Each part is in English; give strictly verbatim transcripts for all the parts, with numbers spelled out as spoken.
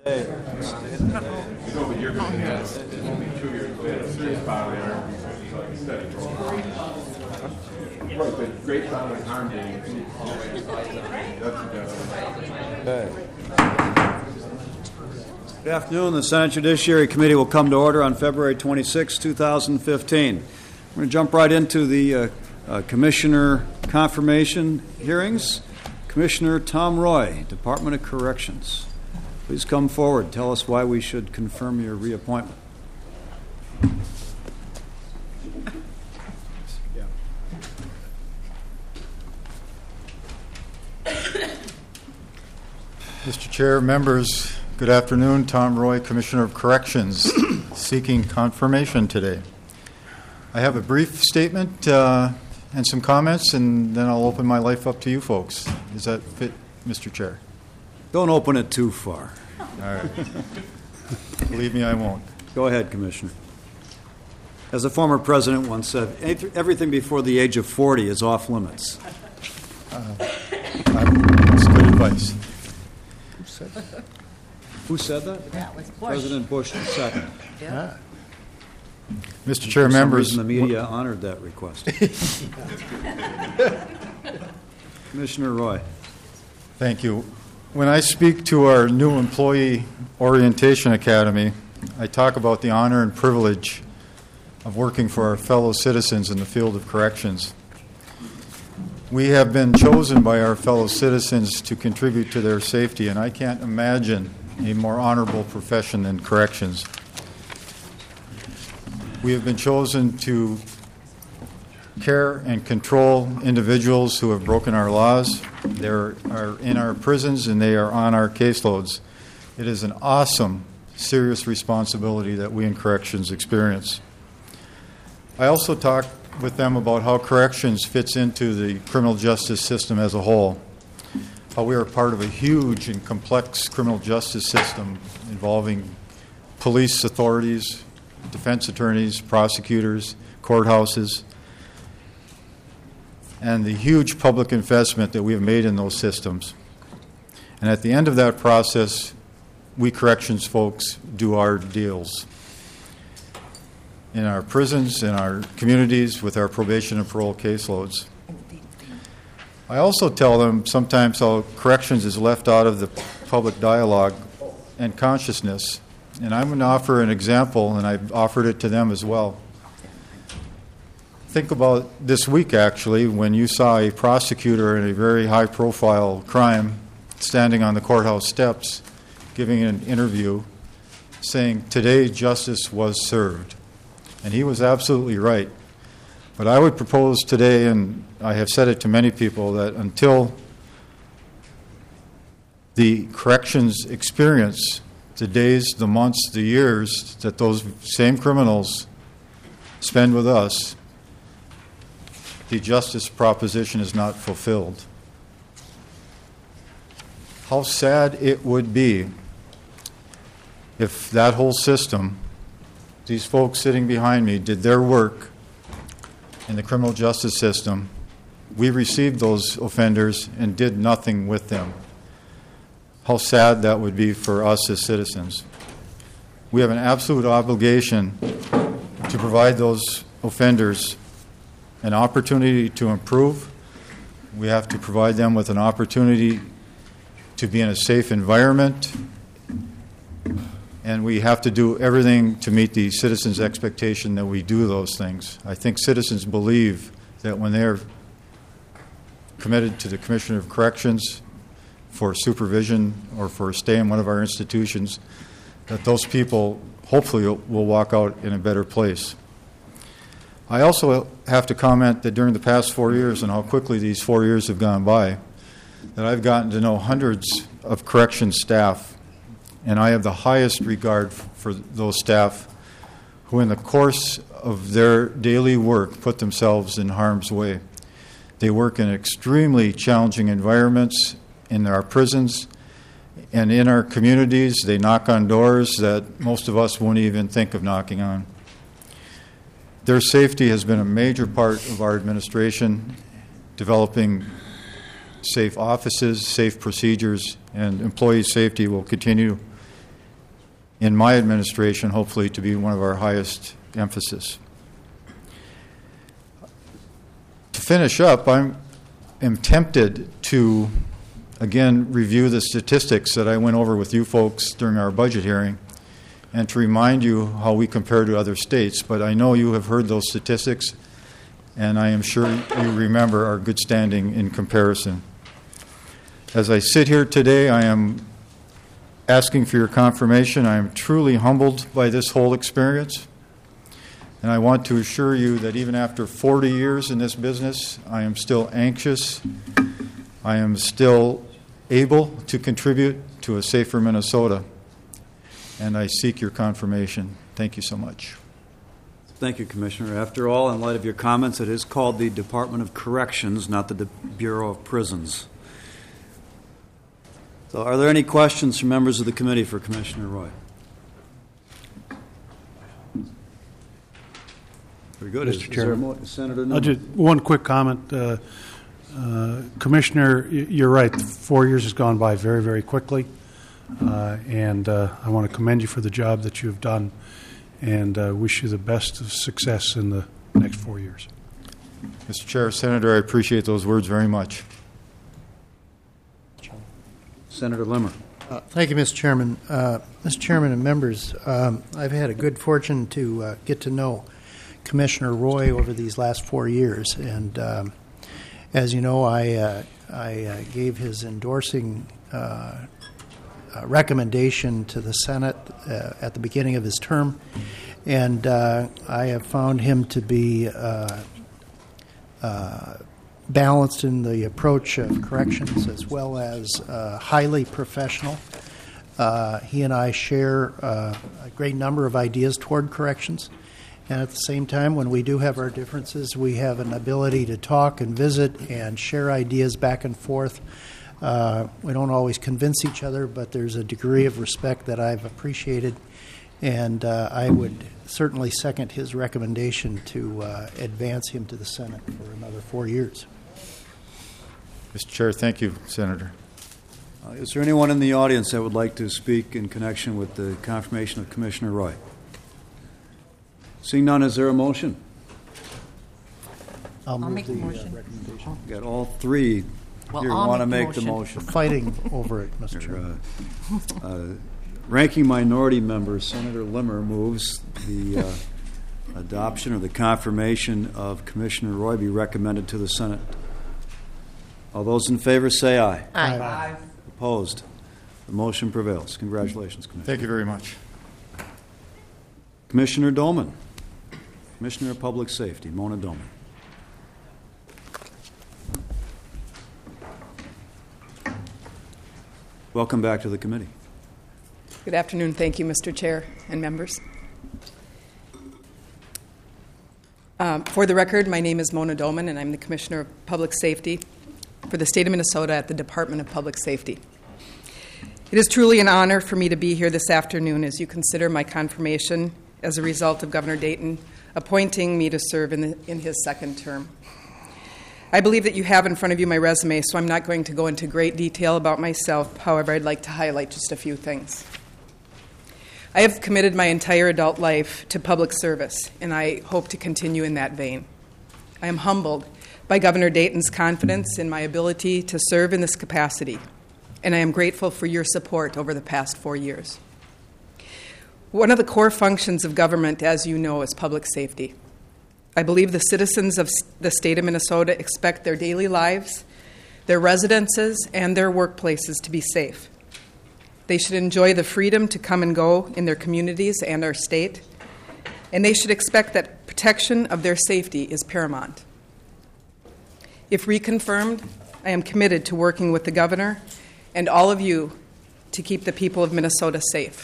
Hey. You know, but you're going to have only two years later, serious bodily harm, like a steady roll. Right, but great bodily harm being Okay. Good afternoon. The Senate Judiciary Committee will come to order on February twenty-sixth, two thousand fifteen. We're going to jump right into the uh, uh, Commissioner confirmation hearings. Commissioner Tom Roy, Department of Corrections. Please come forward. Tell us why we should confirm your reappointment. Mister Chair, members, good afternoon. Tom Roy, Commissioner of Corrections, seeking confirmation today. I have a brief statement uh, and some comments, and then I'll open my life up to you folks. Does that fit, Mister Chair? Don't open it too far. All right. Believe me, I won't. Go ahead, Commissioner. As a former president once said, everything before the age of forty is off limits. Uh, that's good advice. Who said that? Who said that? That was Bush. President Bush the second. Yeah. Mister Chair, For some members. reason, the media honored that request. Commissioner Roy. Thank you. When I speak to our new Employee Orientation Academy, I talk about the honor and privilege of working for our fellow citizens in the field of corrections. We have been chosen by our fellow citizens to contribute to their safety, and I can't imagine a more honorable profession than corrections. We have been chosen to care and control individuals who have broken our laws. They are in our prisons and they are on our caseloads. It is an awesome, serious responsibility that we in corrections experience. I also talk with them about how corrections fits into the criminal justice system as a whole, how we are part of a huge and complex criminal justice system involving police authorities, defense attorneys, prosecutors, courthouses, and the huge public investment that we have made in those systems. And at the end of that process, we corrections folks do our deals in our prisons, in our communities, with our probation and parole caseloads. I also tell them sometimes how corrections is left out of the public dialogue and consciousness. And I'm going to offer an example, and I've offered it to them as well. Think about this week, actually, when you saw a prosecutor in a very high-profile crime standing on the courthouse steps, giving an interview, saying, "Today justice was served." And he was absolutely right. But I would propose today, and I have said it to many people, that until the corrections experience the days, the months, the years that those same criminals spend with us, the justice proposition is not fulfilled. How sad it would be if that whole system, these folks sitting behind me, did their work in the criminal justice system, we received those offenders and did nothing with them. How sad that would be for us as citizens. We have an absolute obligation to provide those offenders an opportunity to improve. We have to provide them with an opportunity to be in a safe environment. And we have to do everything to meet the citizens' expectation that we do those things. I think citizens believe that when they're committed to the Commissioner of Corrections for supervision or for a stay in one of our institutions, that those people hopefully will walk out in a better place. I also have to comment that during the past four years and how quickly these four years have gone by, that I've gotten to know hundreds of corrections staff, and I have the highest regard for those staff who in the course of their daily work put themselves in harm's way. They work in extremely challenging environments in our prisons and in our communities. They knock on doors that most of us won't even think of knocking on. Their safety has been a major part of our administration, developing safe offices, safe procedures, and employee safety will continue in my administration, hopefully to be one of our highest emphasis. To finish up, I am tempted to, again, review the statistics that I went over with you folks during our budget hearing and to remind you how we compare to other states. But I know you have heard those statistics, and I am sure you remember our good standing in comparison. As I sit here today, I am asking for your confirmation. I am truly humbled by this whole experience. And I want to assure you that even after forty years in this business, I am still anxious. I am still able to contribute to a safer Minnesota. And I seek your confirmation. Thank you so much. Thank you, Commissioner. After all, in light of your comments, it is called the Department of Corrections, not the Bureau of Prisons. So are there any questions from members of the committee for Commissioner Roy? Very good. Mister Is, Chairman. is there a mo- Senator Uh, Newman? just one quick comment. Uh, uh, Commissioner, y- you're right. Four years has gone by very, very quickly. Uh, and uh, I want to commend you for the job that you've done and uh, wish you the best of success in the next four years. Mister Chair, Senator, I appreciate those words very much. Senator Limmer. Uh, Thank you, Mister Chairman. Uh, Mister Chairman and members, um, I've had a good fortune to uh, get to know Commissioner Roy over these last four years. And um, as you know, I, uh, I uh, gave his endorsing uh, uh, recommendation to the Senate uh, at the beginning of his term. And uh, I have found him to be uh, uh, balanced in the approach of corrections as well as uh, highly professional. Uh, he and I share uh, a great number of ideas toward corrections. And at the same time, when we do have our differences, we have an ability to talk and visit and share ideas back and forth. Uh, we don't always convince each other, but there's a degree of respect that I've appreciated. And uh, I would certainly second his recommendation to uh, advance him to the Senate for another four years. Mister Chair, thank you, Senator. Uh, is there anyone in the audience that would like to speak in connection with the confirmation of Commissioner Roy? Seeing none, is there a motion? I'll, move make the uh, motion. recommendation. Got all three Well, here I'll want to make make the the motion. motion. Fighting over it, Mister Your, Chairman. uh, uh, ranking minority member Senator Limmer moves the uh, adoption or the confirmation of Commissioner Roy be recommended to the Senate. All those in favor say aye. Aye. Opposed? The motion prevails. Congratulations, Commissioner. Thank you very much. Commissioner Doman. Commissioner of Public Safety, Mona Doman. Welcome back to the committee. Good afternoon. Thank you, Mister Chair and members. Um, for the record, my name is Mona Doman, and I'm the Commissioner of Public Safety for the state of Minnesota at the Department of Public Safety. It is truly an honor for me to be here this afternoon as you consider my confirmation as a result of Governor Dayton appointing me to serve in, the, in his second term. I believe that you have in front of you my resume, so I'm not going to go into great detail about myself. However, I'd like to highlight just a few things. I have committed my entire adult life to public service, and I hope to continue in that vein. I am humbled by Governor Dayton's confidence in my ability to serve in this capacity, and I am grateful for your support over the past four years. One of the core functions of government, as you know, is public safety. I believe the citizens of the state of Minnesota expect their daily lives, their residences, and their workplaces to be safe. They should enjoy the freedom to come and go in their communities and our state, and they should expect that protection of their safety is paramount. If reconfirmed, I am committed to working with the governor and all of you to keep the people of Minnesota safe.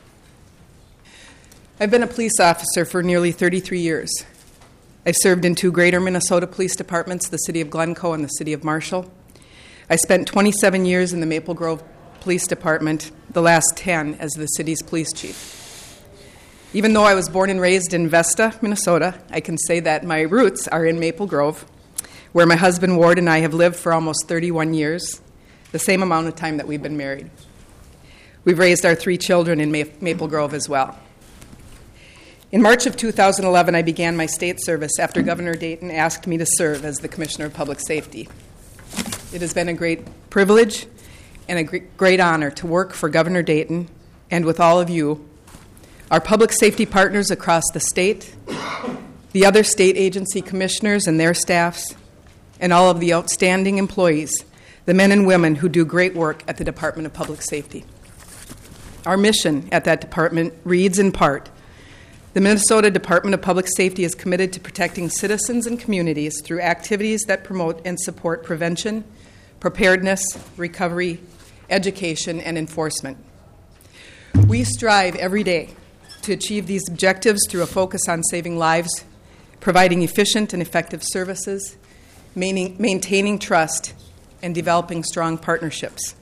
I've been a police officer for nearly thirty-three years. I've served in two greater Minnesota police departments, the city of Glencoe and the city of Marshall. I spent twenty-seven years in the Maple Grove Police Department, the last ten as the city's police chief. Even though I was born and raised in Vesta, Minnesota, I can say that my roots are in Maple Grove, where my husband Ward and I have lived for almost thirty-one years, the same amount of time that we've been married. We've raised our three children in Ma- Maple Grove as well. In March of two thousand eleven, I began my state service after Governor Dayton asked me to serve as the Commissioner of Public Safety. It has been a great privilege and a great honor to work for Governor Dayton and with all of you, our public safety partners across the state, the other state agency commissioners and their staffs, and all of the outstanding employees, the men and women who do great work at the Department of Public Safety. Our mission at that department reads in part, the Minnesota Department of Public Safety is committed to protecting citizens and communities through activities that promote and support prevention, preparedness, recovery, education, and enforcement. We strive every day to achieve these objectives through a focus on saving lives, providing efficient and effective services, maintaining trust, and developing strong partnerships.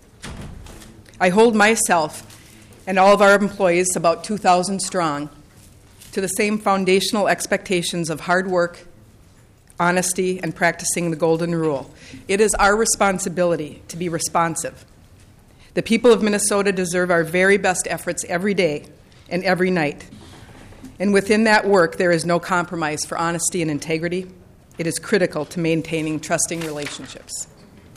I hold myself and all of our employees, about two thousand strong, to the same foundational expectations of hard work, honesty, and practicing the Golden Rule. It is our responsibility to be responsive. The people of Minnesota deserve our very best efforts every day and every night. And within that work, there is no compromise for honesty and integrity. It is critical to maintaining trusting relationships.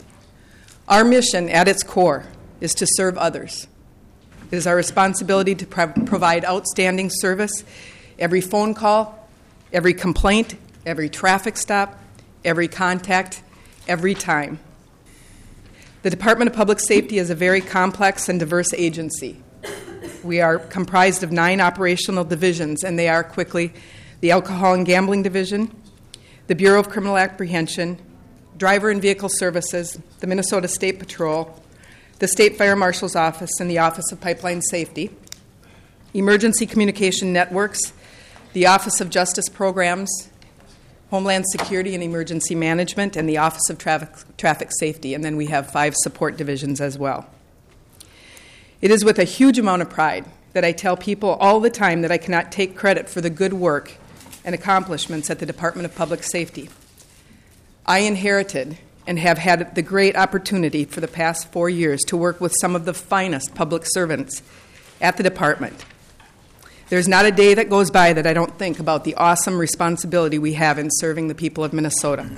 Our mission at its core is to serve others. It is our responsibility to pro- provide outstanding service. Every phone call, every complaint, every traffic stop, every contact, every time. The Department of Public Safety is a very complex and diverse agency. We are comprised of nine operational divisions, and they are quickly the Alcohol and Gambling Division, the Bureau of Criminal Apprehension, Driver and Vehicle Services, the Minnesota State Patrol, the State Fire Marshal's Office, and the Office of Pipeline Safety, Emergency Communication Networks, the Office of Justice Programs, Homeland Security and Emergency Management, and the Office of Traffic, Traffic Safety, and then we have five support divisions as well. It is with a huge amount of pride that I tell people all the time that I cannot take credit for the good work and accomplishments at the Department of Public Safety. I inherited and have had the great opportunity for the past four years to work with some of the finest public servants at the department. There's not a day that goes by that I don't think about the awesome responsibility we have in serving the people of Minnesota.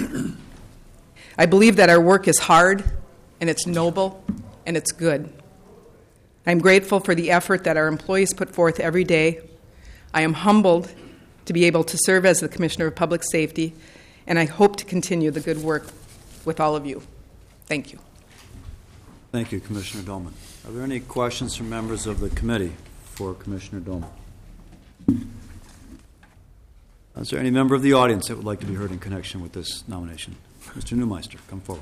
I believe that our work is hard, and it's noble, and it's good. I'm grateful for the effort that our employees put forth every day. I am humbled to be able to serve as the Commissioner of Public Safety, and I hope to continue the good work with all of you. Thank you. Thank you, Commissioner Dolman. Are there any questions from members of the committee for Commissioner Dolman? Is there any member of the audience that would like to be heard in connection with this nomination? Mister Neumeister, come forward.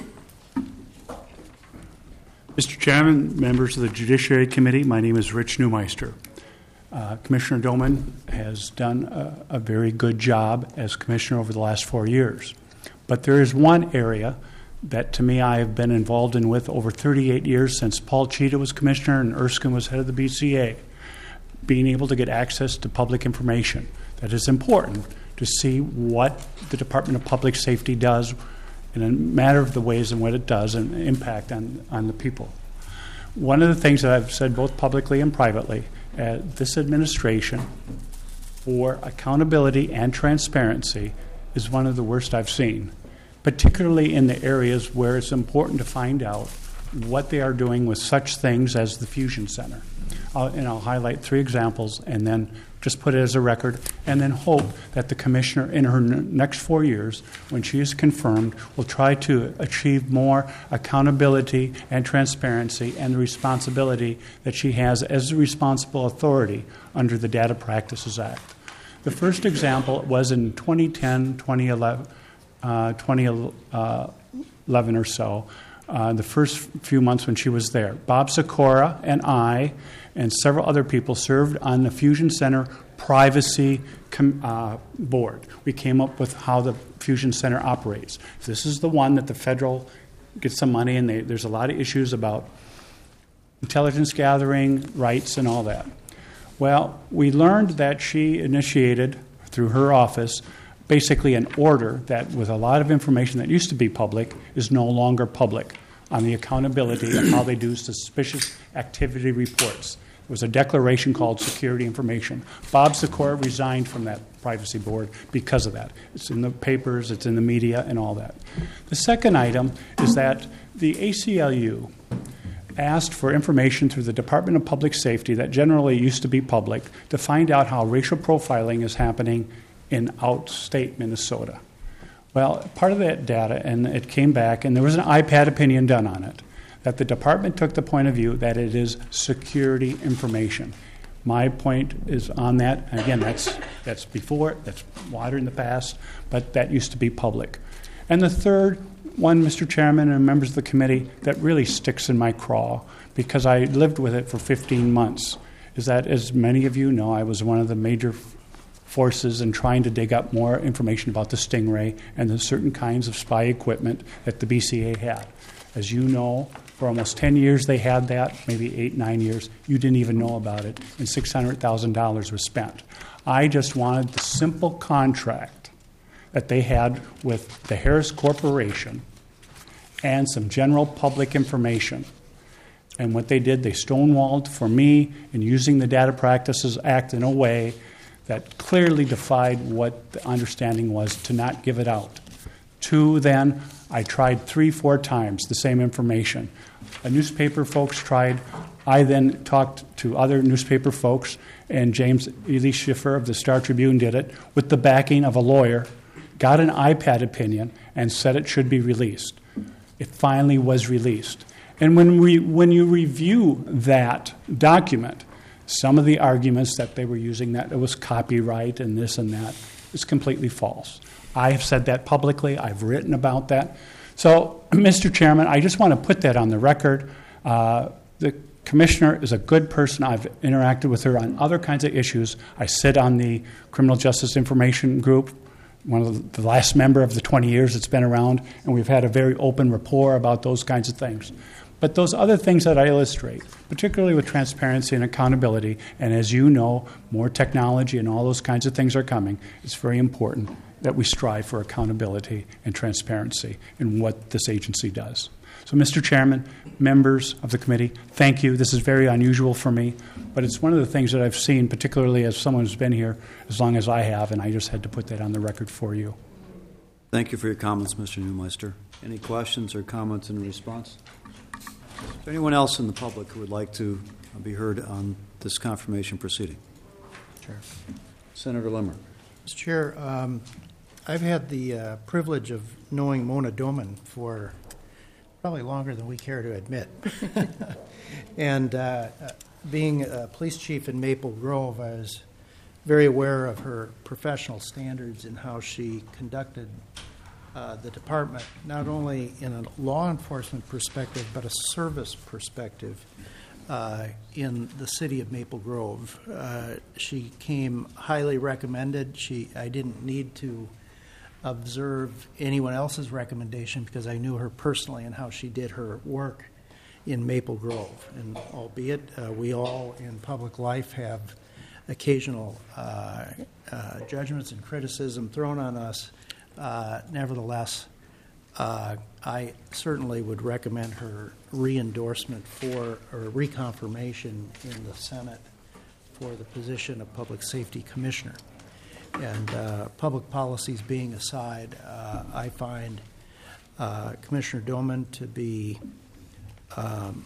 Mister Chairman, members of the Judiciary Committee, my name is Rich Neumeister. Uh, Commissioner Dolman has done a, a very good job as Commissioner over the last four years. But there is one area that, to me, I have been involved in with over thirty-eight years since Paul Cheetah was Commissioner and Erskine was head of the B C A, being able to get access to public information. That is important to see what the Department of Public Safety does in a matter of the ways in what it does and impact on, on the people. One of the things that I've said both publicly and privately, uh, this administration, for accountability and transparency, is one of the worst I've seen, particularly in the areas where it's important to find out what they are doing with such things as the Fusion Center. Uh, and I'll highlight three examples and then just put it as a record, and then hope that the Commissioner in her n- next four years, when she is confirmed, will try to achieve more accountability and transparency and the responsibility that she has as a responsible authority under the Data Practices Act. The first example was in twenty ten, twenty eleven, uh, twenty eleven or so, uh, the first few months when she was there. Bob Sikora and I and several other people served on the Fusion Center Privacy com- uh, Board. We came up with how the Fusion Center operates. This is the one that the federal gets some money, and they, there's a lot of issues about intelligence gathering, rights, and all that. Well, we learned that she initiated, through her office, basically an order that, with a lot of information that used to be public, is no longer public. on the accountability of how they do suspicious activity reports. There was a declaration called Security Information. Bob Sikora resigned from that privacy board because of that. It's in the papers, it's in the media, and all that. The second item is that the A C L U asked for information through the Department of Public Safety that generally used to be public to find out how racial profiling is happening in outstate Minnesota. Well, part of that data, and it came back, and there was an I PAD opinion done on it, that the department took the point of view that it is security information. My point is on that. Again, that's that's before, that's water in the past, but that used to be public. And the third one, Mister Chairman and members of the committee, that really sticks in my craw because I lived with it for fifteen months, is that, as many of you know, I was one of the major forces in trying to dig up more information about the Stingray and the certain kinds of spy equipment that the B C A had. As you know, for almost ten years they had that, maybe eight, nine years. You didn't even know about it, and six hundred thousand dollars was spent. I just wanted the simple contract that they had with the Harris Corporation and some general public information. And what they did, they stonewalled for me in using the Data Practices Act in a way that clearly defied what the understanding was to not give it out. Two, then, I tried three, four times the same information. A newspaper folks tried. I then talked to other newspaper folks, and James Ely Schiffer of the Star Tribune did it with the backing of a lawyer, got an I PAD opinion, and said it should be released. It finally was released. And when we, when you review that document, some of the arguments that they were using, that it was copyright and this and that, is completely false. I have said that publicly. I've written about that. So, Mister Chairman, I just want to put that on the record. Uh, the commissioner is a good person. I've interacted with her on other kinds of issues. I sit on the Criminal Justice Information Group, one of the, the last member of the twenty years it's been around, and we've had a very open rapport about those kinds of things. But those other things that I illustrate, particularly with transparency and accountability, and as you know, more technology and all those kinds of things are coming, it's very important that we strive for accountability and transparency in what this agency does. So, Mister Chairman, members of the committee, thank you. This is very unusual for me, but it's one of the things that I've seen, particularly as someone who's been here as long as I have, and I just had to put that on the record for you. Thank you for your comments, Mister Neumeister. Any questions or comments in response? Is there anyone else in the public who would like to be heard on this confirmation proceeding? Sure. Senator Limmer. Mister Chair, um, I've had the uh, privilege of knowing Mona Doman for probably longer than we care to admit. and uh, uh, being a police chief in Maple Grove, I was very aware of her professional standards and how she conducted uh, the department, not only in a law enforcement perspective, but a service perspective uh, in the city of Maple Grove. Uh, she came highly recommended. She, I didn't need to observe anyone else's recommendation because I knew her personally and how she did her work in Maple Grove. And albeit uh, we all in public life have occasional uh, uh, judgments and criticism thrown on us, uh, nevertheless, uh, I certainly would recommend her re-endorsement for, or reconfirmation in the Senate for the position of Public Safety Commissioner. And uh, public policies being aside, uh, I find uh, Commissioner Doman to be um,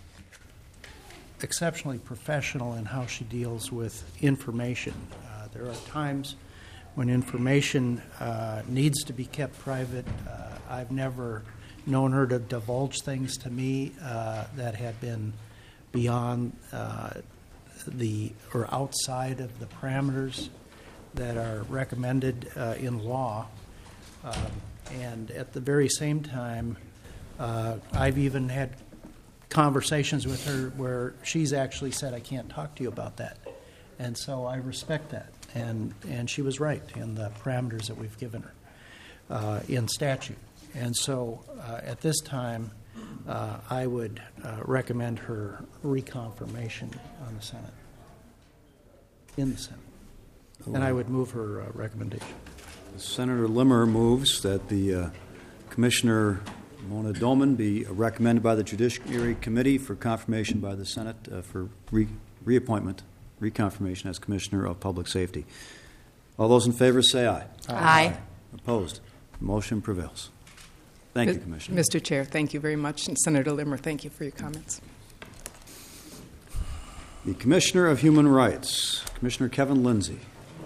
exceptionally professional in how she deals with information. Uh, there are times when information uh, needs to be kept private. Uh, I've never known her to divulge things to me uh, that have been beyond uh, the or outside of the parameters that are recommended uh, in law. Um, and at the very same time, uh, I've even had conversations with her where she's actually said, I can't talk to you about that. And so I respect that. And, and she was right in the parameters that we've given her uh, in statute. And so uh, at this time, uh, I would uh, recommend her reconfirmation on the Senate, in the Senate. And I would move her uh, recommendation. Senator Limmer moves that the uh, commissioner Mona Doman be recommended by the Judiciary Committee for confirmation by the Senate uh, for re- reappointment, reconfirmation as Commissioner of Public Safety. All those in favor say aye. Aye. Opposed? Motion prevails. Thank you, Commissioner. Mister Chair, thank you very much. And Senator Limmer, thank you for your comments. The Commissioner of Human Rights, Commissioner Kevin Lindsay.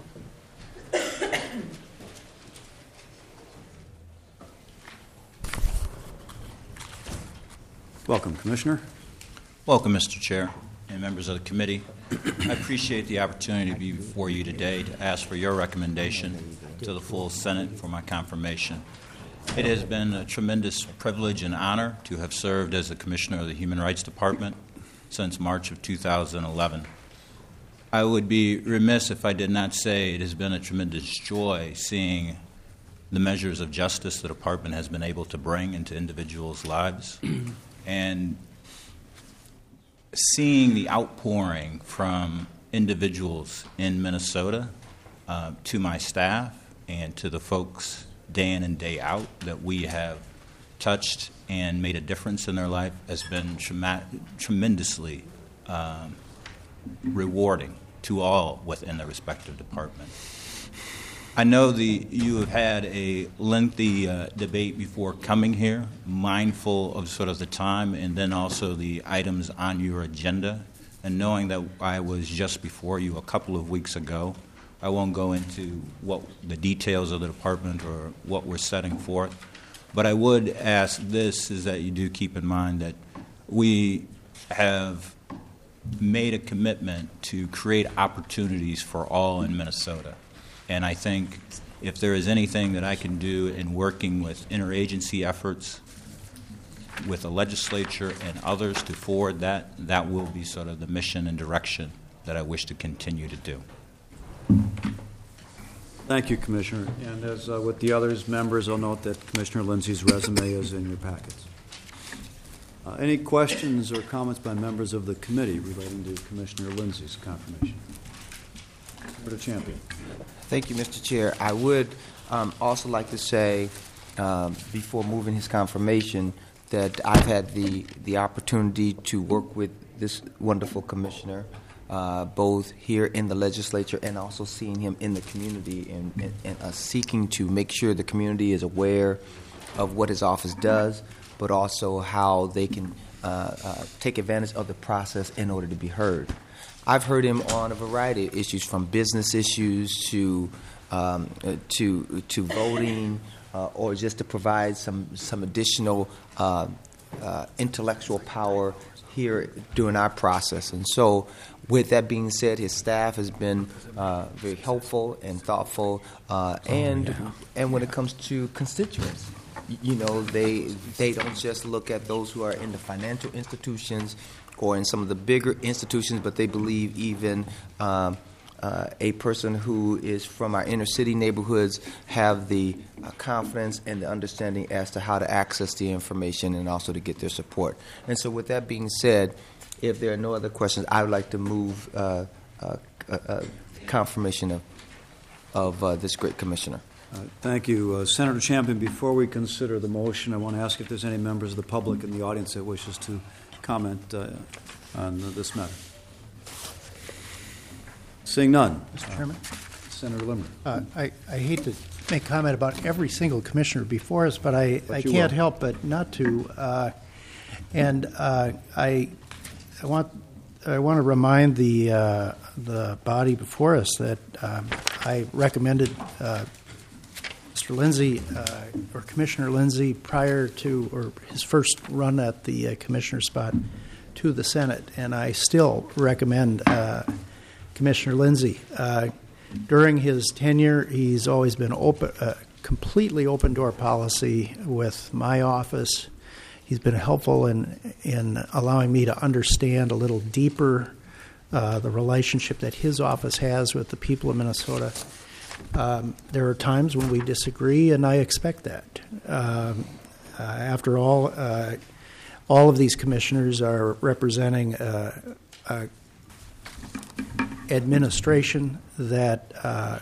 Welcome, Commissioner. Welcome, Mister Chair and members of the committee. I appreciate the opportunity to be before you today to ask for your recommendation to the full Senate for my confirmation. It has been a tremendous privilege and honor to have served as the Commissioner of the Human Rights Department since March of two thousand eleven. I would be remiss if I did not say it has been a tremendous joy seeing the measures of justice the department has been able to bring into individuals' lives and seeing the outpouring from individuals in Minnesota uh, to my staff and to the folks day in and day out that we have touched and made a difference in their life has been trema- tremendously um, rewarding to all within the respective department. I know the, you have had a lengthy uh, debate before coming here, mindful of sort of the time and then also the items on your agenda. And knowing that I was just before you a couple of weeks ago, I won't go into what the details of the department or what we're setting forth. But I would ask this, is that you do keep in mind that we have made a commitment to create opportunities for all in Minnesota. And I think if there is anything that I can do in working with interagency efforts with the legislature and others to forward that, that will be sort of the mission and direction that I wish to continue to do. Thank you, Commissioner. And as uh, with the others, members, I'll note that Commissioner Lindsay's resume is in your packets. Uh, any questions or comments by members of the committee relating to Commissioner Lindsay's confirmation? Senator Champion. Thank you, Mister Chair. I would um, also like to say, um, before moving his confirmation, that I've had the, the opportunity to work with this wonderful commissioner, uh, both here in the legislature and also seeing him in the community and, and, and uh, seeking to make sure the community is aware of what his office does, but also how they can uh, uh, take advantage of the process in order to be heard. I've heard him on a variety of issues, from business issues to um, uh, to to voting, uh, or just to provide some some additional uh, uh, intellectual power here during our process. And so, with that being said, his staff has been uh, very helpful and thoughtful, uh, and oh, yeah. and when it comes to constituents, you know, they they don't just look at those who are in the financial institutions or in some of the bigger institutions, but they believe even um, uh, a person who is from our inner city neighborhoods have the uh, confidence and the understanding as to how to access the information and also to get their support. And so with that being said, if there are no other questions, I would like to move uh, uh, uh, confirmation of, of uh, this great commissioner. Uh, thank you. Uh, Senator Champion, before we consider the motion, I want to ask if there's any members of the public in the audience that wishes to comment uh, on this matter. Seeing none. Mister Chairman? Uh, Senator Limmer. Uh, I, I hate to make comment about every single commissioner before us, but I, But I you can't will. help but not to. Uh, and uh, I, I want I want to remind the uh, the body before us that um, I recommended uh, Mister Lindsay uh, or Commissioner Lindsay prior to or his first run at the uh, commissioner spot to the Senate, and I still recommend uh, Commissioner Lindsay. Uh, during his tenure, he's always been open, uh, completely open door policy with my office. He's been helpful in in allowing me to understand a little deeper uh, the relationship that his office has with the people of Minnesota. Um, there are times when we disagree, and I expect that. Um, uh, after all, uh, all of these commissioners are representing uh, a administration that uh,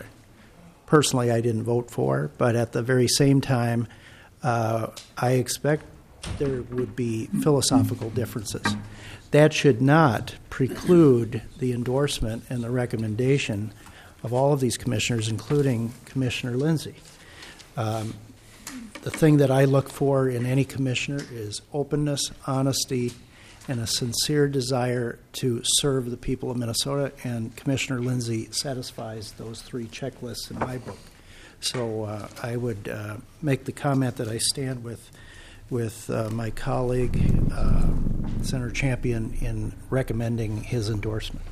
personally I didn't vote for, but at the very same time, uh, I expect there would be philosophical differences. That should not preclude the endorsement and the recommendation of all of these commissioners, including Commissioner Lindsay. Um, the thing that I look for in any commissioner is openness, honesty, and a sincere desire to serve the people of Minnesota, and Commissioner Lindsay satisfies those three checklists in my book. So uh, I would uh, make the comment that I stand with with uh, my colleague, uh, Senator Champion, in recommending his endorsement.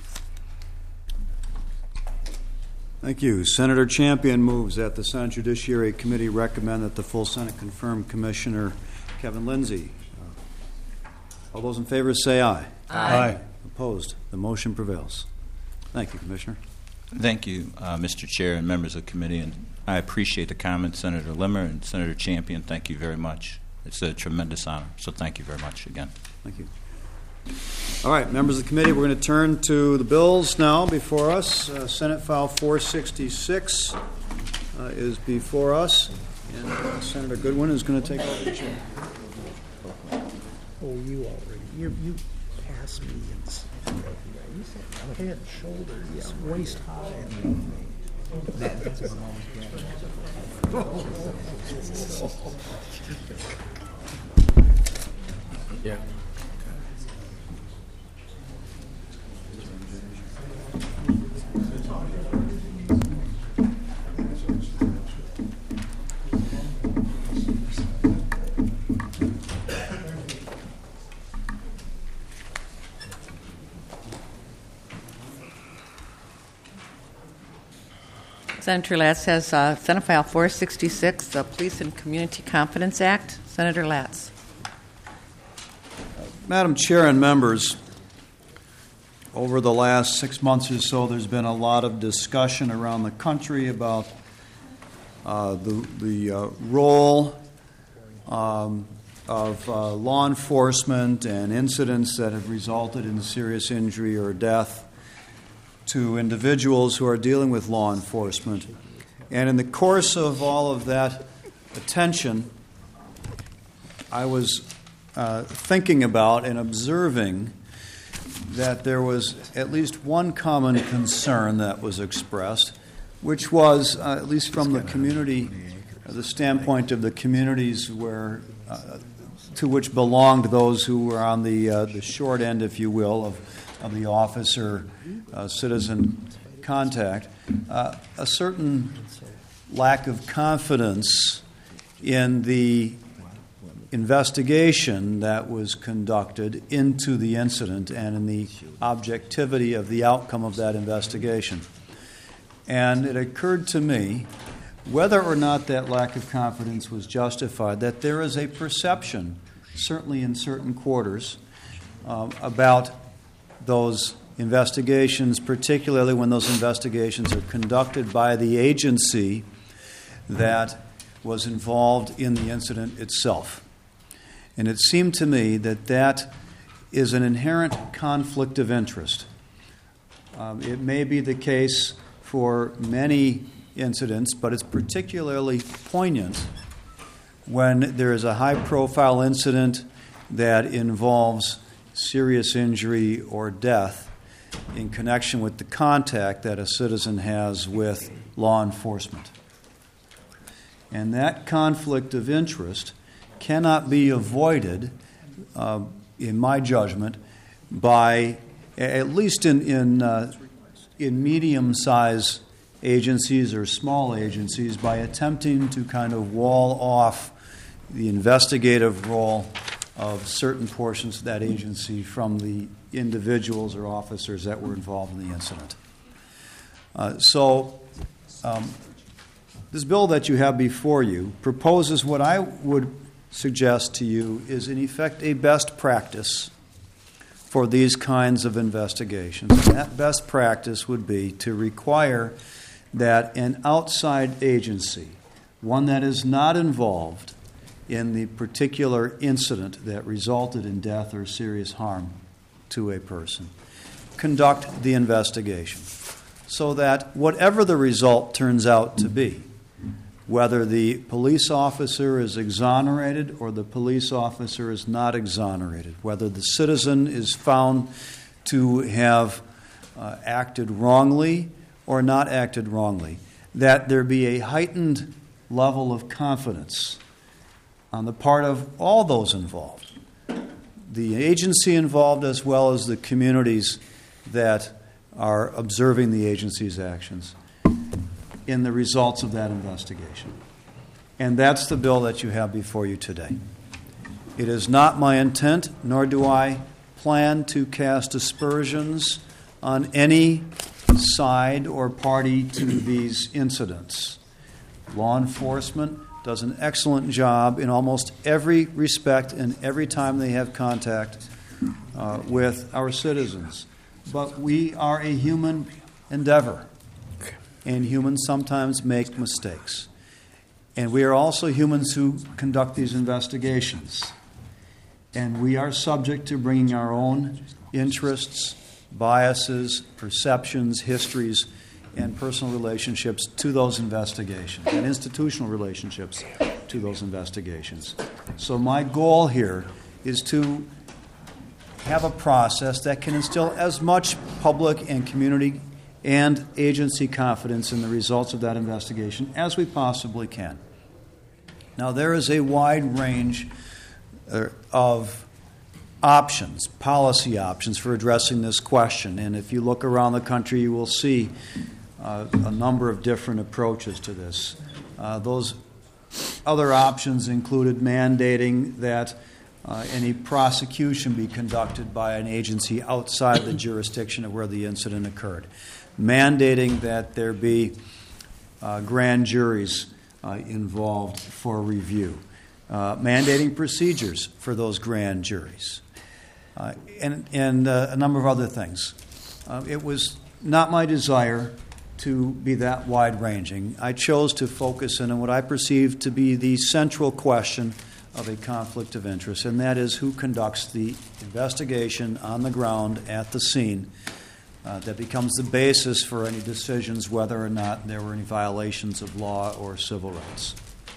Thank you. Senator Champion moves that the Senate Judiciary Committee recommend that the full Senate confirm Commissioner Kevin Lindsay. Uh, all those in favor say aye. Aye. Aye. Opposed? The motion prevails. Thank you, Commissioner. Thank you, uh, Mister Chair and members of the committee, and I appreciate the comments, Senator Limmer and Senator Champion. Thank you very much. It's a tremendous honor, so thank you very much again. Thank you. All right, members of the committee, we're going to turn to the bills now before us. Uh, Senate File four sixty-six uh, is before us, and uh, Senator Goodwin is going to take over the chair. Oh, you already, you you passed me and you said head, shoulders, yeah, waist high. That, that's what Yeah. Senator Latz has uh, Senate File four sixty-six, the Police and Community Confidence Act. Senator Latz. Madam Chair and members, over the last six months or so, there's been a lot of discussion around the country about uh, the, the uh, role um, of uh, law enforcement and incidents that have resulted in serious injury or death to individuals who are dealing with law enforcement. And in the course of all of that attention, I was uh, thinking about and observing that there was at least one common concern that was expressed, which was, uh, at least from the community, uh, the standpoint of the communities where uh, to which belonged those who were on the uh, the short end, if you will, of of the officer uh, citizen contact, uh, a certain lack of confidence in the investigation that was conducted into the incident and in the objectivity of the outcome of that investigation. And it occurred to me, whether or not that lack of confidence was justified, that there is a perception, certainly in certain quarters, um, about those investigations, particularly when those investigations are conducted by the agency that was involved in the incident itself. And it seemed to me that that is an inherent conflict of interest. Um, it may be the case for many incidents, but it's particularly poignant when there is a high-profile incident that involves serious injury or death in connection with the contact that a citizen has with law enforcement. And that conflict of interest cannot be avoided, uh, in my judgment, by, at least in, in, uh, in medium-sized agencies or small agencies, by attempting to kind of wall off the investigative role of certain portions of that agency from the individuals or officers that were involved in the incident. Uh, so um, this bill that you have before you proposes what I would suggest to you is, in effect, a best practice for these kinds of investigations. And that best practice would be to require that an outside agency, one that is not involved in the particular incident that resulted in death or serious harm to a person, conduct the investigation, so that whatever the result turns out to be, whether the police officer is exonerated or the police officer is not exonerated, whether the citizen is found to have uh, acted wrongly or not acted wrongly, that there be a heightened level of confidence on the part of all those involved, the agency involved as well as the communities that are observing the agency's actions, in the results of that investigation. And that's the bill that you have before you today. It is not my intent, nor do I plan to cast aspersions on any side or party to these incidents. Law enforcement does an excellent job in almost every respect and every time they have contact uh, with our citizens. But we are a human endeavor, and humans sometimes make mistakes. And we are also humans who conduct these investigations. And we are subject to bringing our own interests, biases, perceptions, histories, and personal relationships to those investigations, and institutional relationships to those investigations. So my goal here is to have a process that can instill as much public and community and agency confidence in the results of that investigation as we possibly can. Now, there is a wide range uh, of options, policy options for addressing this question. And if you look around the country, you will see uh, a number of different approaches to this. Uh, those other options included mandating that uh, any prosecution be conducted by an agency outside the jurisdiction of where the incident occurred, mandating that there be uh, grand juries uh, involved for review, uh, mandating procedures for those grand juries, uh, and, and uh, a number of other things. Uh, it was not my desire to be that wide-ranging. I chose to focus in on what I perceive to be the central question of a conflict of interest, and that is who conducts the investigation on the ground at the scene uh, that becomes the basis for any decisions whether or not there were any violations of law or civil rights.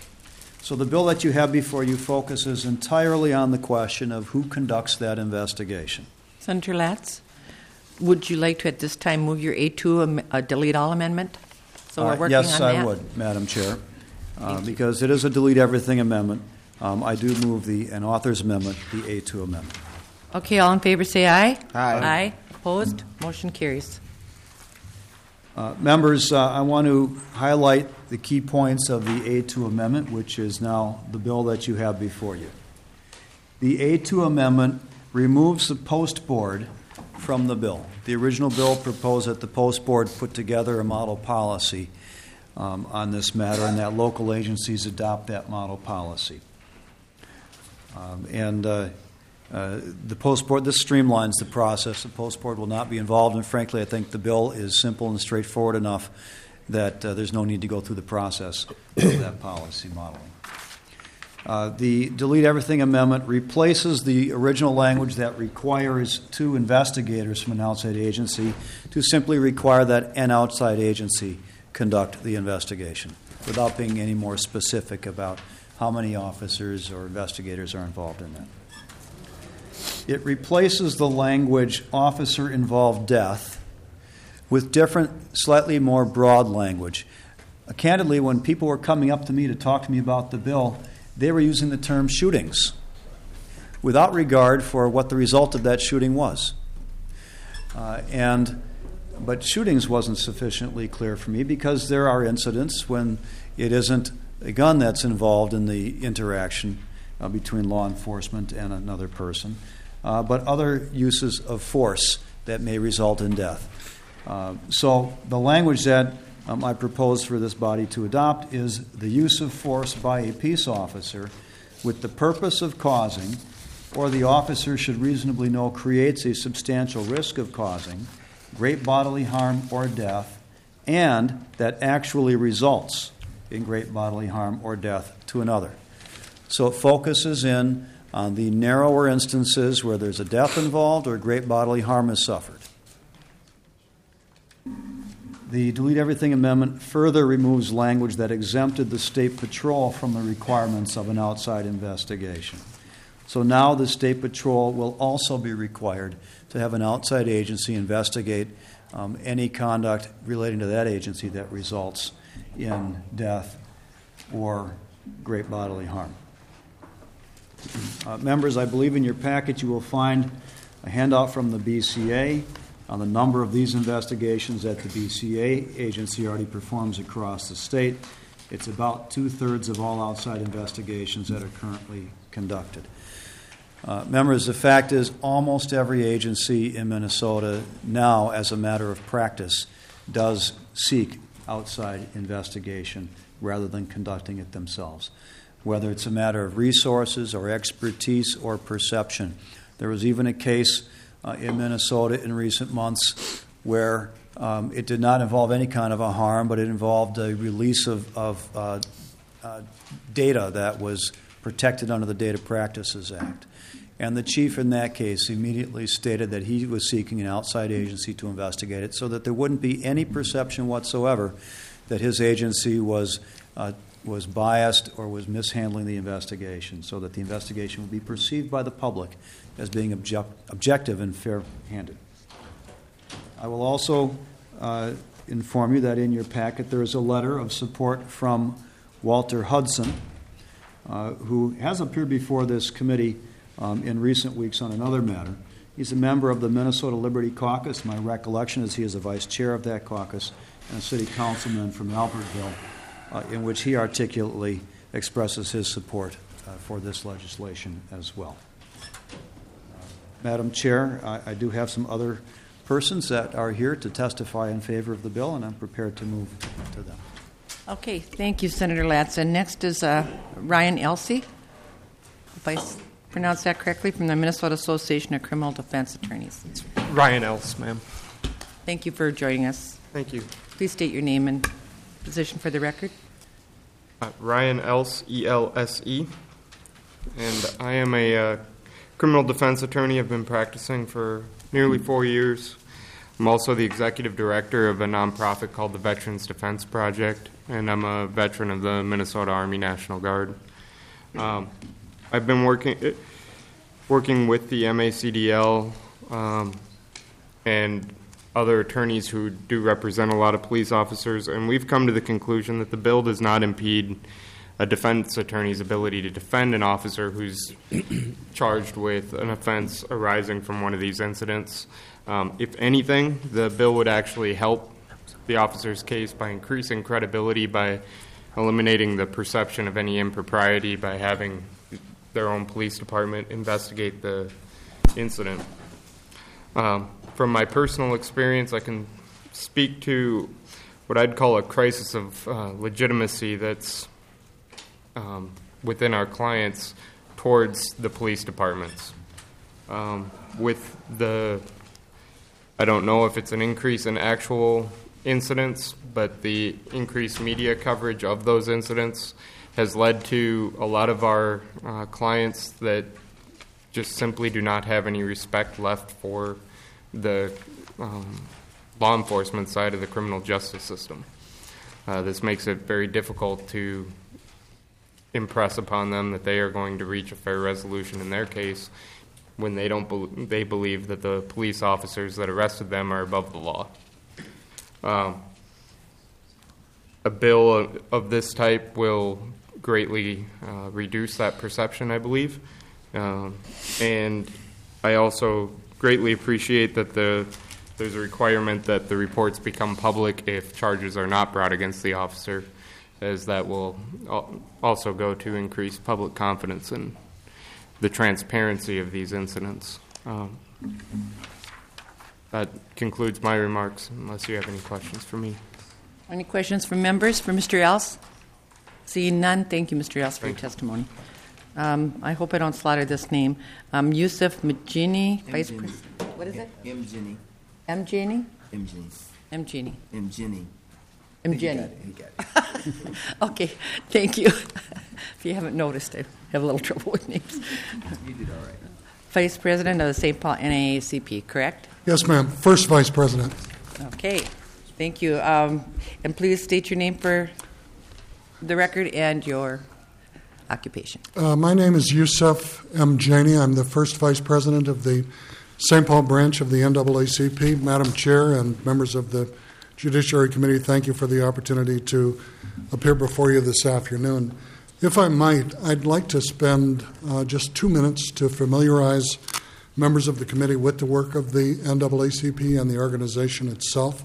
So the bill that you have before you focuses entirely on the question of who conducts that investigation. Senator Latz, would you like to at this time move your A two um, uh, delete all amendment? So we're Uh, working yes, on I that. would, Madam Chair, uh, because it is a delete everything amendment. Um, I do move the an author's amendment, the A two amendment. Okay, all in favor say aye. Aye. Aye. Opposed? Motion carries. Uh, members, uh, I want to highlight the key points of the A two amendment, which is now the bill that you have before you. The A two amendment removes the post board from the bill. The original bill proposed that the post board put together a model policy um, on this matter, and that local agencies adopt that model policy. Um, and uh, uh, the post board, this streamlines the process. The post board will not be involved, and frankly, I think the bill is simple and straightforward enough that uh, there's no need to go through the process of that policy modeling. Uh, the Delete Everything Amendment replaces the original language that requires two investigators from an outside agency to simply require that an outside agency conduct the investigation without being any more specific about how many officers or investigators are involved in that. It replaces the language officer-involved death with different, slightly more broad language. Uh, candidly, when people were coming up to me to talk to me about the bill, they were using the term shootings without regard for what the result of that shooting was. Uh, and but shootings wasn't sufficiently clear for me because there are incidents when it isn't a gun that's involved in the interaction uh, between law enforcement and another person, uh, but other uses of force that may result in death. Uh, so the language that Um, I propose for this body to adopt is the use of force by a peace officer with the purpose of causing, or the officer should reasonably know creates a substantial risk of causing, great bodily harm or death, and that actually results in great bodily harm or death to another. So it focuses in on the narrower instances where there's a death involved or great bodily harm is suffered. The Delete Everything Amendment further removes language that exempted the State Patrol from the requirements of an outside investigation. So now the State Patrol will also be required to have an outside agency investigate um, any conduct relating to that agency that results in death or great bodily harm. Uh, members, I believe in your packet you will find a handout from the B C A on the number of these investigations that the B C A agency already performs across the state. It's about two-thirds of all outside investigations that are currently conducted. Uh, members, the fact is almost every agency in Minnesota now, as a matter of practice, does seek outside investigation rather than conducting it themselves, whether it's a matter of resources or expertise or perception. There was even a case uh, in Minnesota in recent months where um, it did not involve any kind of a harm, but it involved a release of, of uh, uh, data that was protected under the Data Practices Act. And the chief in that case immediately stated that he was seeking an outside agency to investigate it so that there wouldn't be any perception whatsoever that his agency was uh, was biased or was mishandling the investigation, so that the investigation would be perceived by the public as being object- objective and fair-handed. I will also uh, inform you that in your packet there is a letter of support from Walter Hudson, uh, who has appeared before this committee um, in recent weeks on another matter. He's a member of the Minnesota Liberty Caucus. My recollection is he is a vice chair of that caucus and a city councilman from Albertville, uh, in which he articulately expresses his support uh, for this legislation as well. Uh, Madam Chair, I, I do have some other persons that are here to testify in favor of the bill, and I'm prepared to move to them. Okay, thank you, Senator Latz. And next is uh, Ryan Elsey, if I s- pronounce that correctly, from the Minnesota Association of Criminal Defense Attorneys. Ryan Else, ma'am. Thank you for joining us. Thank you. Please state your name and position for the record. Uh, Ryan Else, E L S E, and I am a uh, criminal defense attorney. I've been practicing for nearly four years. I'm also the executive director of a nonprofit called the Veterans Defense Project, and I'm a veteran of the Minnesota Army National Guard. Um, I've been working working with the M A C D L um, and other attorneys who do represent a lot of police officers, and we've come to the conclusion that the bill does not impede a defense attorney's ability to defend an officer who's charged with an offense arising from one of these incidents. Um, if anything, the bill would actually help the officer's case by increasing credibility, by eliminating the perception of any impropriety, by having their own police department investigate the incident. Um, from my personal experience, I can speak to what I'd call a crisis of uh, legitimacy that's um, within our clients towards the police departments. Um, with the, I don't know if it's an increase in actual incidents, but the increased media coverage of those incidents has led to a lot of our uh, clients that just simply do not have any respect left for the um, law enforcement side of the criminal justice system. Uh, this makes it very difficult to impress upon them that they are going to reach a fair resolution in their case when they don't be- they believe that the police officers that arrested them are above the law. Um, a bill of, of this type will greatly uh, reduce that perception, I believe. Um, and I also greatly appreciate that the there's a requirement that the reports become public if charges are not brought against the officer, as that will al- also go to increase public confidence in the transparency of these incidents. Um, that concludes my remarks, unless you have any questions for me. Any questions from members for Mister Else? Seeing none, thank you, Mister Else, for your testimony. Um, I hope I don't slaughter this name. Um, Yusuf Mjini, Vice President. What is it? Mjini. Mjini? Mjini. Mjini. Mjini. Mjini. Okay, thank you. If you haven't noticed, I have a little trouble with names. You did all right. Vice President of the Saint Paul N double A C P, correct? Yes, ma'am. First Vice President. Okay. Thank you. Um, and please state your name for the record and your occupation. Uh, my name is Yusuf M. Janey. I'm the first vice president of the Saint Paul branch of the N double A C P. Madam Chair and members of the Judiciary Committee, thank you for the opportunity to appear before you this afternoon. If I might, I'd like to spend uh, just two minutes to familiarize members of the committee with the work of the N double A C P and the organization itself.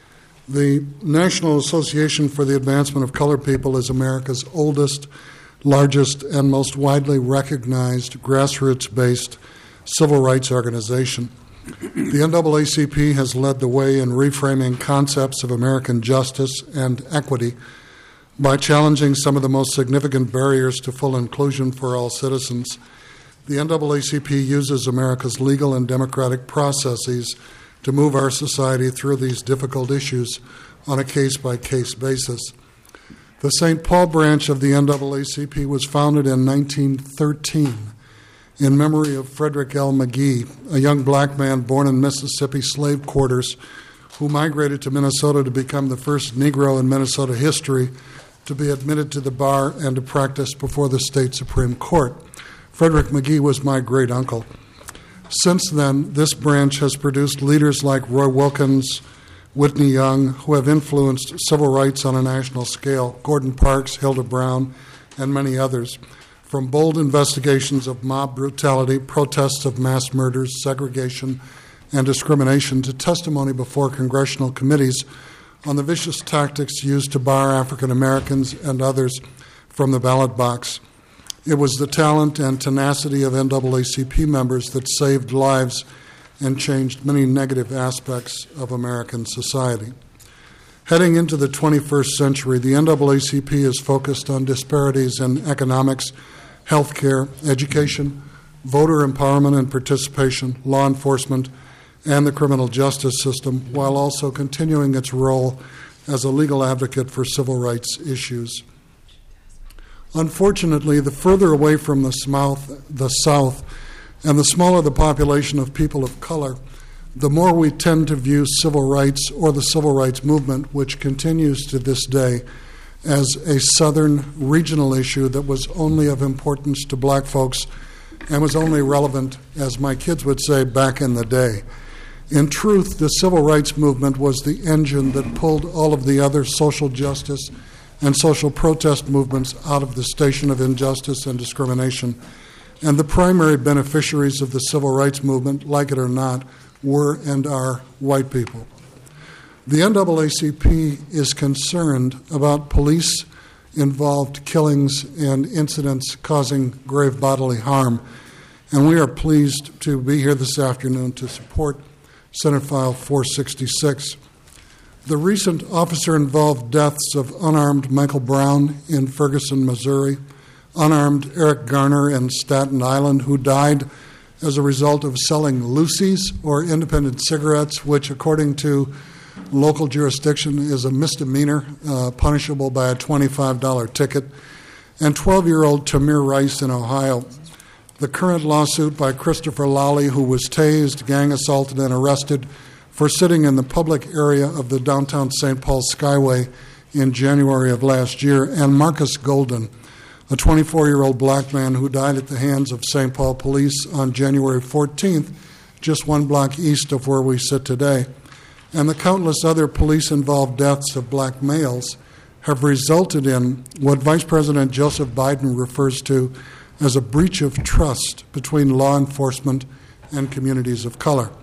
The National Association for the Advancement of Colored People is America's oldest, largest, and most widely recognized grassroots-based civil rights organization. The N double A C P has led the way in reframing concepts of American justice and equity by challenging some of the most significant barriers to full inclusion for all citizens. The N double A C P uses America's legal and democratic processes to move our society through these difficult issues on a case-by-case basis. The Saint Paul branch of the N double A C P was founded in nineteen thirteen in memory of Frederick L. McGee, a young black man born in Mississippi slave quarters who migrated to Minnesota to become the first Negro in Minnesota history to be admitted to the bar and to practice before the state Supreme Court. Frederick McGee was my great-uncle. Since then, this branch has produced leaders like Roy Wilkins, Whitney Young, who have influenced civil rights on a national scale, Gordon Parks, Hilda Brown, and many others. From bold investigations of mob brutality, protests of mass murders, segregation, and discrimination, to testimony before congressional committees on the vicious tactics used to bar African Americans and others from the ballot box. It was the talent and tenacity of N double A C P members that saved lives and changed many negative aspects of American society. Heading into the twenty-first century, the N double A C P is focused on disparities in economics, healthcare, education, voter empowerment and participation, law enforcement, and the criminal justice system, while also continuing its role as a legal advocate for civil rights issues. Unfortunately, the further away from the South, the South and the smaller the population of people of color, the more we tend to view civil rights or the civil rights movement, which continues to this day, as a southern regional issue that was only of importance to black folks and was only relevant, as my kids would say, back in the day. In truth, the civil rights movement was the engine that pulled all of the other social justice and social protest movements out of the station of injustice and discrimination. And the primary beneficiaries of the civil rights movement, like it or not, were and are white people. The N double A C P is concerned about police-involved killings and incidents causing grave bodily harm, and we are pleased to be here this afternoon to support Senate File four sixty-six. The recent officer-involved deaths of unarmed Michael Brown in Ferguson, Missouri, unarmed Eric Garner in Staten Island, who died as a result of selling Lucy's, or independent cigarettes, which, according to local jurisdiction, is a misdemeanor, uh, punishable by a twenty-five dollars ticket, and twelve-year-old Tamir Rice in Ohio. The current lawsuit by Christopher Lawley, who was tased, gang assaulted, and arrested for sitting in the public area of the downtown Saint Paul Skyway in January of last year, and Marcus Golden, a twenty-four-year-old black man who died at the hands of Saint Paul police on January fourteenth, just one block east of where we sit today. And the countless other police-involved deaths of black males have resulted in what Vice President Joseph Biden refers to as a breach of trust between law enforcement and communities of color.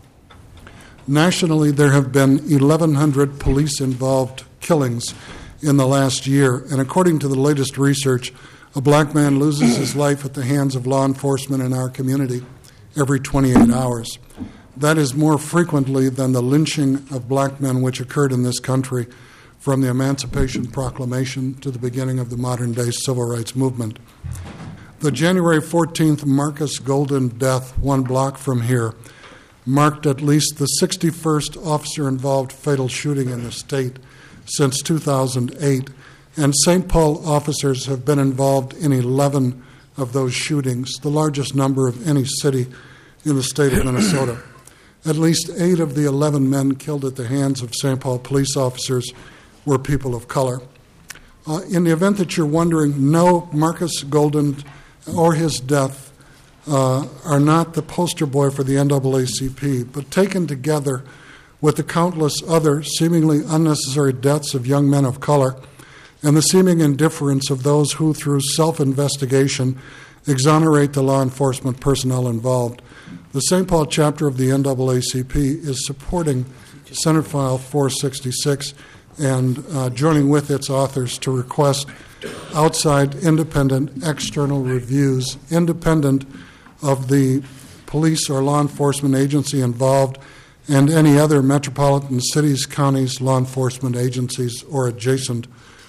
Nationally, there have been eleven hundred police-involved killings in the last year, and according to the latest research, a black man loses his life at the hands of law enforcement in our community every twenty-eight hours. That is more frequently than the lynching of black men which occurred in this country from the Emancipation Proclamation to the beginning of the modern-day civil rights movement. The January fourteenth Marcus Golden death, one block from here, marked at least the sixty-first officer-involved fatal shooting in the state since two thousand eight, and Saint Paul officers have been involved in eleven of those shootings, the largest number of any city in the state of Minnesota. At least eight of the eleven men killed at the hands of Saint Paul police officers were people of color. Uh, in the event that you're wondering, no, Marcus Golden or his death uh, are not the poster boy for the N double A C P, but taken together with the countless other seemingly unnecessary deaths of young men of color and the seeming indifference of those who, through self-investigation, exonerate the law enforcement personnel involved, the Saint Paul chapter of the N double A C P is supporting Senate File four sixty-six and uh, joining with its authors to request outside independent external reviews, independent of the police or law enforcement agency involved and any other metropolitan cities, counties, law enforcement agencies, or adjacent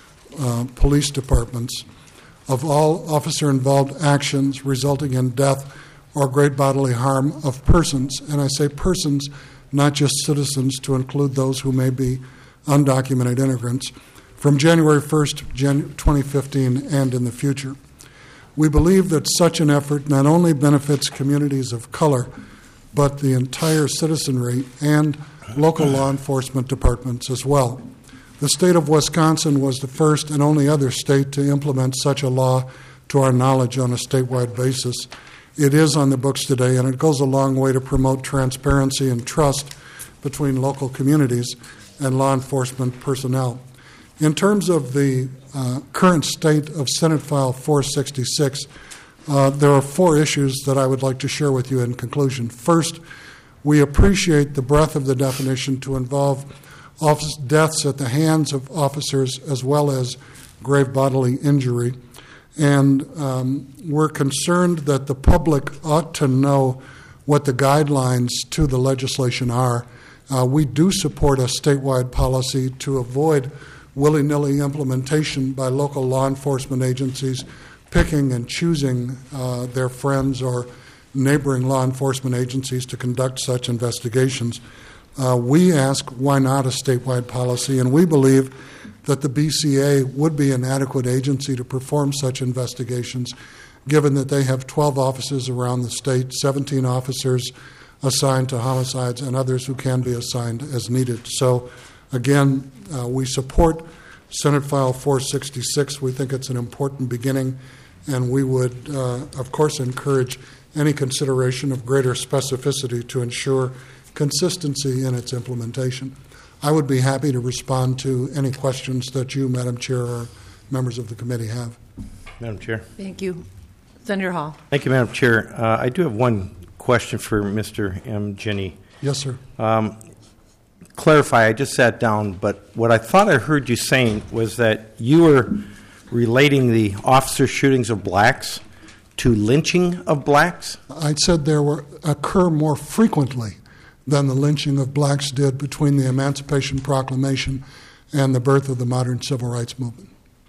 uh, police departments, of all officer-involved actions resulting in death or great bodily harm of persons. And I say persons, not just citizens, to include those who may be undocumented immigrants, from January first, twenty fifteen, and in the future. We believe that such an effort not only benefits communities of color, but the entire citizenry and local law enforcement departments as well. The state of Wisconsin was the first and only other state to implement such a law to our knowledge on a statewide basis. It is on the books today, and it goes a long way to promote transparency and trust between local communities and law enforcement personnel. In terms of the uh, current state of Senate File four sixty-six, uh, there are four issues that I would like to share with you in conclusion. First, we appreciate the breadth of the definition to involve office deaths at the hands of officers as well as grave bodily injury. And um, we're concerned that the public ought to know what the guidelines to the legislation are. Uh, we do support a statewide policy to avoid willy-nilly implementation by local law enforcement agencies picking and choosing uh, their friends or neighboring law enforcement agencies to conduct such investigations. Uh, we ask, why not a statewide policy? And we believe that the B C A would be an adequate agency to perform such investigations, given that they have twelve offices around the state, seventeen officers assigned to homicides, and others who can be assigned as needed. So, again, uh, we support Senate File four sixty-six. We think it's an important beginning, and we would, uh, of course, encourage any consideration of greater specificity to ensure consistency in its implementation. I would be happy to respond to any questions that you, Madam Chair, or members of the committee have. Madam Chair. Thank you. Senator Hall. Thank you, Madam Chair. Uh, I do have one question for Mister M. Jenny. Yes, sir. Um, clarify, I just sat down, but what I thought I heard you saying was that you were relating the officer shootings of blacks to lynching of blacks? I said there were occur more frequently than the lynching of blacks did between the Emancipation Proclamation and the birth of the modern civil rights movement.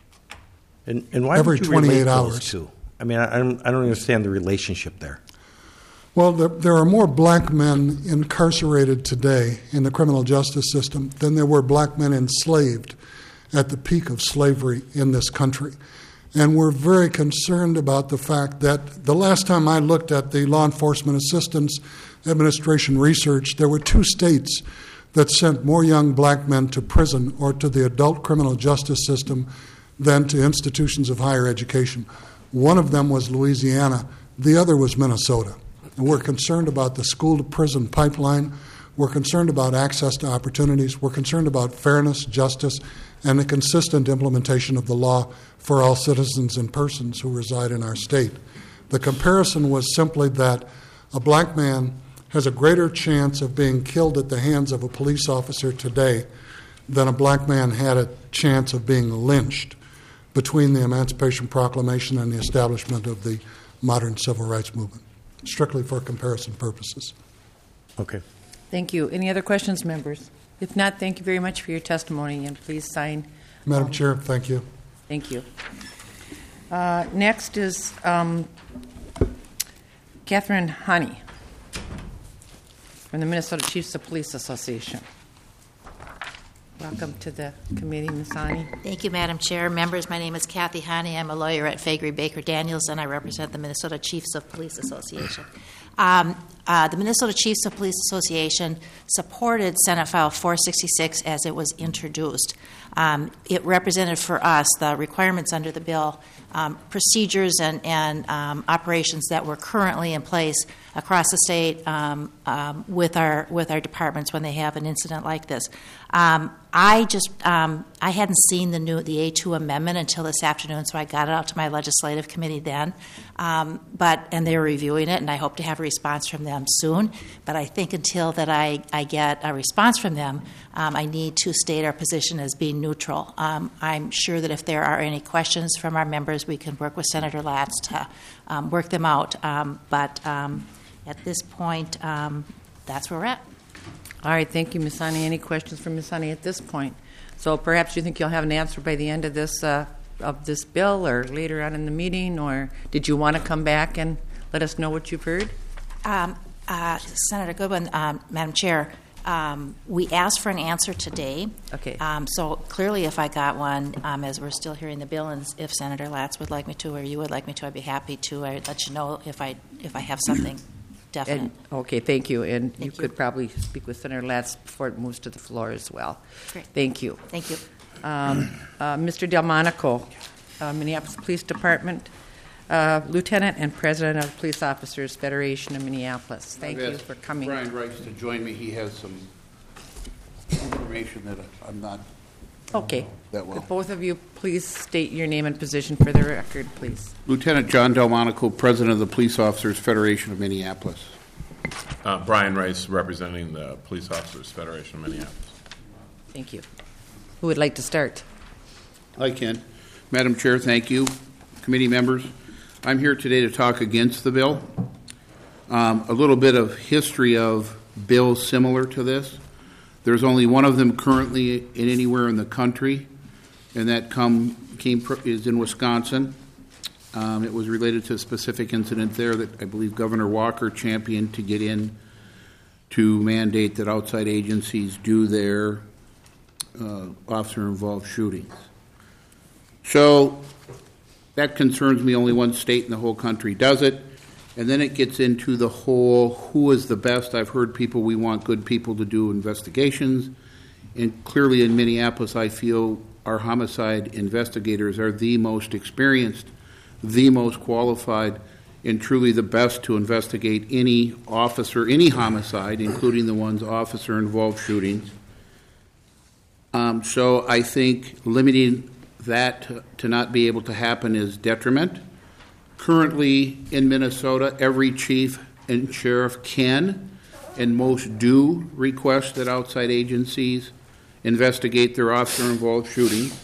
And, and why Every would you twenty-eight relate hours. those two? I mean, I, I don't, I don't understand the relationship there. Well, there, there are more black men incarcerated today in the criminal justice system than there were black men enslaved at the peak of slavery in this country. And we're very concerned about the fact that the last time I looked at the Law Enforcement Assistance Administration research, there were two states that sent more young black men to prison or to the adult criminal justice system than to institutions of higher education. One of them was Louisiana. The other was Minnesota. And we're concerned about the school-to-prison pipeline. We're concerned about access to opportunities. We're concerned about fairness, justice, and the consistent implementation of the law for all citizens and persons who reside in our state. The comparison was simply that a black man has a greater chance of being killed at the hands of a police officer today than a black man had a chance of being lynched between the Emancipation Proclamation and the establishment of the modern civil rights movement, strictly for comparison purposes. Okay. Thank you. Any other questions, members? If not, thank you very much for your testimony, and please sign. Madam um, Chair, thank you. Thank you. Uh, next is um, Catherine Honey from the Minnesota Chiefs of Police Association. Welcome to the committee, Miz Honey. Thank you, Madam Chair. Members, my name is Kathy Honey. I'm a lawyer at Faegre Baker Daniels, and I represent the Minnesota Chiefs of Police Association. Um, Uh, the Minnesota Chiefs of Police Association supported Senate File four sixty-six as it was introduced. Um, it represented for us the requirements under the bill, um, procedures and, and um, operations that were currently in place across the state um, um, with our with our departments when they have an incident like this. Um, I just um, I hadn't seen the new the A two amendment until this afternoon, so I got it out to my legislative committee then. Um, but and they were reviewing it, and I hope to have a response from them soon. But I think until that I, I get a response from them, um, I need to state our position as being neutral. Um, I'm sure that if there are any questions from our members, we can work with Senator Latz to um, work them out. Um, but um, at this point, um, that's where we're at. All right, thank you, Miz Hani. Any questions from Miz Hani at this point? So perhaps you think you'll have an answer by the end of this uh, of this bill, or later on in the meeting, or did you want to come back and let us know what you've heard? Um, uh, Senator Goodwin, um, Madam Chair, um, we asked for an answer today. Okay. Um, so clearly, if I got one, um, as we're still hearing the bill, and if Senator Latz would like me to, or you would like me to, I'd be happy to. I'd let you know if I if I have something definite. And, okay, thank you. And Thank you, you. could probably speak with Senator Latz before it moves to the floor as well. Great. Thank you. Thank you. Um, uh, Mister Delmonico, uh, Minneapolis Police Department, uh, Lieutenant and President of Police Officers Federation of Minneapolis. Thank I've you asked for coming. Brian Rice to join me. He has some information that I'm not. Okay. That well. Could both of you please state your name and position for the record, please? Lieutenant John Delmonico, President of the Police Officers Federation of Minneapolis. Uh, Brian Rice, representing the Police Officers Federation of Minneapolis. Thank you. Who would like to start? I can. Madam Chair, thank you. Committee members, I'm here today to talk against the bill. Um, a little bit of history of bills similar to this. There's only one of them currently in anywhere in the country, and that come came is in Wisconsin. Um, it was related to a specific incident there that I believe Governor Walker championed to get in to mandate that outside agencies do their uh, officer-involved shootings. So that concerns me. Only one state in the whole country does it. And then it gets into the whole, who is the best? I've heard people, we want good people to do investigations. And clearly in Minneapolis, I feel our homicide investigators are the most experienced, the most qualified, and truly the best to investigate any officer, any homicide, including the ones officer-involved shootings. Um, so I think limiting that to, to not be able to happen is detriment. Currently in Minnesota, every chief and sheriff can, and most do, request that outside agencies investigate their officer-involved shootings.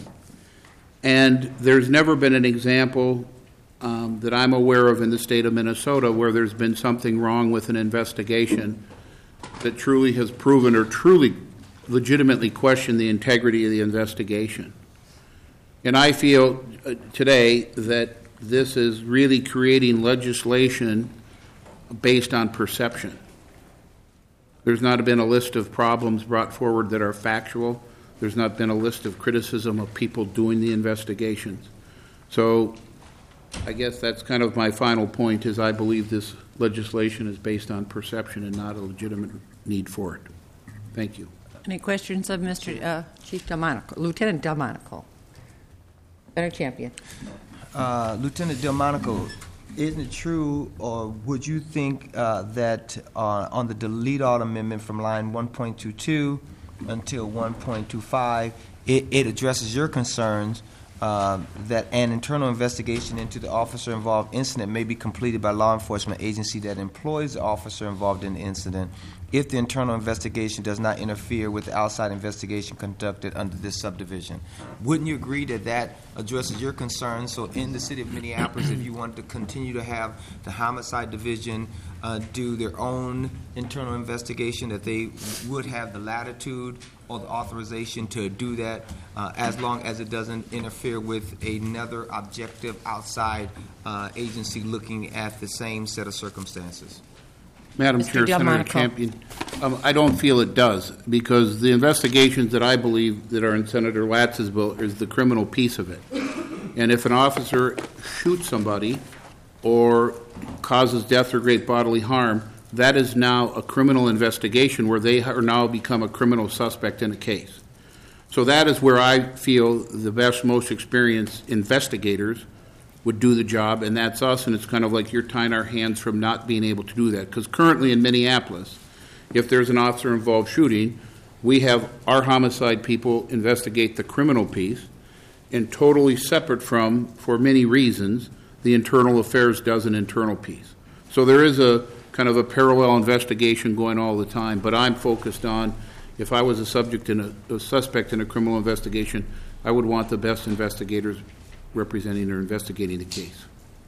And there's never been an example um, that I'm aware of in the state of Minnesota where there's been something wrong with an investigation that truly has proven or truly legitimately questioned the integrity of the investigation. And I feel uh, today that this is really creating legislation based on perception. There's not been a list of problems brought forward that are factual. There's not been a list of criticism of people doing the investigations. So I guess that's kind of my final point, is I believe this legislation is based on perception and not a legitimate need for it. Thank you. Any questions of Mister Uh, Chief Delmonico, Lieutenant Delmonico? Better Champion. Uh, Lieutenant Delmonico, isn't it true, or would you think uh, that uh, on the delete all amendment from line one point two two until one point two five, it, it addresses your concerns uh, that an internal investigation into the officer-involved incident may be completed by law enforcement agency that employs the officer involved in the incident if the internal investigation does not interfere with the outside investigation conducted under this subdivision? Wouldn't you agree that that addresses your concerns? So in the city of Minneapolis, if you want to continue to have the homicide division uh, do their own internal investigation, that they would have the latitude or the authorization to do that uh, as long as it doesn't interfere with another objective outside uh, agency looking at the same set of circumstances? Madam Mister Chair, Senator Delmonico. Champion, um, I don't feel it does, because the investigations that I believe that are in Senator Latz's bill is the criminal piece of it. And if an officer shoots somebody or causes death or great bodily harm, that is now a criminal investigation where they are now become a criminal suspect in a case. So that is where I feel the best, most experienced investigators would do the job, and that's us, and it's kind of like you're tying our hands from not being able to do that. Because currently in Minneapolis, if there's an officer-involved shooting, we have our homicide people investigate the criminal piece, and totally separate from, for many reasons, the internal affairs does an internal piece. So there is a kind of a parallel investigation going all the time, but I'm focused on, if I was a subject in a, a suspect in a criminal investigation, I would want the best investigators representing or investigating the case.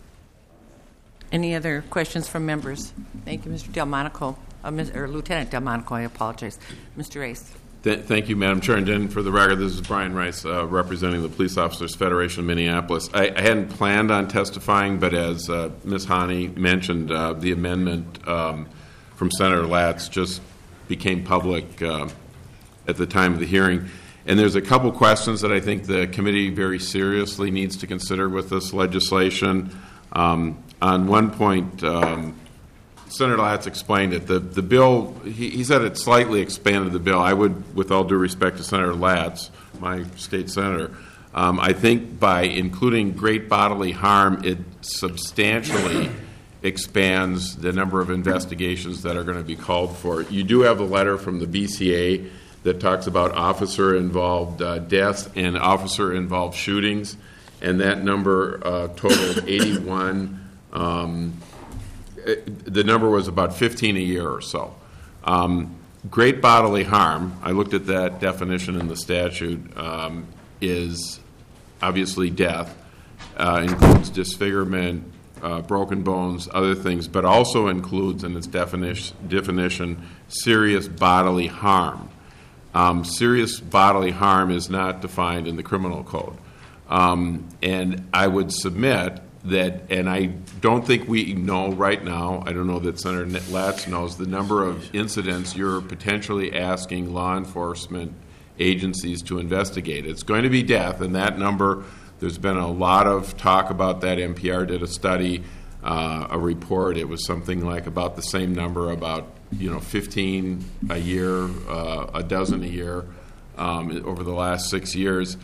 Any other questions from members? Thank you, Mister Delmonico, uh, or Lieutenant Delmonico, I apologize. Mister Race. Th- Thank you, Madam Chair. And then for the record, this is Brian Rice, uh, representing the Police Officers Federation of Minneapolis. I, I hadn't planned on testifying, but as uh, Miz Hani mentioned, uh, the amendment um, from Senator Latz just became public uh, at the time of the hearing. And there's a couple questions that I think the committee very seriously needs to consider with this legislation. Um, on one point, um, Senator Latz explained it. The, the bill, he, he said it slightly expanded the bill. I would, with all due respect to Senator Latz, my state senator, um, I think by including great bodily harm, it substantially expands the number of investigations that are going to be called for. You do have a letter from the B C A that talks about officer-involved uh, deaths and officer-involved shootings, and that number uh, totaled eighty-one. Um, it, the number was about fifteen a year or so. Um, great bodily harm, I looked at that definition in the statute, um, is obviously death, uh, includes disfigurement, uh, broken bones, other things, but also includes in its definition, definition serious bodily harm. Um, serious bodily harm is not defined in the criminal code. Um, and I would submit that, and I don't think we know right now, I don't know that Senator Latz knows, the number of incidents you're potentially asking law enforcement agencies to investigate. It's going to be death, and that number, there's been a lot of talk about that. N P R did a study, uh, a report. It was something like about the same number, about you know, fifteen a year, uh, a dozen a year um, over the last six years.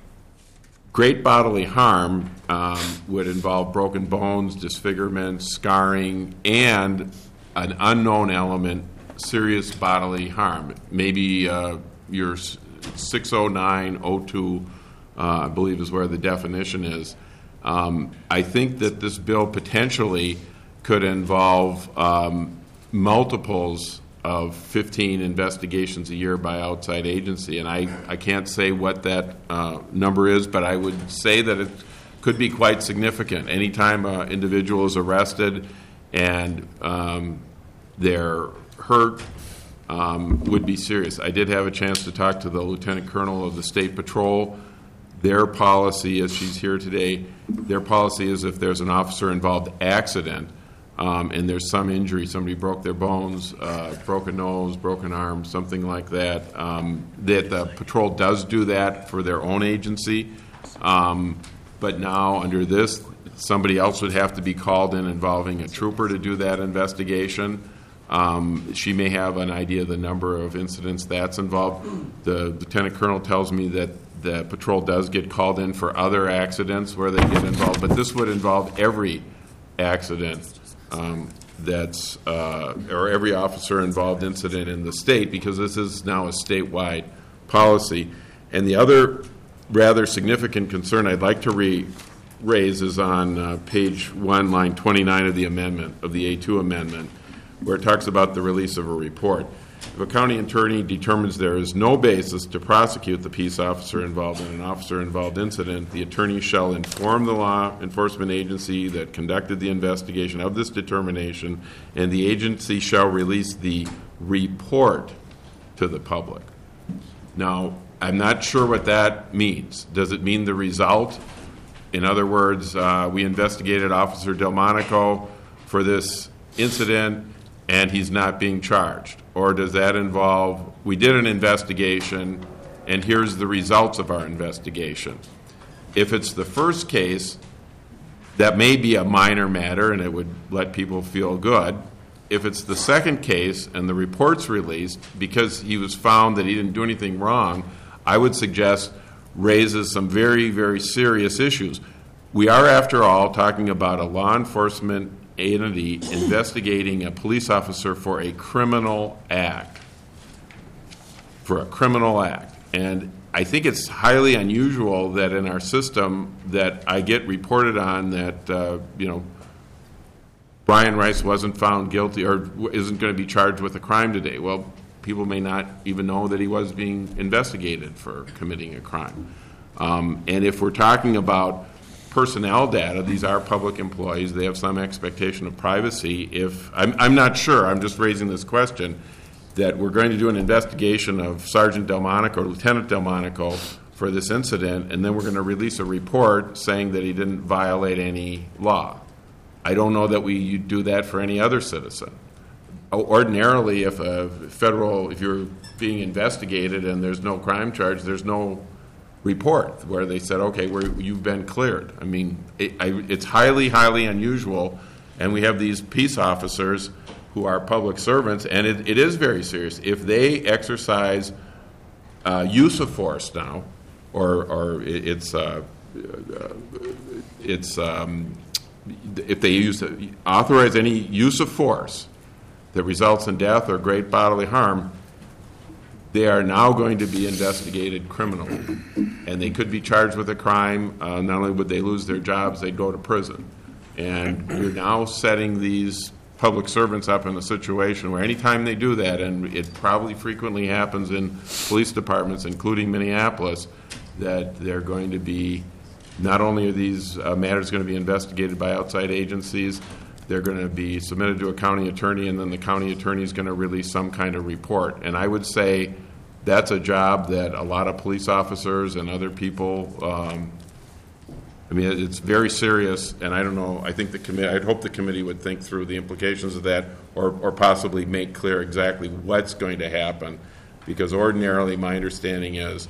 Great bodily harm um, would involve broken bones, disfigurement, scarring, and an unknown element, serious bodily harm. Maybe uh, your six oh nine oh two, uh, I believe is where the definition is. Um, I think that this bill potentially could involve um, multiples of fifteen investigations a year by outside agency, and I, I can't say what that uh, number is, but I would say that it could be quite significant. Anytime an individual is arrested and um, they're hurt, um, would be serious. I did have a chance to talk to the Lieutenant Colonel of the State Patrol. Their policy, as she's here today, their policy is if there's an officer-involved accident, Um, and there's some injury, somebody broke their bones, uh, broken nose, broken arm, something like that, um, that the patrol does do that for their own agency. Um, but now, under this, somebody else would have to be called in involving a trooper to do that investigation. Um, she may have an idea of the number of incidents that's involved. The Lieutenant Colonel tells me that the patrol does get called in for other accidents where they get involved, but this would involve every accident Um, that's uh, or every officer-involved incident in the state, because this is now a statewide policy. And the other rather significant concern I'd like to re- raise is on uh, page one, line twenty-nine of the amendment, of the A two amendment, where it talks about the release of a report. If a county attorney determines there is no basis to prosecute the peace officer involved in an officer-involved incident, the attorney shall inform the law enforcement agency that conducted the investigation of this determination, and the agency shall release the report to the public. Now, I'm not sure what that means. Does it mean the result? In other words, uh, we investigated Officer Delmonico for this incident, and he's not being charged? Or does that involve, we did an investigation, and here's the results of our investigation? If it's the first case, that may be a minor matter, and it would let people feel good. if it's the second case and the report's released because he was found that he didn't do anything wrong, I would suggest raises some very, very serious issues. We are, after all, talking about a law enforcement entity investigating a police officer for a criminal act. For a criminal act. And I think it's highly unusual that in our system that I get reported on that, uh, you know, Brian Rice wasn't found guilty or isn't going to be charged with a crime today. Well, people may not even know that he was being investigated for committing a crime. Um, and if we're talking about personnel data, these are public employees. They have some expectation of privacy. If I'm, I'm not sure, I'm just raising this question, that we're going to do an investigation of Sergeant Delmonico or Lieutenant Delmonico for this incident, and then we're going to release a report saying that he didn't violate any law. I don't know that we do that for any other citizen. Ordinarily, if a federal, if you're being investigated and there's no crime charge, there's no report where they said, okay, we're, you've been cleared. I mean, it, I, it's highly, highly unusual, and we have these peace officers who are public servants, and it, it is very serious. If they exercise uh, use of force now, or, or it, it's, uh, uh, it's um, if they use authorize any use of force that results in death or great bodily harm, they are now going to be investigated criminally, and they could be charged with a crime. Uh, not only would they lose their jobs, they'd go to prison. And you're now setting these public servants up in a situation where anytime they do that, and it probably frequently happens in police departments, including Minneapolis, that they're going to be, not only are these uh, matters going to be investigated by outside agencies, they're going to be submitted to a county attorney, and then the county attorney is going to release some kind of report. And I would say that's a job that a lot of police officers and other people, um, I mean, it's very serious, and I don't know, I think the committee, I'd hope the committee would think through the implications of that, or, or possibly make clear exactly what's going to happen, because ordinarily my understanding is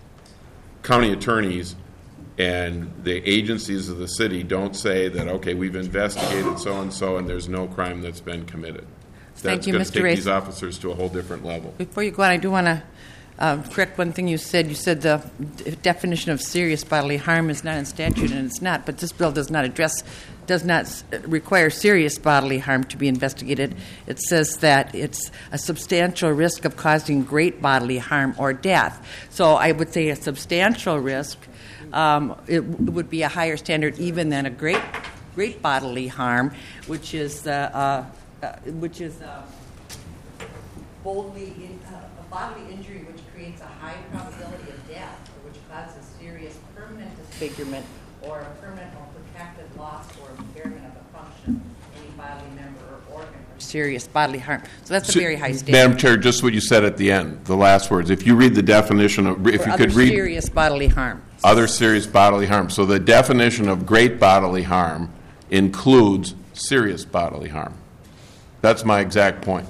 county attorneys and the agencies of the city don't say that, okay, we've investigated so-and-so and there's no crime that's been committed. Thank That's you, going Mister to take Race. these officers to a whole different level. Before you go on, I do want to uh, correct one thing you said. You said the d- definition of serious bodily harm is not in statute, and it's not. But this bill does not address, does not s- require serious bodily harm to be investigated. It says that it's a substantial risk of causing great bodily harm or death. So I would say a substantial risk. Um, it w- would be a higher standard even than a great, great bodily harm, which is uh, uh, uh, which is. Uh, boldly in, uh, a bodily injury which creates a high probability of death or which causes serious permanent disfigurement or a permanent or protracted loss or impairment of a function, any bodily member or organ, or serious bodily harm. So that's a So, very high standard. Madam Chair, just what you said at the end, the last words. If you read the definition of, if For you other could read serious bodily harm. other serious bodily harm. So the definition of great bodily harm includes serious bodily harm. That's my exact point.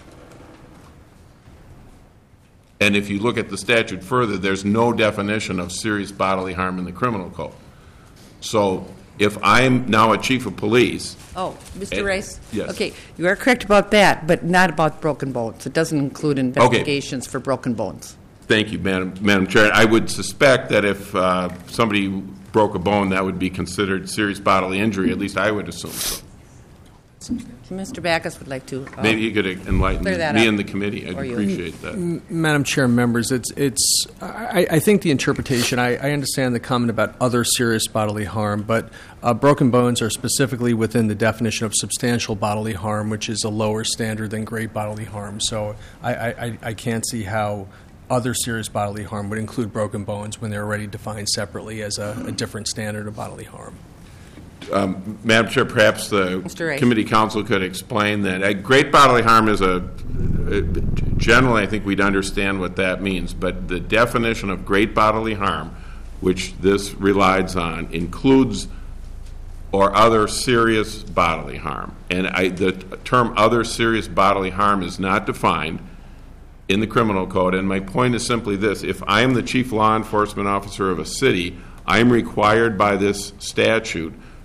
And if you look at the statute further, there's no definition of serious bodily harm in the criminal code. So if I'm now a chief of police. Oh, Mister Eh, Rice? yes. Okay, you are correct about that, but not about broken bones. It doesn't include investigations for broken bones. Thank you, Madam, Madam Chair. I would suspect that if uh, somebody broke a bone, that would be considered serious bodily injury. At least I would assume so. Mister Backus would like to. Uh, Maybe you could enlighten clear that me up and the committee. I'd for you. appreciate that. M- Madam Chair, members, it's it's. I, I think the interpretation. I, I understand the comment about other serious bodily harm, but uh, broken bones are specifically within the definition of substantial bodily harm, which is a lower standard than great bodily harm. So I, I, I can't see how other serious bodily harm would include broken bones when they're already defined separately as a, a different standard of bodily harm. Um, Madam Chair, perhaps the Mister Ray. committee counsel could explain that. Uh, great bodily harm is a, uh, generally I think we'd understand what that means, but the definition of great bodily harm, which this relies on, includes or other serious bodily harm. And I, the term other serious bodily harm is not defined in the criminal code, and my point is simply this. If I am the chief law enforcement officer of a city, I am required by this statute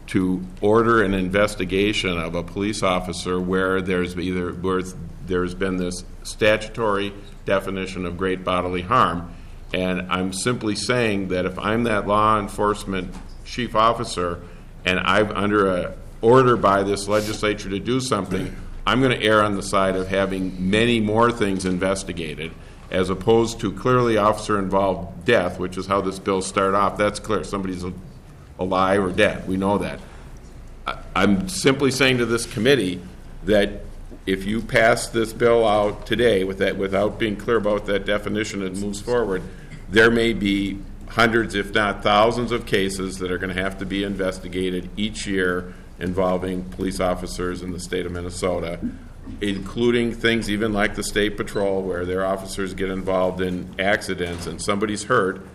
to order an investigation of a police officer where there's either where there's been this statutory definition of great bodily harm. And I'm simply saying that if I'm that law enforcement chief officer and I'm under a order by this legislature to do something, I'm going to err on the side of having many more things investigated, as opposed to clearly officer-involved death, which is how this bill started off. That's clear. Somebody's alive or dead. We know that. I, I'm simply saying to this committee that if you pass this bill out today with that, without being clear about that definition and moves forward, there may be hundreds, if not thousands, of cases that are going to have to be investigated each year involving police officers in the state of Minnesota, including things even like the State Patrol, where their officers get involved in accidents and somebody's hurt,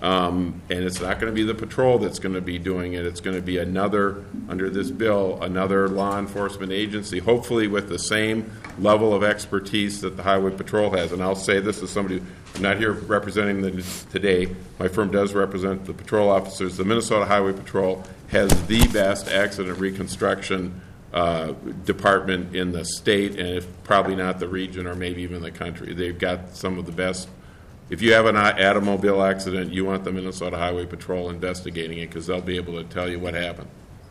um, and it's not going to be the patrol that's going to be doing it. It's going to be another, under this bill, another law enforcement agency, hopefully with the same level of expertise that the Highway Patrol has. And I'll say this as somebody who's not here representing them today. My firm does represent the patrol officers. The Minnesota Highway Patrol has the best accident reconstruction uh, department in the state, and if probably not the region or maybe even the country. They've got some of the best. If you have an automobile accident, you want the Minnesota Highway Patrol investigating it, because they'll be able to tell you what happened.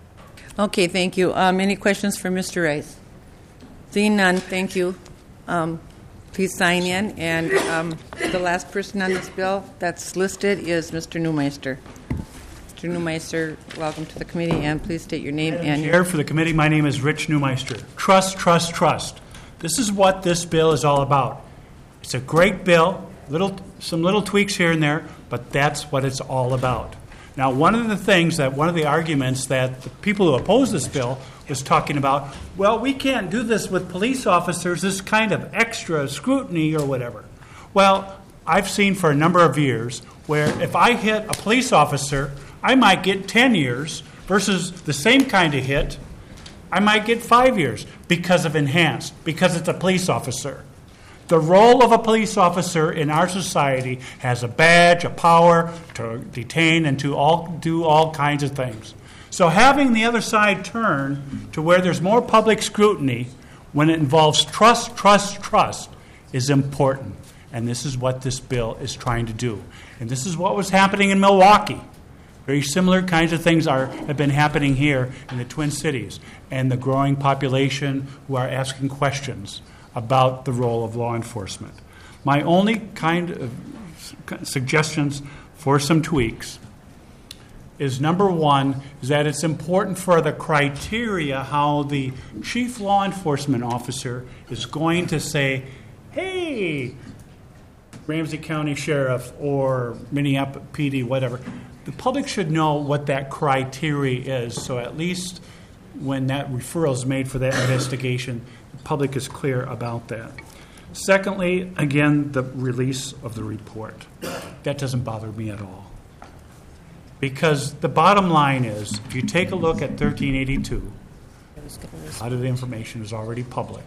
Okay, thank you. Um, any questions for Mister Rice? Seeing none, thank you. Um, please sign in. And um, the last person on this bill that's listed is Mister Newmeister. Mister Newmeister, welcome to the committee, and please state your name. Madam and Chair, your... for the committee, my name is Rich Newmeister. Trust, trust, trust. This is what this bill is all about. It's a great bill, little, some little tweaks here and there, but that's what it's all about. Now, one of the things that, one of the arguments that the people who oppose this bill was talking about, well, we can't do this with police officers, this kind of extra scrutiny or whatever. Well, I've seen for a number of years where if I hit a police officer, I might get ten years versus the same kind of hit, I might get five years because of enhanced, because it's a police officer. The role of a police officer in our society has a badge, a power to detain and to all, do all kinds of things. So having the other side turn to where there's more public scrutiny when it involves trust, trust, trust is important. And this is what this bill is trying to do. And this is what was happening in Milwaukee. Very similar kinds of things are have been happening here in the Twin Cities, and the growing population who are asking questions about the role of law enforcement. My only kind of suggestions for some tweaks is, number one, is that it's important for the criteria how the chief law enforcement officer is going to say, hey, Ramsey County Sheriff or Minneapolis P D, whatever. The public should know what that criteria is, so at least when that referral is made for that investigation, the public is clear about that. Secondly, again, the release of the report. That doesn't bother me at all. Because the bottom line is, if you take a look at thirteen eighty-two, a lot of the information is already public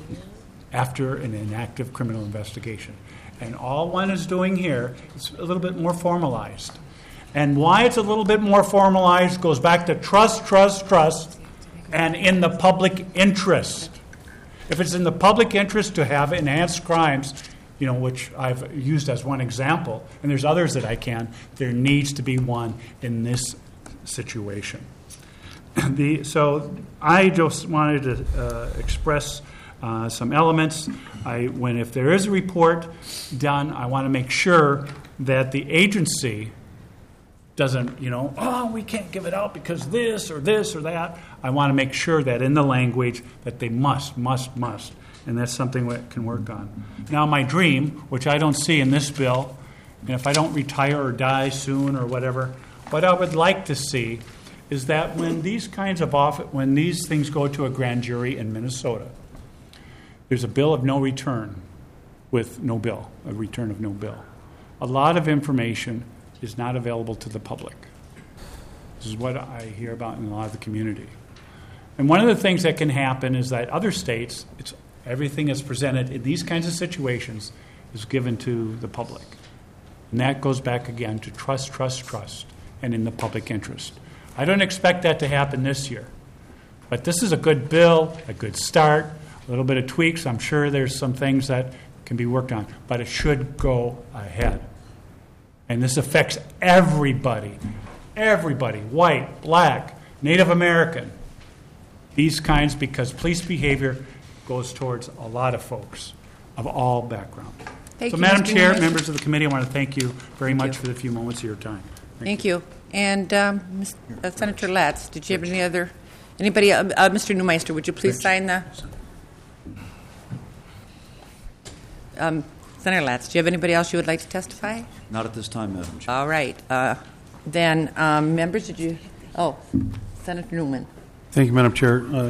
after an inactive criminal investigation. And all one is doing here is a little bit more formalized. And why it's a little bit more formalized goes back to trust, trust, trust, and in the public interest. If it's in the public interest to have enhanced crimes, you know, which I've used as one example, and there's others that I can, there needs to be one in this situation. The, so I just wanted to uh, express uh, some elements. I, when if there is a report done, I want to make sure that the agency doesn't, you know, oh, we can't give it out because this or this or that. I want to make sure that in the language that they must, must, must. And that's something we can work on. Now, my dream, which I don't see in this bill, and if I don't retire or die soon or whatever, what I would like to see is that when these kinds of off, when these things go to a grand jury in Minnesota, there's a bill of no return with no bill, a return of no bill. A lot of information is not available to the public. This is what I hear about in a lot of the community. And one of the things that can happen is that other states, it's everything that's presented in these kinds of situations is given to the public. And that goes back again to trust, trust, trust, and in the public interest. I don't expect that to happen this year. But this is a good bill, a good start, a little bit of tweaks. I'm sure there's some things that can be worked on, but it should go ahead. And this affects everybody, everybody, white, black, Native American, these kinds, because police behavior goes towards a lot of folks of all backgrounds. Thank so, you, Madam Mister Chair, Newman. members of the committee, I want to thank you very Thank much you. for the few moments of your time. Thank you. And um, Miz uh, Senator Latz, did you have any other? Anybody? Uh, uh, Mister Newmeister, would you please sign the? Um, Senator Latz, do you have anybody else you would like to testify? Not at this time, Madam Chair. All right. Uh, then, um, members, did you? Oh, Senator Newman. Thank you, Madam Chair. Uh,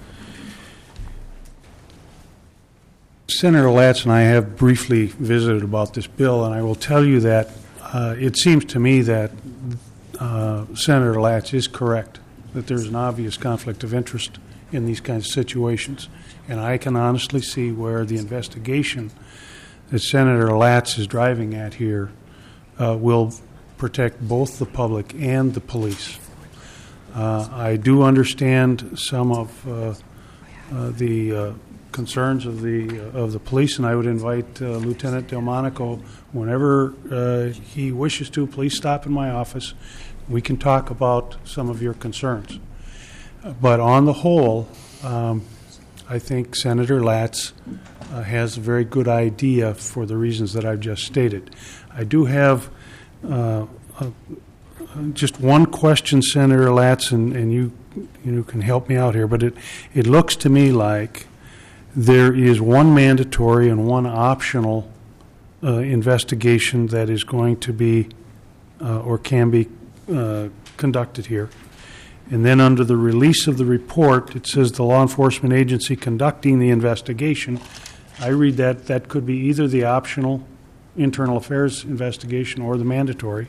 Senator Latz and I have briefly visited about this bill, and I will tell you that uh, it seems to me that uh, Senator Latz is correct, that there's an obvious conflict of interest in these kinds of situations. And I can honestly see where the investigation that Senator Latz is driving at here uh, will protect both the public and the police. Uh, I do understand some of uh, uh, the uh, concerns of the uh, of the police, and I would invite uh, Lieutenant Delmonico, whenever uh, he wishes to, please stop in my office. We can talk about some of your concerns. But on the whole, um, I think Senator Latz uh, has a very good idea for the reasons that I've just stated. I do have uh, a, just one question, Senator Latz, and, and you you can help me out here, but it, it looks to me like there is one mandatory and one optional uh, investigation that is going to be uh, or can be uh, conducted here. And then under the release of the report, it says the law enforcement agency conducting the investigation. I read that that could be either the optional internal affairs investigation or the mandatory,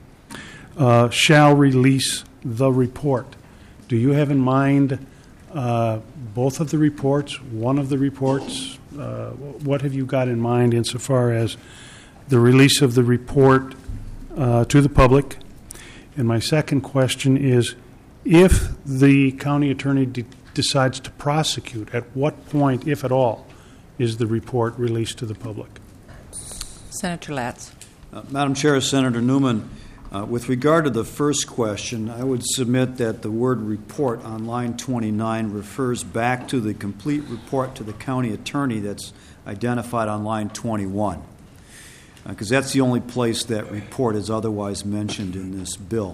uh, shall release the report. Do you have in mind uh, both of the reports, one of the reports? Uh, what have you got in mind insofar as the release of the report uh, to the public? And my second question is, if the county attorney de- decides to prosecute, at what point, if at all, is the report released to the public? Senator Latz. Uh, Madam Chair, Senator Newman, uh, with regard to the first question, I would submit that the word report on line twenty-nine refers back to the complete report to the county attorney that's identified on line twenty-one, because uh, that's the only place that report is otherwise mentioned in this bill.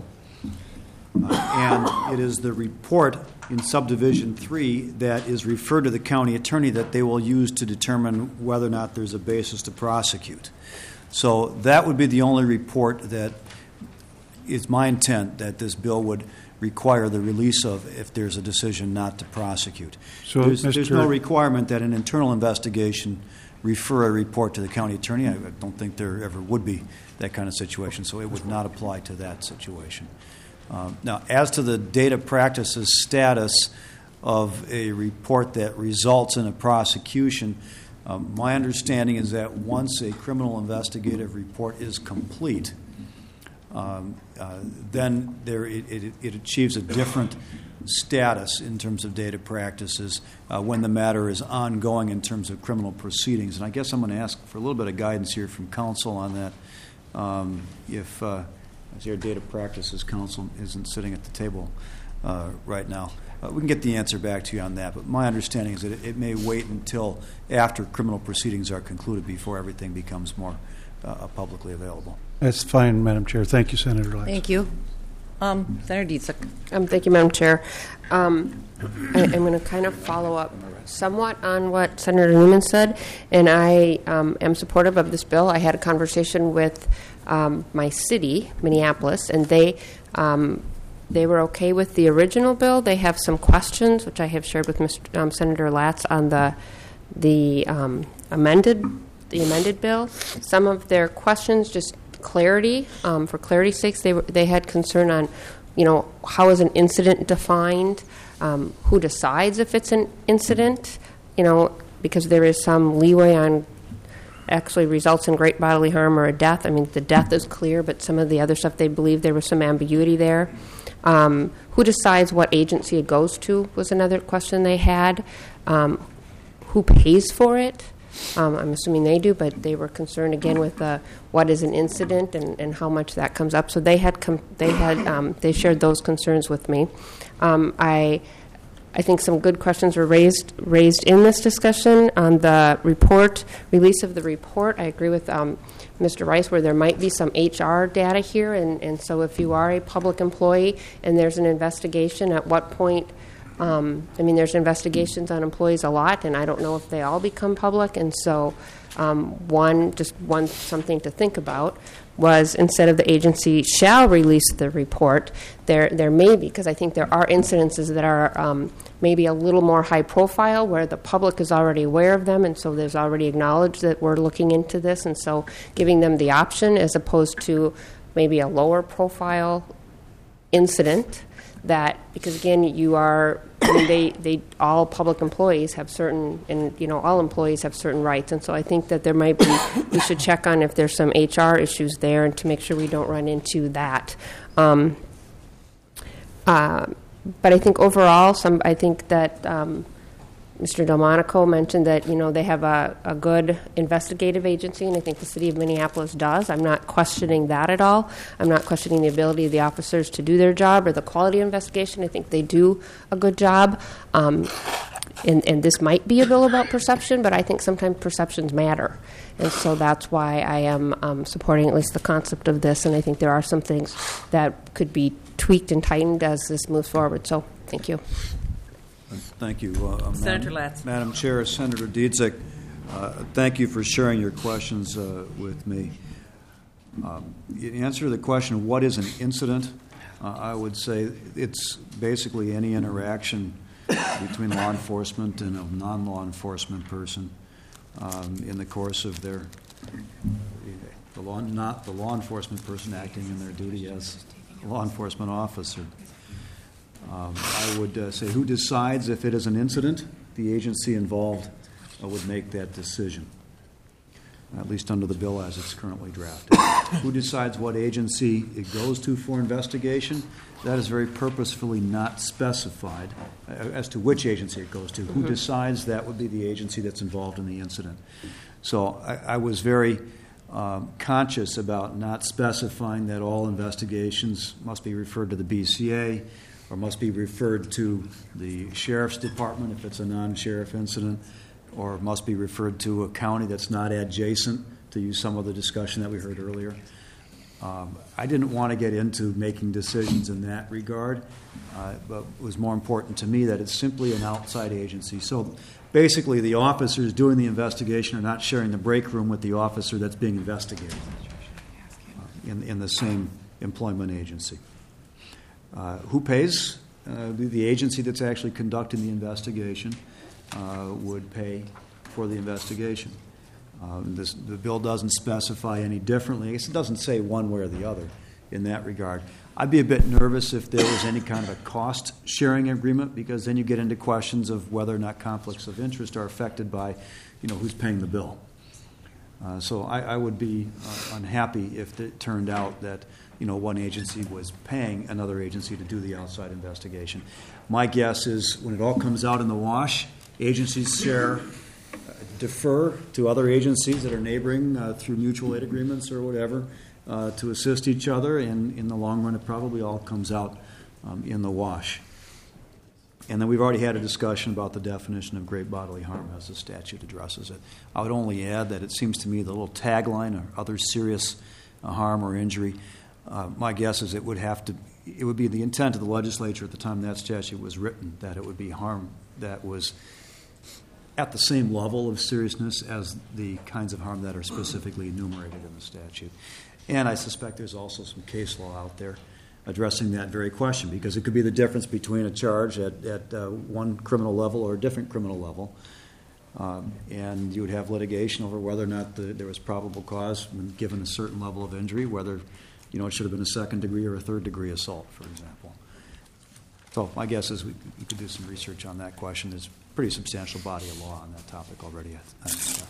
Uh, and it is the report in subdivision three that is referred to the county attorney that they will use to determine whether or not there's a basis to prosecute. So that would be the only report that is my intent that this bill would require the release of if there's a decision not to prosecute. So, there's, there's Mister no requirement that an internal investigation refer a report to the county attorney. I don't think there ever would be that kind of situation, so it would not apply to that situation. Um, now, as to the data practices status of a report that results in a prosecution, um, my understanding is that once a criminal investigative report is complete, um, uh, then there it, it, it achieves a different status in terms of data practices uh, when the matter is ongoing in terms of criminal proceedings. And I guess I'm going to ask for a little bit of guidance here from counsel on that. Um, if uh, As your data practices counsel isn't sitting at the table uh, right now. Uh, we can get the answer back to you on that, but my understanding is that it, it may wait until after criminal proceedings are concluded before everything becomes more uh, publicly available. That's fine, Madam Chair. Thank you, Senator Latz. Thank you. Um, Senator Dietzig. Um, thank you, Madam Chair. Um, I, I'm going to kind of follow up somewhat on what Senator Newman said, and I um, am supportive of this bill. I had a conversation with um, my city, Minneapolis, and they um, they were okay with the original bill. They have some questions, which I have shared with Mister Um, Senator Latz on the the um, amended the amended bill. Some of their questions, just clarity, um, for clarity's sakes, they were, they had concern on, you know, how is an incident defined? Um, who decides if it's an incident? You know, because there is some leeway on actually results in great bodily harm or a death. I mean, the death is clear, but some of the other stuff, they believe there was some ambiguity there. Um, who decides what agency it goes to was another question they had. Um, who pays for it? Um, I'm assuming they do, but they were concerned again with uh, what is an incident and, and how much that comes up. So they had com- they had um, they shared those concerns with me. Um, I. I think some good questions were raised raised in this discussion on the report, release of the report. I agree with um, Mister Rice where there might be some H R data here, and, and so if you are a public employee and there's an investigation, at what point, um, I mean, there's investigations on employees a lot, and I don't know if they all become public, and so um, one, just one something to think about was instead of the agency shall release the report, there there may be, because I think there are incidences that are um, maybe a little more high profile where the public is already aware of them, and so there's already acknowledged that we're looking into this, and so giving them the option as opposed to maybe a lower profile incident that, because again, you are, I mean, they, they, all public employees have certain, and, you know, all employees have certain rights, and so I think that there might be, we should check on if there's some H R issues there and to make sure we don't run into that. Um, uh, but I think overall, some, I think that um, Mister Delmonico mentioned that, you know, they have a, a good investigative agency, and I think the city of Minneapolis does. I'm not questioning that at all. I'm not questioning the ability of the officers to do their job or the quality of investigation. I think they do a good job. Um, and, and this might be a bill about perception, but I think sometimes perceptions matter. And so that's why I am um, supporting at least the concept of this, and I think there are some things that could be tweaked and tightened as this moves forward. So thank you. Thank you. Uh, Senator Madam, Latz. Madam Chair, Senator Dietzick, uh, thank you for sharing your questions uh, with me. Um, in answer to the question, what is an incident, uh, I would say it's basically any interaction between law enforcement and a non-law enforcement person um, in the course of their, the law, not the law enforcement person acting in their duty as a law enforcement officer. Um, I would uh, say who decides if it is an incident? The agency involved uh, would make that decision, at least under the bill as it's currently drafted. Who decides what agency it goes to for investigation? That is very purposefully not specified uh, as to which agency it goes to. Mm-hmm. Who decides? That would be the agency that's involved in the incident. So I, I was very um, conscious about not specifying that all investigations must be referred to the B C A or must be referred to the sheriff's department if it's a non-sheriff incident, or must be referred to a county that's not adjacent, to use some of the discussion that we heard earlier. Um, I didn't want to get into making decisions in that regard, uh, but it was more important to me that it's simply an outside agency. So basically the officers doing the investigation are not sharing the break room with the officer that's being investigated uh, in, in the same employment agency. Uh, who pays? Uh, the, the agency that's actually conducting the investigation uh, would pay for the investigation. Uh, this, the bill doesn't specify any differently. I guess it doesn't say one way or the other in that regard. I'd be a bit nervous if there was any kind of a cost-sharing agreement, because then you get into questions of whether or not conflicts of interest are affected by, you know, who's paying the bill. Uh, so I, I would be uh, unhappy if it turned out that, you know, one agency was paying another agency to do the outside investigation. My guess is when it all comes out in the wash, agencies share, uh, defer to other agencies that are neighboring uh, through mutual aid agreements or whatever uh, to assist each other, and in the long run it probably all comes out um, in the wash. And then we've already had a discussion about the definition of great bodily harm as the statute addresses it. I would only add that it seems to me the little tagline, or other serious uh, harm or injury, uh, my guess is it would have to, it would be the intent of the legislature at the time that statute was written, that it would be harm that was at the same level of seriousness as the kinds of harm that are specifically enumerated in the statute. And I suspect there's also some case law out there addressing that very question, because it could be the difference between a charge at, at uh, one criminal level or a different criminal level. Um, and you would have litigation over whether or not the, there was probable cause given a certain level of injury, whether, you know, it should have been a second degree or a third degree assault, for example. So my guess is we, we could do some research on that question. There's a pretty substantial body of law on that topic already. I think.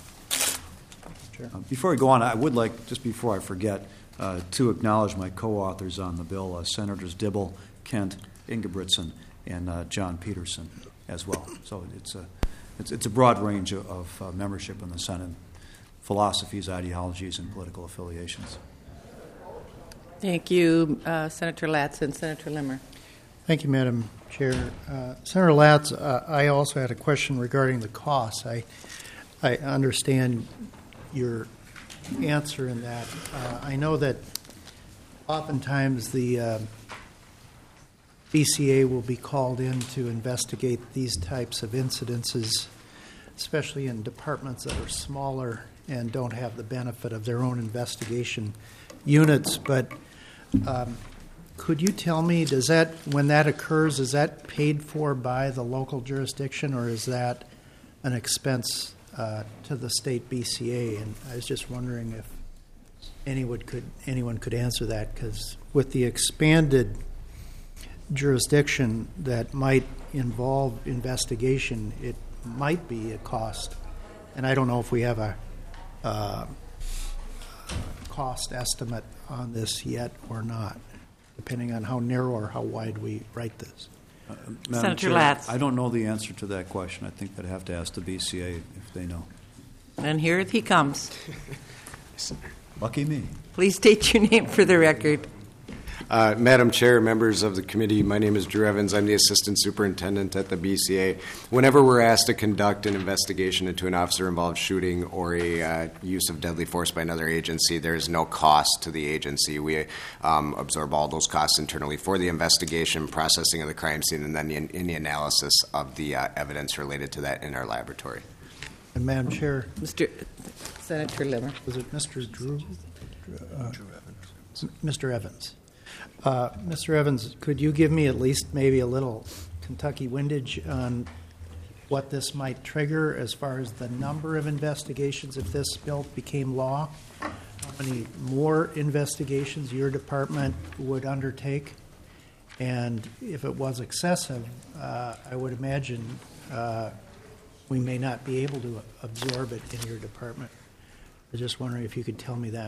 Sure. Uh, before we go on, I would like, just before I forget, Uh, to acknowledge my co-authors on the bill, uh, Senators Dibble Kent Ingebrigtsen, and uh, John Peterson as well. So it's a it's, it's a broad range of, of uh, membership in the Senate, philosophies, ideologies, and political affiliations. Thank you, uh, Senator Latz and Senator Limmer. Thank you, Madam Chair. Uh, Senator Latz, uh, I also had a question regarding the costs. I I understand your answer in that. Uh, I know that oftentimes the uh, B C A will be called in to investigate these types of incidences, especially in departments that are smaller and don't have the benefit of their own investigation units. But um, could you tell me, does that, when that occurs, is that paid for by the local jurisdiction, or is that an expense uh, to the state B C A? And I was just wondering if anyone could anyone could answer that, because with the expanded jurisdiction that might involve investigation, it might be a cost. And I don't know if we have a uh, cost estimate on this yet or not, depending on how narrow or how wide we write this. Uh, Senator Latz. I don't know the answer to that question. I think I'd have to ask the B C A if they know. And here he comes. Lucky me. Please state your name for the record. Uh, Madam Chair, members of the committee, my name is Drew Evans. I'm the Assistant Superintendent at the B C A. Whenever we're asked to conduct an investigation into an officer-involved shooting or a uh, use of deadly force by another agency, there is no cost to the agency. We um, absorb all those costs internally for the investigation, processing of the crime scene, and then the, in the analysis of the uh, evidence related to that in our laboratory. And Madam Chair, Mister Senator Limmer. Was it Mister Drew? Uh, Drew Evans. Mister Evans. Uh, Mister Evans, could you give me at least maybe a little Kentucky windage on what this might trigger as far as the number of investigations if this bill became law? How many more investigations your department would undertake? And if it was excessive, uh, I would imagine uh, we may not be able to absorb it in your department. I was just wondering if you could tell me that.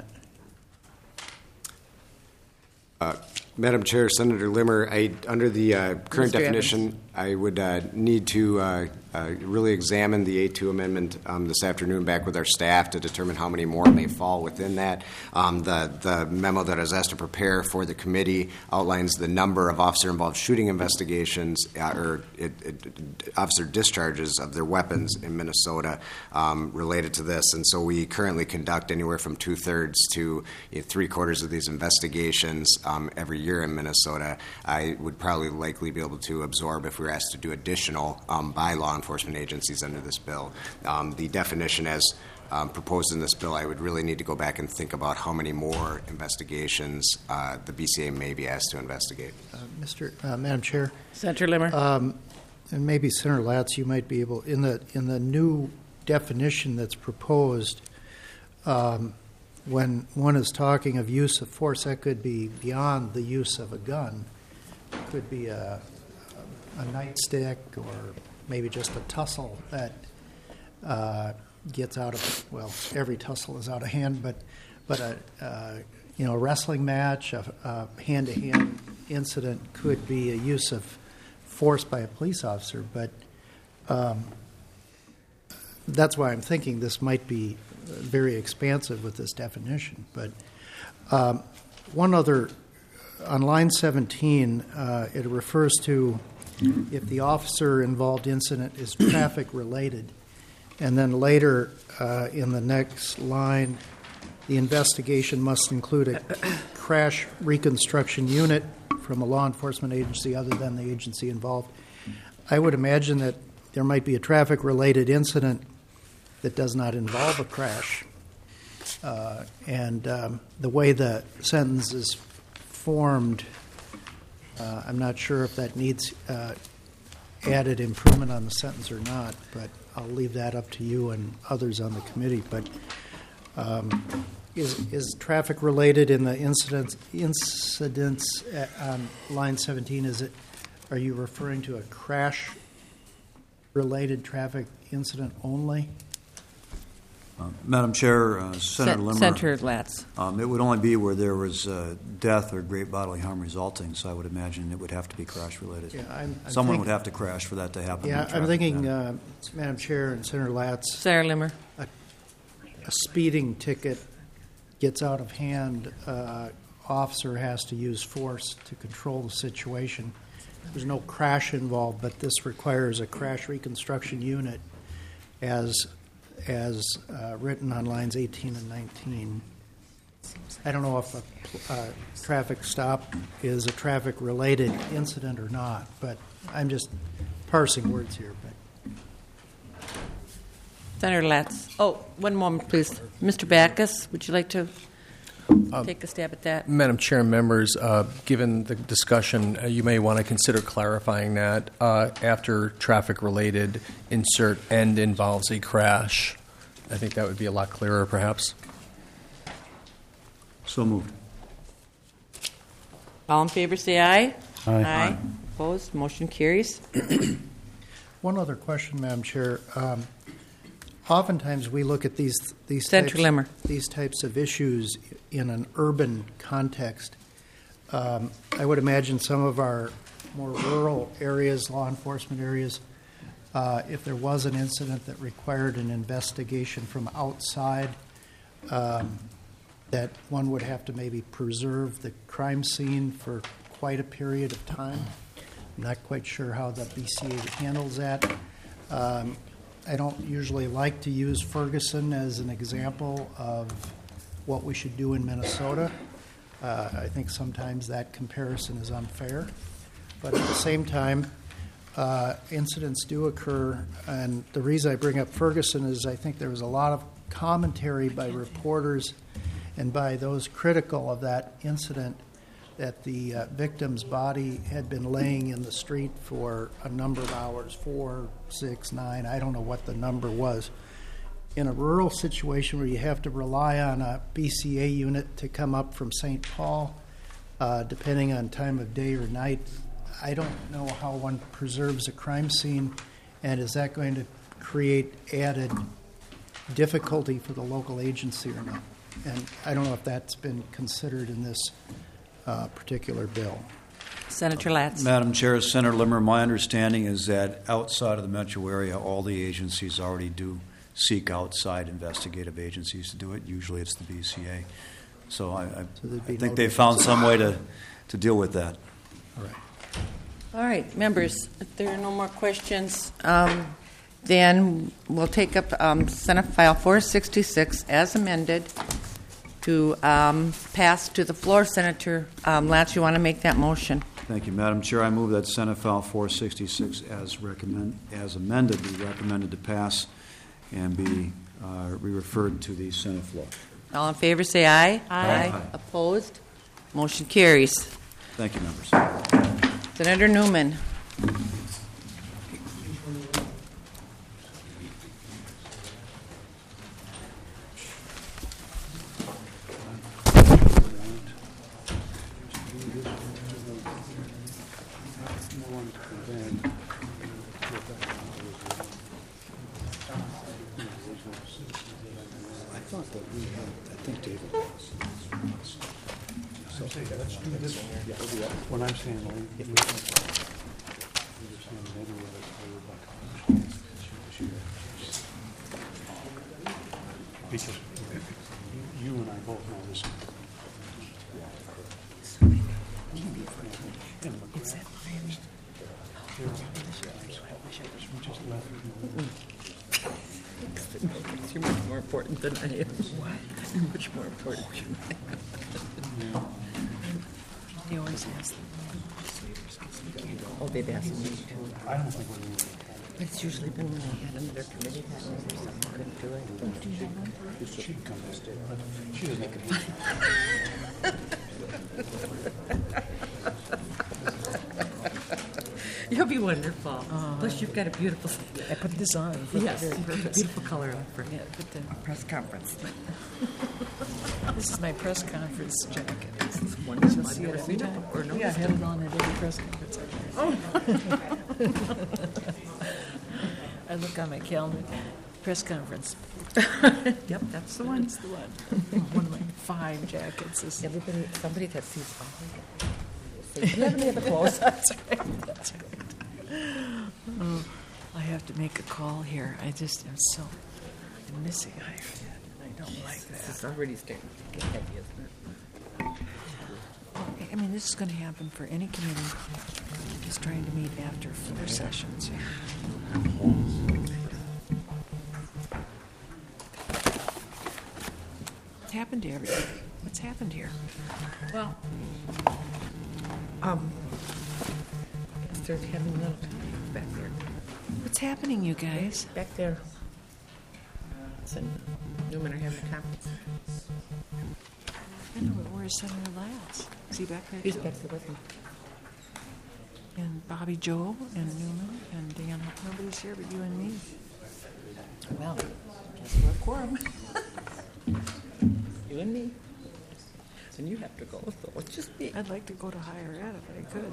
Uh, Madam Chair, Senator Limmer, I, under the uh, current Mister definition, Evans. I would uh, need to uh, uh, really examine the A two amendment um, this afternoon back with our staff to determine how many more may fall within that. Um, the, the memo that I was asked to prepare for the committee outlines the number of officer-involved shooting investigations uh, or it, it, officer discharges of their weapons in Minnesota um, related to this. And so we currently conduct anywhere from two-thirds to you know, three-quarters of these investigations um, every year in Minnesota. I would probably likely be able to absorb if we were asked to do additional um, by law enforcement agencies under this bill. Um, the definition as um, proposed in this bill, I would really need to go back and think about how many more investigations uh, the B C A may be asked to investigate. Uh, Mister Uh, Madam Chair, Senator Limmer, um, and maybe Senator Latz, you might be able in the in the new definition that's proposed. Um, When one is talking of use of force, that could be beyond the use of a gun. It could be a, a nightstick or maybe just a tussle that uh, gets out of, well, every tussle is out of hand, but but a, uh, you know, a wrestling match, a, a hand-to-hand incident could be a use of force by a police officer. But um, that's why I'm thinking this might be very expansive with this definition. But um, one other, on line seventeen, uh, it refers to if the officer-involved incident is traffic-related. And then later uh, in the next line, the investigation must include a crash reconstruction unit from a law enforcement agency other than the agency involved. I would imagine that there might be a traffic-related incident that does not involve a crash. Uh, and um, the way the sentence is formed, uh, I'm not sure if that needs uh, added improvement on the sentence or not, but I'll leave that up to you and others on the committee. But um, is, is traffic related in the incidents, incidents at, on line seventeen? Is it? Are you referring to a crash related traffic incident only? Uh, Madam Chair, uh, Senator Sen- Limmer. Senator Latz. Um, it would only be where there was uh, death or great bodily harm resulting, so I would imagine it would have to be crash-related. Yeah, I'm- I'm Someone think- would have to crash for that to happen. in Yeah, a I'm traffic thinking, event. uh, Madam Chair and Senator Latz. Senator Limmer. A, a speeding ticket gets out of hand, uh, officer has to use force to control the situation. There's no crash involved, but this requires a crash reconstruction unit as as uh, written on lines eighteen and nineteen. I don't know if a uh, traffic stop is a traffic-related incident or not, but I'm just parsing words here. But Senator Latz. Oh, one moment, please. Mister Backus, would you like to take a stab at that? Madam Chair and members, uh, given the discussion, uh, you may want to consider clarifying that uh, after traffic-related, insert "and involves a crash." I think that would be a lot clearer, perhaps. So moved. All in favor, say aye. Aye. Aye. Opposed? Motion carries. one other question, Madam Chair. Um, oftentimes, we look at these these Senator types, Limmer. these types of issues in an urban context. Um, I would imagine some of our more rural areas, law enforcement areas, uh, if there was an incident that required an investigation from outside, um, that one would have to maybe preserve the crime scene for quite a period of time. I'm not quite sure how the B C A handles that. Um, I don't usually like to use Ferguson as an example of what we should do in Minnesota. Uh, I think sometimes that comparison is unfair. But at the same time, uh, incidents do occur, and the reason I bring up Ferguson is I think there was a lot of commentary by reporters and by those critical of that incident that the uh, victim's body had been laying in the street for a number of hours, four, six, nine, I don't know what the number was. In a rural situation where you have to rely on a B C A unit to come up from Saint Paul, uh, depending on time of day or night, I don't know how one preserves a crime scene, and is that going to create added difficulty for the local agency or not? And I don't know if that's been considered in this uh, particular bill. Senator Latz. Madam Chair, Senator Limmer, my understanding is that outside of the metro area, all the agencies already do seek outside investigative agencies to do it. Usually it's the B C A. So I, I, So there'd be I think no they found some way to, to deal with that. All right. All right, members, if there are no more questions, um, then we'll take up um, Senate File four sixty-six as amended to um, pass to the floor. Senator um, Latz, you want to make that motion? Thank you, Madam Chair. I move that Senate File four sixty-six as recommend as amended be recommended to pass and be uh, re-referred to the Senate floor. All in favor, say aye. Aye. Aye. Opposed? Motion carries. Thank you, members. Senator Newman. I thought that we had, I think David. Let's do this one. When I'm saying, because you and I both know this. It's that we just left. You're much more important than I am. What? You're much more important than I am. They always ask them. Oh, they've asked me too. I don't think we're It's usually been when I had another committee that was or something, couldn't do it. Do you have one? She can come downstairs, but she doesn't make it. You'll be wonderful. Uh, Plus, you've got a beautiful. I put this on for yes, the very purpose. beautiful color on for Yeah, put the press conference. This is my press conference jacket. This is wonderful. You'll see it every time. Or no, Yeah, I had it on at every press conference. I, I look on my calendar. Press conference. Yep, that's the one. That's the one. One of my five jackets is. Everybody, somebody that sees, oh, do you have any other clothes? That's right. That's right. Oh, I have to make a call here. I just am so I'm missing iron. I don't like that. It's already starting to get heavy, isn't it? I mean, this is going to happen for any committee just trying to meet after four sessions. What's happened to everybody? What's happened here? Well, um, they're having a little back there. What's happening, you guys? Back there. And Newman are having a conference. I know, but where's Senator Lyles? Is he back there? He's too? back there with me. And Bobby Joe and Newman and Dan. Nobody's here but you and me. Well, guess we're a quorum. You and me. And you have to go, so it's just me. I'd like to go to higher ed if I could.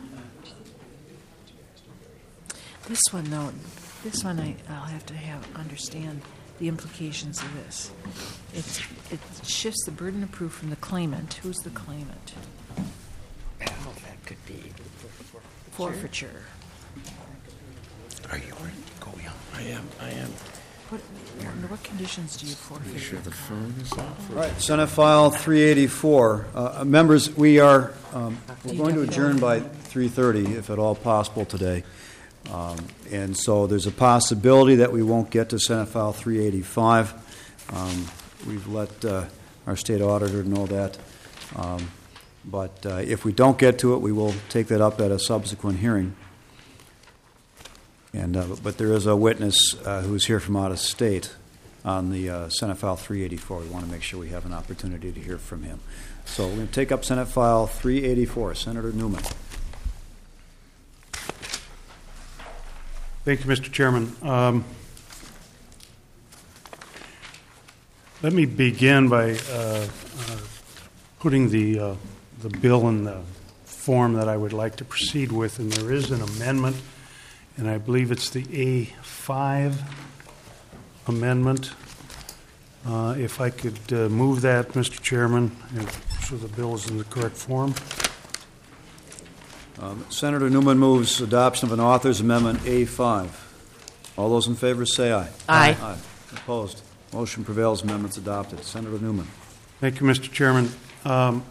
This one, though, this one I, I'll have to have understand the implications of this. It's, it shifts the burden of proof from the claimant. Who's the claimant? I don't know if that could be Forfeiture. Are you ready to go? Yeah, I am. I am. What, under what conditions do you forfeit? Sure, the phone is off. All right, Senate File three eighty-four. Uh, members, we are um, we're going to adjourn by three thirty, if at all possible today. Um, and so there's a possibility that we won't get to Senate File three eighty-five. Um, we've let uh, our state auditor know that. Um, but uh, if we don't get to it, we will take that up at a subsequent hearing. And uh, but there is a witness uh, who's here from out of state on the uh, Senate File three eighty-four. We want to make sure we have an opportunity to hear from him. So we're going to take up Senate File three eighty-four. Senator Newman. Thank you, Mister Chairman. Um, let me begin by uh, uh, putting the uh, the bill in the form that I would like to proceed with, and there is an amendment, and I believe it's the A five amendment. Uh, if I could uh, move that, Mister Chairman, and so the bill is in the correct form. Um, Senator Newman moves adoption of an author's amendment A five. All those in favor say aye. Aye. Aye. Opposed? Motion prevails. Amendment's adopted. Senator Newman. Thank you, Mister Chairman. Um,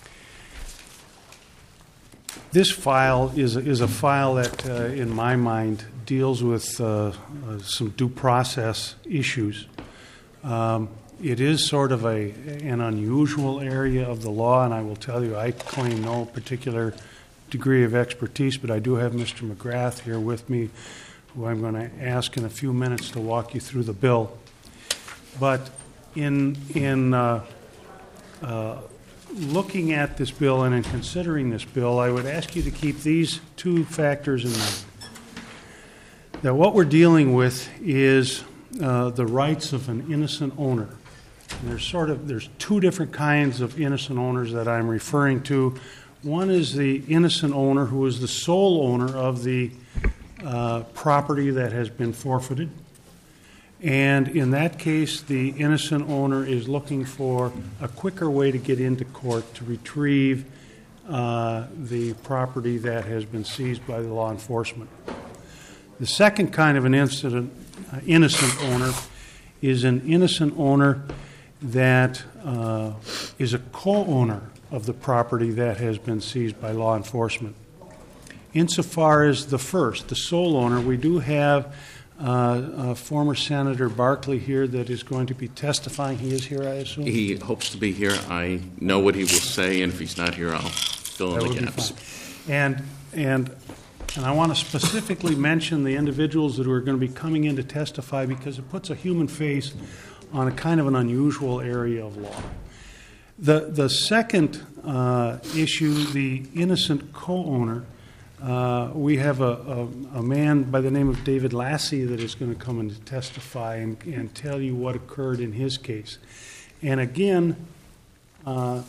this file is a, is a file that, uh, in my mind, deals with uh, uh, some due process issues. Um, it is sort of a an unusual area of the law, and I will tell you, I claim no particular degree of expertise, but I do have Mister McGrath here with me, who I'm going to ask in a few minutes to walk you through the bill. But in in uh, uh, looking at this bill and in considering this bill, I would ask you to keep these two factors in mind. That what we're dealing with is uh, the rights of an innocent owner. And there's sort of there's two different kinds of innocent owners that I'm referring to. One is the innocent owner who is the sole owner of the uh, property that has been forfeited. And in that case, the innocent owner is looking for a quicker way to get into court to retrieve uh, the property that has been seized by the law enforcement. The second kind of an incident, uh, innocent owner is an innocent owner that uh, is a co-owner of the property that has been seized by law enforcement. Insofar as the first, the sole owner, we do have uh, uh, former Senator Barkley here that is going to be testifying. He is here, I assume? He hopes to be here. I know what he will say, and if he's not here, I'll fill in the gaps. And, and, and I want to specifically mention the individuals that are going to be coming in to testify because it puts a human face on a kind of an unusual area of law. The the second uh, issue, the innocent co-owner, uh, we have a, a, a man by the name of David Lassie that is going to come in to testify and, and tell you what occurred in his case. And again, uh,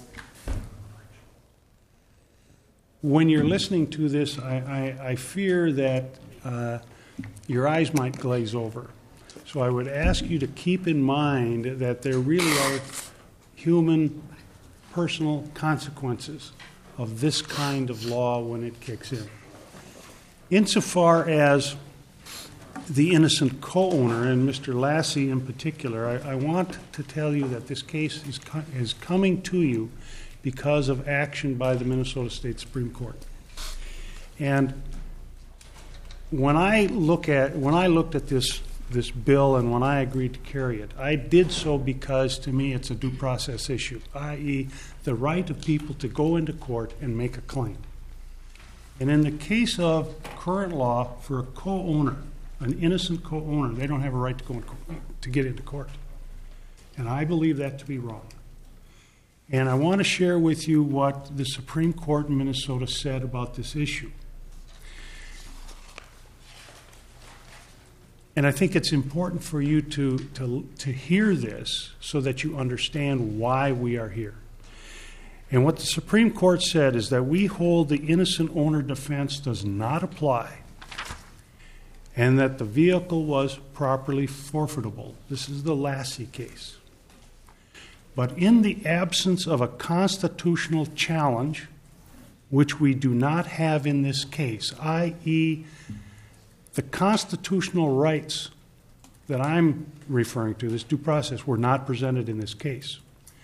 when you're listening to this, I, I, I fear that uh, your eyes might glaze over. So I would ask you to keep in mind that there really are human, personal consequences of this kind of law when it kicks in. Insofar as the innocent co-owner, and Mister Lassie in particular, I, I want to tell you that this case is, co- is coming to you because of action by the Minnesota State Supreme Court. And when I look at when I looked at this this bill and when I agreed to carry it, I did so because to me it's a due process issue, that is the right of people to go into court and make a claim. And in the case of current law, for a co-owner, an innocent co-owner, they don't have a right to go in co- to get into court. And I believe that to be wrong. And I want to share with you what the Supreme Court in Minnesota said about this issue. And I think it's important for you to, to, to hear this so that you understand why we are here. And what the Supreme Court said is that we hold the innocent owner defense does not apply and that the vehicle was properly forfeitable. This is the Lassie case. But in the absence of a constitutional challenge, which we do not have in this case, that is, the constitutional rights that I'm referring to, this due process, were not presented in this case.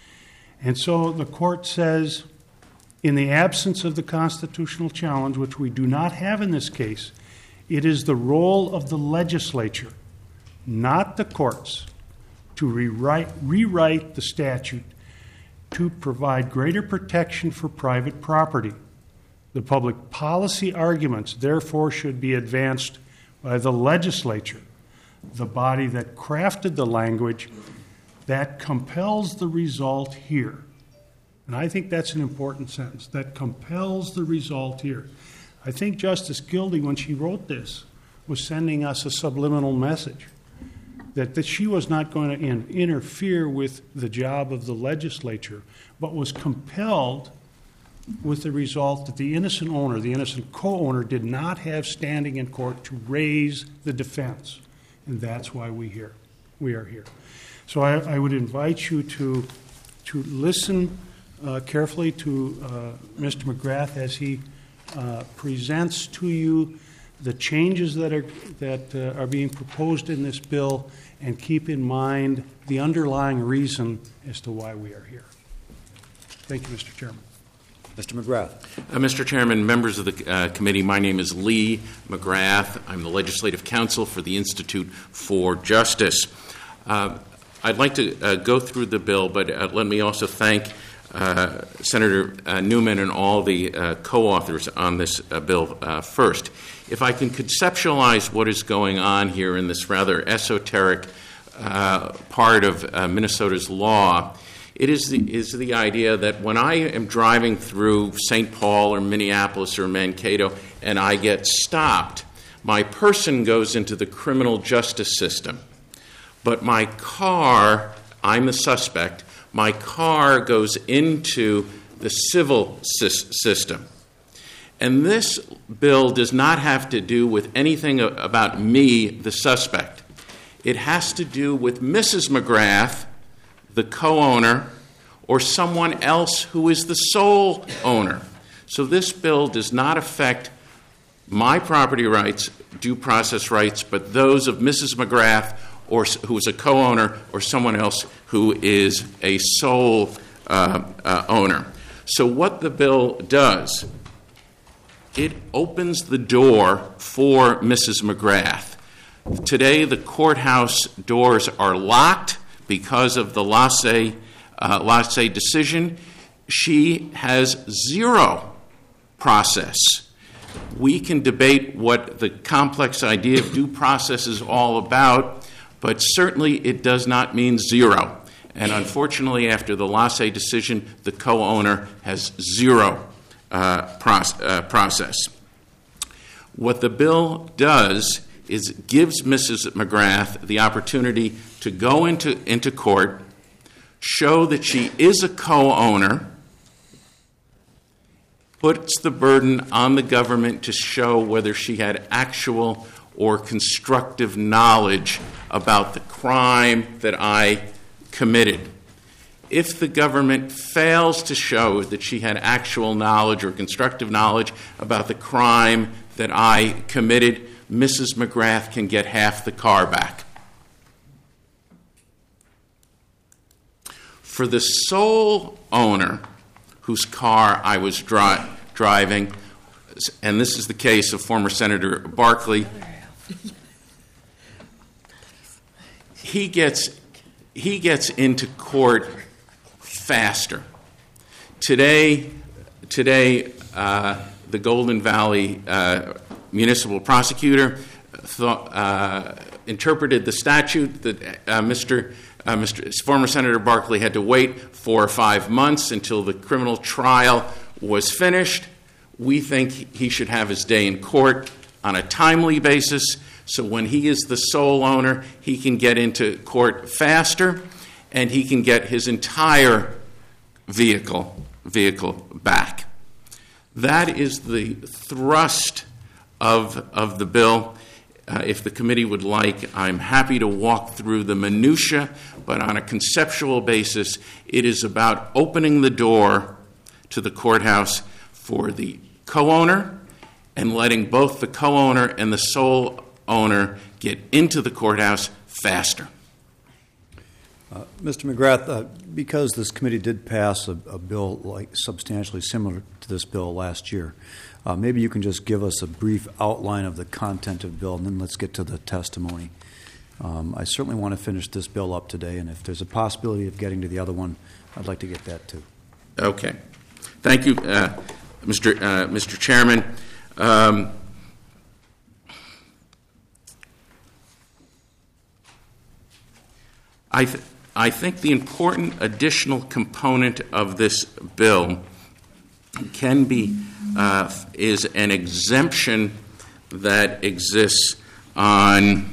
And so the court says, in the absence of the constitutional challenge, which we do not have in this case, it is the role of the legislature, not the courts, to rewrite, rewrite the statute to provide greater protection for private property. The public policy arguments, therefore, should be advanced by the legislature, the body that crafted the language that compels the result here. And I think that's an important sentence, that compels the result here. I think Justice Gilding, when she wrote this, was sending us a subliminal message that, that she was not going to in, interfere with the job of the legislature, but was compelled with the result that the innocent owner, the innocent co-owner, did not have standing in court to raise the defense. And that's why we here. We are here. So I, I would invite you to, to listen uh, carefully to uh, Mister McGrath as he uh, presents to you the changes that are, that uh, are being proposed in this bill, and keep in mind the underlying reason as to why we are here. Thank you, Mister Chairman. Mister McGrath. Uh, Mister Chairman, members of the uh, committee, my name is Lee McGrath. I'm the Legislative Counsel for the Institute for Justice. Uh, I'd like to uh, go through the bill, but uh, let me also thank uh, Senator uh, Newman and all the uh, co-authors on this uh, bill uh, first. If I can conceptualize what is going on here in this rather esoteric uh, part of uh, Minnesota's law, It is the, is the idea that when I am driving through Saint Paul or Minneapolis or Mankato and I get stopped, my person goes into the criminal justice system. But my car, I'm the suspect, my car goes into the civil system. And this bill does not have to do with anything about me, the suspect. It has to do with Missus McGrath, the co-owner, or someone else who is the sole owner. So this bill does not affect my property rights, due process rights, but those of Missus McGrath, or who is a co-owner, or someone else who is a sole uh, uh, owner. So what the bill does, it opens the door for Missus McGrath. Today, the courthouse doors are locked because of the Lassie, uh, Lassie decision. She has zero process. We can debate what the complex idea of due process is all about, but certainly it does not mean zero. And unfortunately, after the Lassie decision, the co-owner has zero uh, proce- uh, process. What the bill does is gives Missus McGrath the opportunity to go into, into court, show that she is a co-owner, puts the burden on the government to show whether she had actual or constructive knowledge about the crime that I committed. If the government fails to show that she had actual knowledge or constructive knowledge about the crime that I committed, Missus McGrath can get half the car back. For the sole owner whose car I was dri- driving, and this is the case of former Senator Barkley, he gets he gets into court faster. Today, today, uh, the Golden Valley uh, municipal prosecutor thought, uh, interpreted the statute that uh, Mister Uh, Mister former Senator Barkley had to wait four or five months until the criminal trial was finished. We think he should have his day in court on a timely basis, so when he is the sole owner, he can get into court faster, and he can get his entire vehicle vehicle back. That is the thrust of of the bill. Uh, if the committee would like, I'm happy to walk through the minutia, but on a conceptual basis, it is about opening the door to the courthouse for the co-owner and letting both the co-owner and the sole owner get into the courthouse faster. Uh, Mister McGrath, uh, because this committee did pass a, a bill like substantially similar to this bill last year, uh, maybe you can just give us a brief outline of the content of the bill, and then let's get to the testimony. Um, I certainly want to finish this bill up today, and if there's a possibility of getting to the other one, I'd like to get that too. Okay. Thank you, uh, Mister Uh, Mister Chairman. Um, I th- I think the important additional component of this bill can be uh, is an exemption that exists on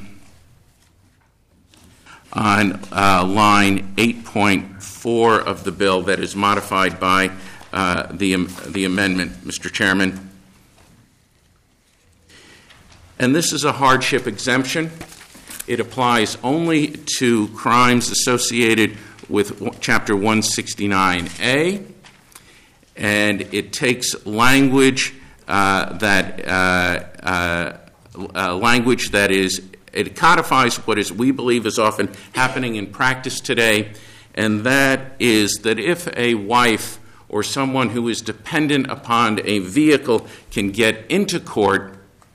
on uh, line eight point four of the bill that is modified by uh, the um, the amendment, Mister Chairman. And this is a hardship exemption. It applies only to crimes associated with Chapter one sixty-nine A, and it takes language uh, that uh, uh, uh, language that is it codifies what is we believe is often happening in practice today, and that is that if a wife or someone who is dependent upon a vehicle can get into court,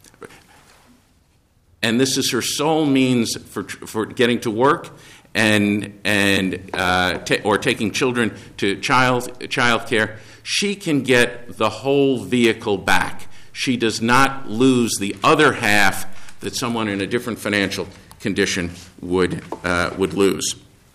and this is her sole means for for getting to work and and uh, ta- or taking children to child child care, she can get the whole vehicle back. She does not lose the other half that someone in a different financial condition would uh, would lose.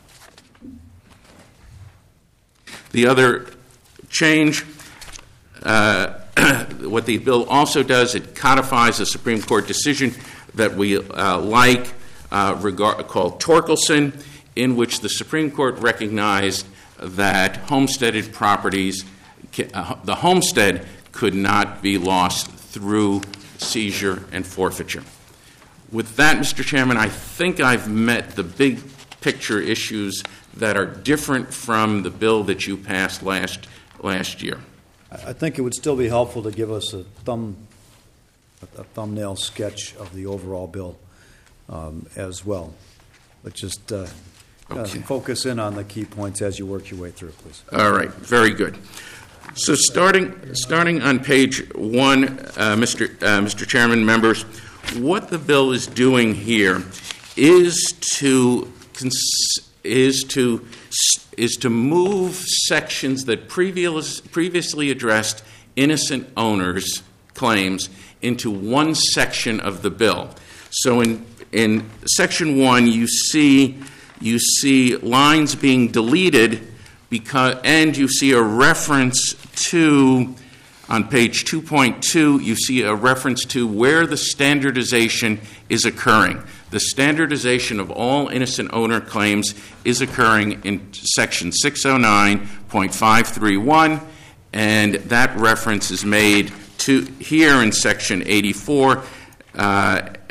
The other change, uh, what the bill also does, it codifies a Supreme Court decision that we uh, like, uh, regard, called Torkelson, in which the Supreme Court recognized that homesteaded properties, uh, the homestead could not be lost through seizure and forfeiture. With that, Mister Chairman, I think I've met the big picture issues that are different from the bill that you passed last last year. I think it would still be helpful to give us a thumb a thumbnail sketch of the overall bill um, as well. But just uh, Okay. uh, focus in on the key points as you work your way through, please. All right, very good. So starting starting on page one, uh, Mister Uh, Mister Chairman, members, what the bill is doing here is to cons- is to is to move sections that previous, previously addressed innocent owners' claims into one section of the bill. So in in section one, you see you see lines being deleted because, and you see a reference to, on page two point two, you see a reference to where the standardization is occurring. The standardization of all innocent owner claims is occurring in section six oh nine point five three one, and that reference is made to here in section eighty-four, uh,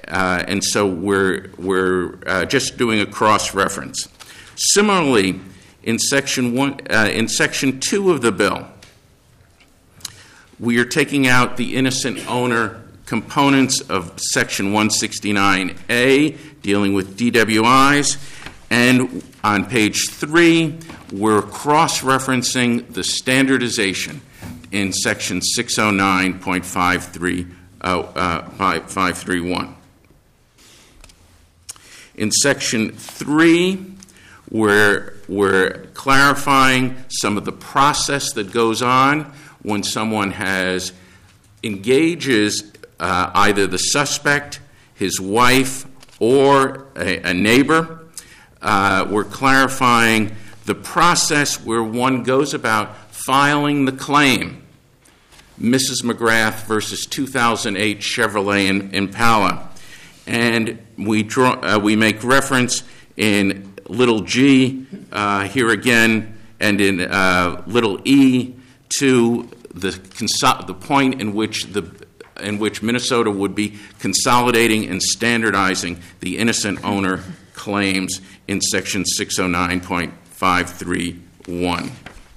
uh, and so we're, we're uh, just doing a cross-reference. Similarly, in section one, uh, in section two of the bill, we are taking out the innocent owner components of section one sixty-nine A, dealing with D W Is, and on page three, we're cross-referencing the standardization in section six oh nine point five three one. In section three, we're, we're clarifying some of the process that goes on when someone has engages uh, either the suspect, his wife, or a, a neighbor. Uh, we're clarifying the process where one goes about filing the claim. Missus McGrath versus two thousand eight Chevrolet Impala. And we, draw, uh, we make reference in little g uh, here again, and in uh, little e to the conso- the point in which the in which Minnesota would be consolidating and standardizing the innocent owner claims in section six oh nine point five three one.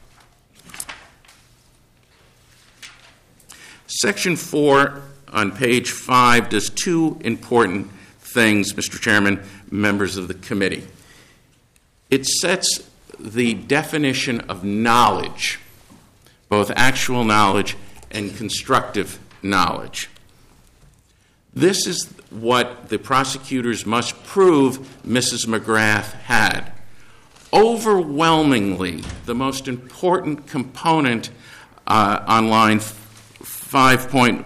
Section four on page five does two important things, Mister Chairman, members of the committee. It sets the definition of knowledge, both actual knowledge and constructive knowledge. This is what the prosecutors must prove Missus McGrath had. Overwhelmingly, the most important component uh, on line five point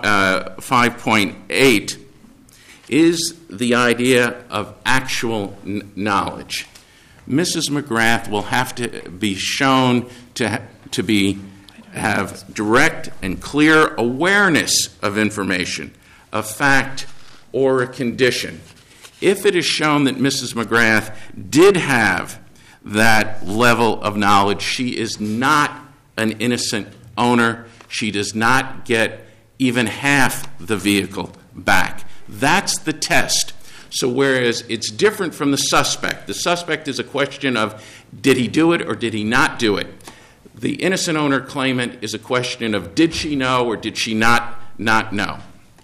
eight is the idea of actual n- knowledge. Missus McGrath will have to be shown to ha- to be have direct and clear awareness of information, a fact, or a condition. If it is shown that Missus McGrath did have that level of knowledge, she is not an innocent owner. She does not get even half the vehicle back. That's the test. So whereas it's different from the suspect, the suspect is a question of did he do it or did he not do it? The innocent owner claimant is a question of did she know or did she not not know?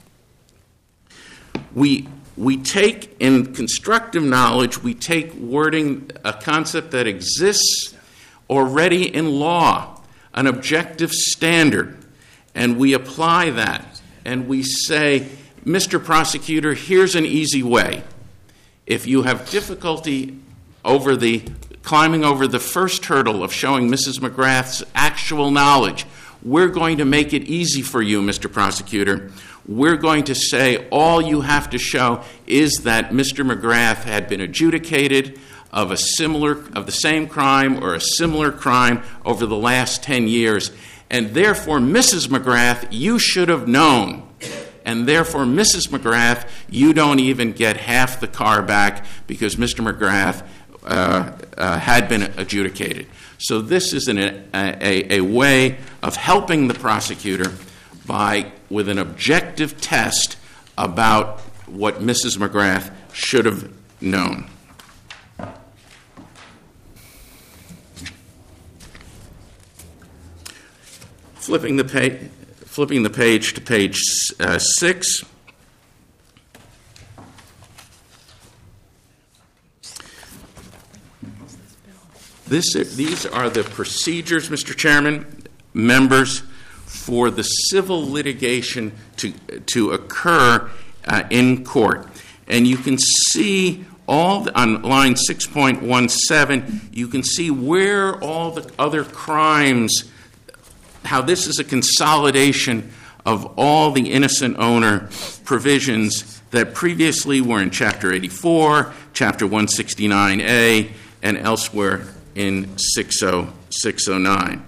We we take in constructive knowledge, we take wording, a concept that exists already in law, an objective standard, and we apply that, and we say, Mister Prosecutor, here's an easy way. If you have difficulty over the climbing over the first hurdle of showing Missus McGrath's actual knowledge, we're going to make it easy for you, Mister Prosecutor. We're going to say all you have to show is that Mister McGrath had been adjudicated of a similar, of the same crime or a similar crime over the last ten years, and therefore, Missus McGrath, you should have known. And therefore, Missus McGrath, you don't even get half the car back because Mister McGrath uh, uh, had been adjudicated. So this is an, a, a, a way of helping the prosecutor by with an objective test about what Missus McGrath should have known. Flipping the page, flipping the page to page uh, six. This, these are the procedures, Mister Chairman, members, for the civil litigation to to occur uh, in court, and you can see all the, on line six point one seven. You can see where all the other crimes. How this is a consolidation of all the innocent owner provisions that previously were in Chapter eighty-four, Chapter one sixty-nine A, and elsewhere in six oh nine.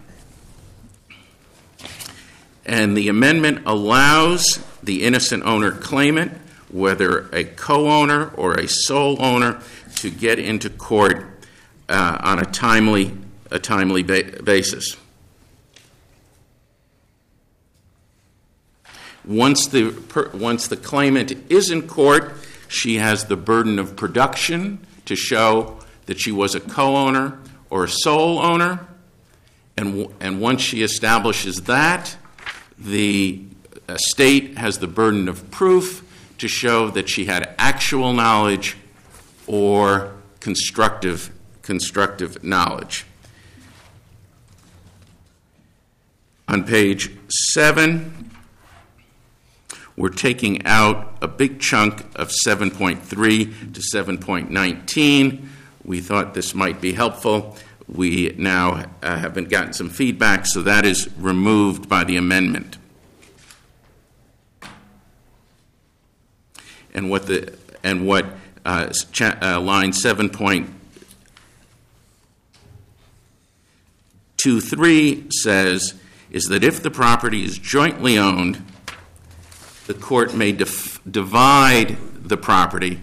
And the amendment allows the innocent owner claimant, whether a co-owner or a sole owner, to get into court uh, on a timely, a timely ba- basis. Once the, per, once the claimant is in court, she has the burden of production to show that she was a co-owner or a sole owner. And, and once she establishes that, the state has the burden of proof to show that she had actual knowledge or constructive, constructive knowledge. On page seven, we're taking out a big chunk of seven point three to seven point nineteen. We thought this might be helpful. We now uh, have been gotten some feedback, so that is removed by the amendment. And what the and what uh, cha- uh, line seven point two three says is that if the property is jointly owned, the court may dif- divide the property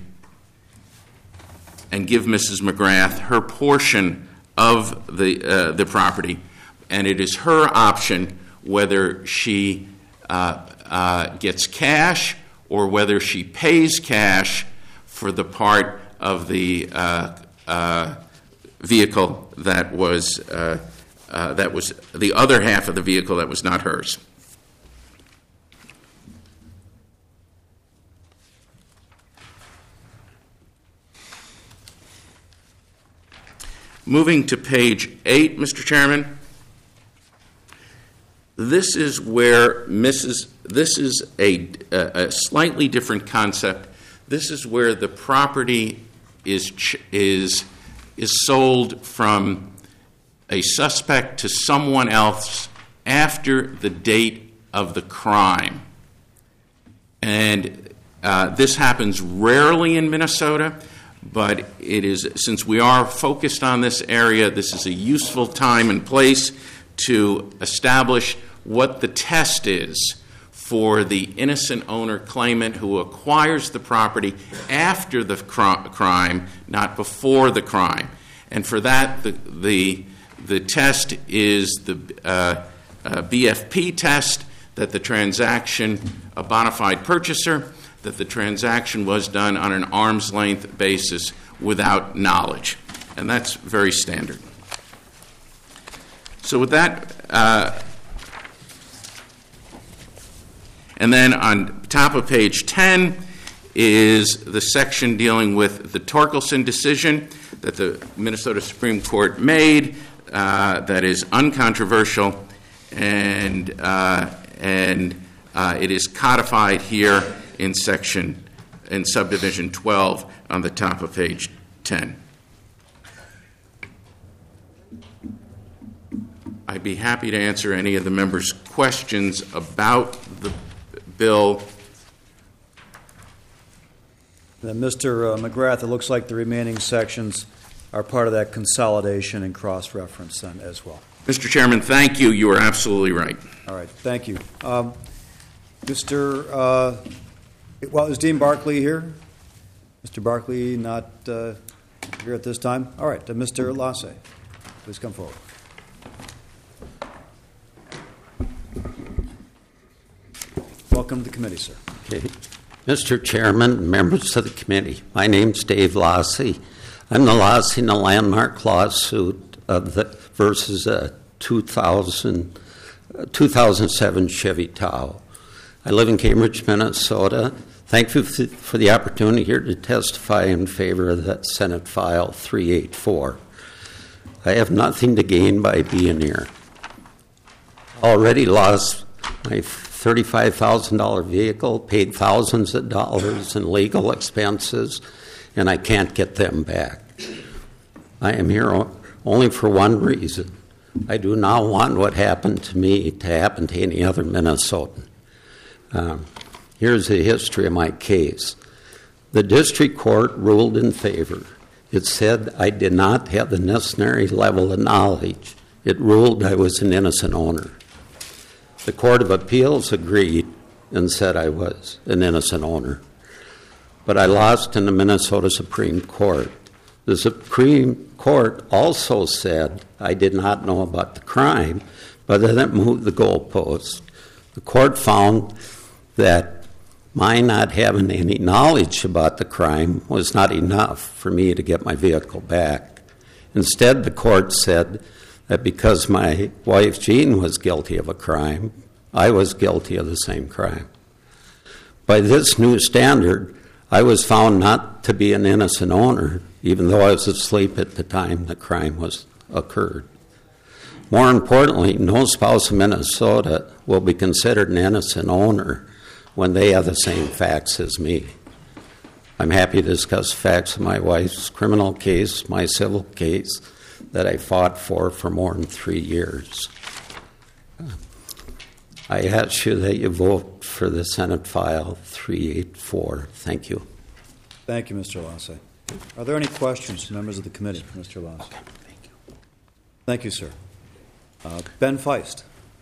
and give Missus McGrath her portion of the uh, the property, and it is her option whether she uh, uh, gets cash or whether she pays cash for the part of the uh, uh, vehicle that was uh, uh, that was the other half of the vehicle that was not hers. Moving to page eight, Mister Chairman, this is where Missus This is a, a slightly different concept. This is where the property is ch- is is sold from a suspect to someone else after the date of the crime, and uh, this happens rarely in Minnesota. But it is, since we are focused on this area, this is a useful time and place to establish what the test is for the innocent owner claimant who acquires the property after the cr- crime, not before the crime. And for that, the the, the test is the uh, uh, B F P test, that the transaction, a bona fide purchaser, that the transaction was done on an arm's length basis without knowledge. And that's very standard. So with that, uh, and then on top of page ten is the section dealing with the Torkelson decision that the Minnesota Supreme Court made uh, that is uncontroversial, and, uh, and uh, it is codified here in section, in subdivision twelve on the top of page ten. I'd be happy to answer any of the members' questions about the bill. Then, Mister Uh, McGrath, it looks like the remaining sections are part of that consolidation and cross-reference then as well. Mister Chairman, thank you. You are absolutely right. All right, thank you. Um, Mister Uh, well, is Dean Barkley here? Mister Barkley not uh, here at this time? All right, uh, Mister Lasse, please come forward. Welcome to the committee, sir. Okay. Mister Chairman, members of the committee, my name's Dave Lassie. I'm the Lassie in a landmark lawsuit of the, versus a two thousand, uh, two thousand seven Chevy Tahoe. I live in Cambridge, Minnesota. Thank you for the opportunity here to testify in favor of that Senate File three eighty-four. I have nothing to gain by being here. Already lost my thirty-five thousand dollars vehicle, paid thousands of dollars in legal expenses, and I can't get them back. I am here only for one reason. I do not want what happened to me to happen to any other Minnesotan. Um, here's the history of my case. The district court ruled in favor. It said I did not have the necessary level of knowledge. It ruled I was an innocent owner. The Court of Appeals agreed and said I was an innocent owner. But I lost in the Minnesota Supreme Court. The Supreme Court also said I did not know about the crime, but then it moved the goalpost. The court found that my not having any knowledge about the crime was not enough for me to get my vehicle back. Instead, the court said that because my wife Jean was guilty of a crime, I was guilty of the same crime. By this new standard, I was found not to be an innocent owner, even though I was asleep at the time the crime was occurred. More importantly, no spouse in Minnesota will be considered an innocent owner when they have the same facts as me. I'm happy to discuss facts of my wife's criminal case, my civil case that I fought for for more than three years. I ask you that you vote for the Senate File three eighty-four. Thank you. Thank you, Mister Lassie. Are there any questions from members of the committee for Mister Lassie? Okay, thank you. Thank you, sir. Uh, Ben Feist.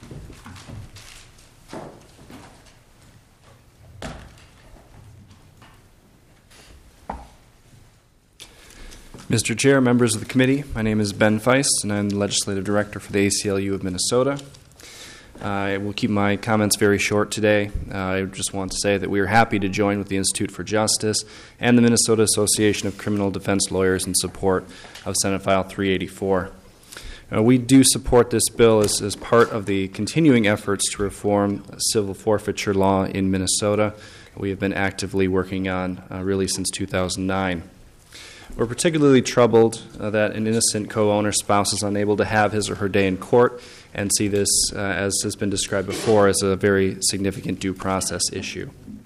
Mister Chair, members of the committee, my name is Ben Feist, and I'm the Legislative Director for the A C L U of Minnesota. Uh, I will keep my comments very short today. Uh, I just want to say that we are happy to join with the Institute for Justice and the Minnesota Association of Criminal Defense Lawyers in support of Senate File three eighty-four. Uh, we do support this bill as, as part of the continuing efforts to reform civil forfeiture law in Minnesota. We have been actively working on uh, really since two thousand nine. We're particularly troubled uh, that an innocent co-owner spouse is unable to have his or her day in court and see this, uh, as has been described before, as a very significant due process issue.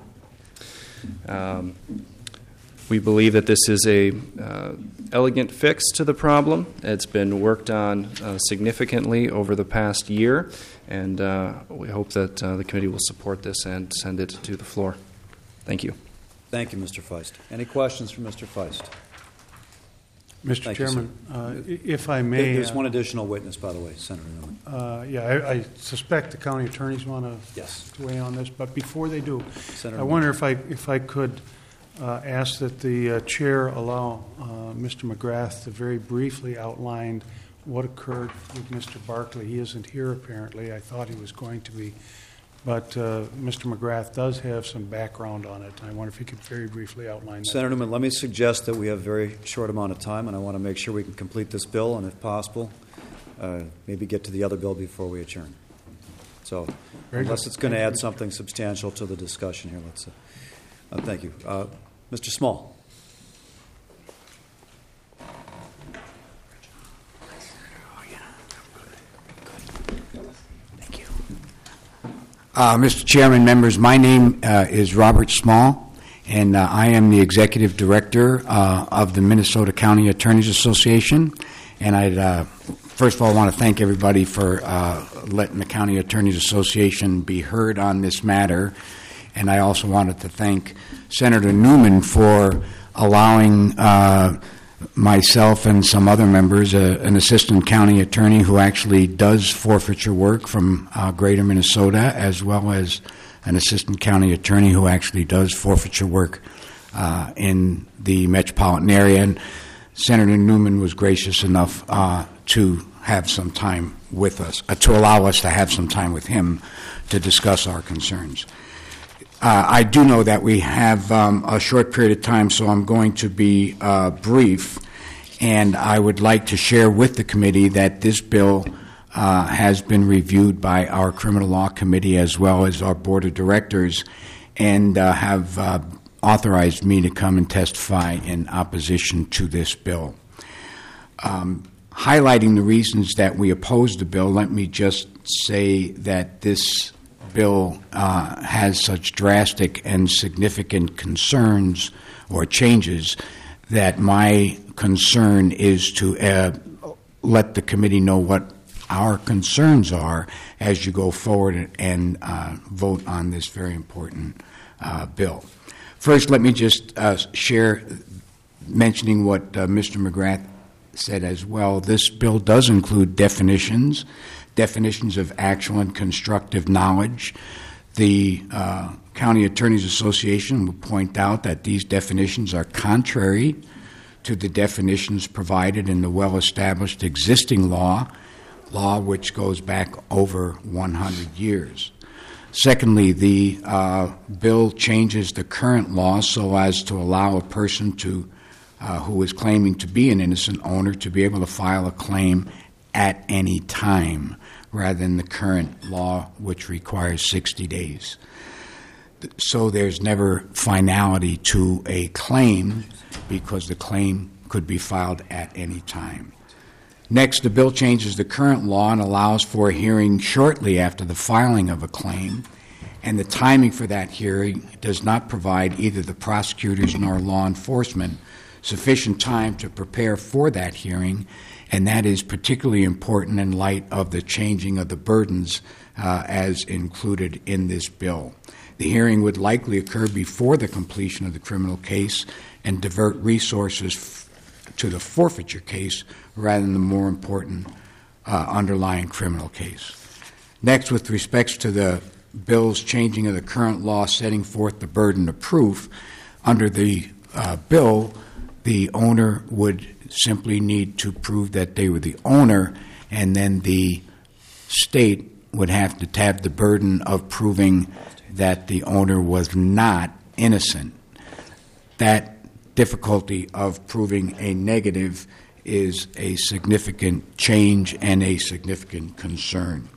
Um, we believe that this is a uh, elegant fix to the problem. It's been worked on uh, significantly over the past year, and uh, we hope that uh, the committee will support this and send it to the floor. Thank you. Thank you, Mister Feist. Any questions for Mister Feist? Mister Thank Chairman, you, uh, if I may... There's uh, one additional witness, by the way, Senator Newman. Uh, yeah, I, I suspect the county attorneys want to yes. weigh on this, but before they do, Senator I wonder if I if I could uh, ask that the uh, chair allow uh, Mister McGrath to very briefly outline what occurred with Mister Barkley. He isn't here apparently. I thought he was going to be, but uh, Mister McGrath does have some background on it. I wonder if he could very briefly outline that. Senator Newman, let me suggest that we have a very short amount of time, and I want to make sure we can complete this bill, and if possible, uh, maybe get to the other bill before we adjourn. So, Very unless good. it's going to Thank add you. something substantial to the discussion here, let's. Uh, uh, thank you, uh, Mister Small. Uh, Mister Chairman, members, my name uh, is Robert Small, and uh, I am the Executive Director uh, of the Minnesota County Attorneys Association. And I'd, uh, first of all, want to thank everybody for uh, letting the County Attorneys Association be heard on this matter. And I also wanted to thank Senator Newman for allowing uh, myself and some other members, uh, an assistant county attorney who actually does forfeiture work from uh, greater Minnesota, as well as an assistant county attorney who actually does forfeiture work uh, in the metropolitan area. And Senator Newman was gracious enough uh, to have some time with us, uh, to allow us to have some time with him to discuss our concerns. Uh, I do know that we have um, a short period of time, so I'm going to be uh, brief, and I would like to share with the committee that this bill uh, has been reviewed by our Criminal Law Committee as well as our Board of Directors, and uh, have uh, authorized me to come and testify in opposition to this bill. Um, highlighting the reasons that we oppose the bill, let me just say that this bill uh, has such drastic and significant concerns or changes that my concern is to uh, let the committee know what our concerns are as you go forward and uh, vote on this very important uh, bill. First, let me just uh, share, mentioning what uh, Mister McGrath said as well. This bill does include definitions, definitions of actual and constructive knowledge. The uh, County Attorneys Association will point out that these definitions are contrary to the definitions provided in the well-established existing law, law which goes back over one hundred years. Secondly, the uh, bill changes the current law so as to allow a person to, uh, who is claiming to be an innocent owner to be able to file a claim at any time, rather than the current law, which requires sixty days. So there's never finality to a claim because the claim could be filed at any time. Next, the bill changes the current law and allows for a hearing shortly after the filing of a claim, and the timing for that hearing does not provide either the prosecutors nor law enforcement sufficient time to prepare for that hearing, and that is particularly important in light of the changing of the burdens uh, as included in this bill. The hearing would likely occur before the completion of the criminal case and divert resources f- to the forfeiture case rather than the more important uh, underlying criminal case. Next, with respect to the bill's changing of the current law setting forth the burden of proof, under the uh, bill, the owner would simply need to prove that they were the owner, and then the state would have to have the burden of proving that the owner was not innocent. That difficulty of proving a negative is a significant change and a significant concern.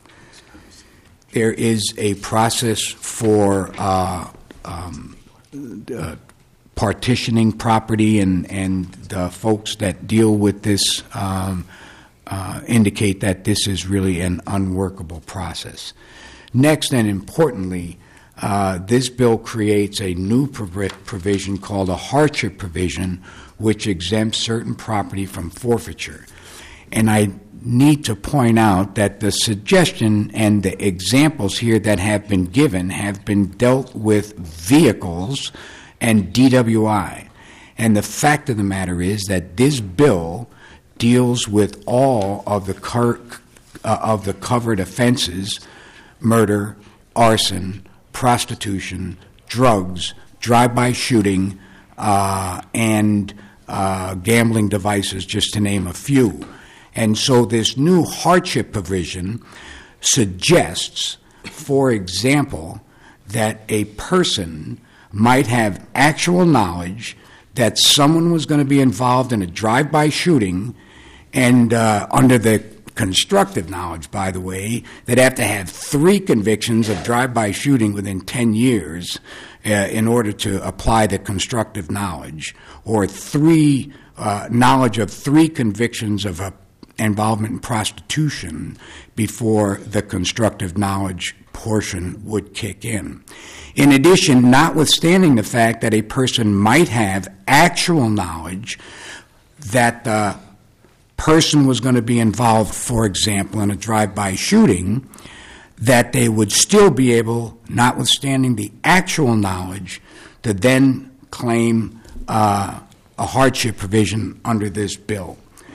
There is a process for uh, um, uh, partitioning property, and, and the folks that deal with this um, uh, indicate that this is really an unworkable process. Next, and importantly, Uh, this bill creates a new prov- provision called a hardship provision, which exempts certain property from forfeiture. And I need to point out that the suggestion and the examples here that have been given have been dealt with vehicles and D W I. And the fact of the matter is that this bill deals with all of the, cur- uh, of the covered offenses: murder, arson, prostitution, drugs, drive-by shooting, uh, and uh, gambling devices, just to name a few. And so this new hardship provision suggests, for example, that a person might have actual knowledge that someone was going to be involved in a drive-by shooting, and uh, under the constructive knowledge, by the way, that have to have three convictions of drive-by shooting within ten years uh, in order to apply the constructive knowledge, or three uh, knowledge of three convictions of uh, involvement in prostitution before the constructive knowledge portion would kick in. In addition, notwithstanding the fact that a person might have actual knowledge that the person was going to be involved, for example, in a drive-by shooting, that they would still be able, notwithstanding the actual knowledge, to then claim uh, a hardship provision under this bill.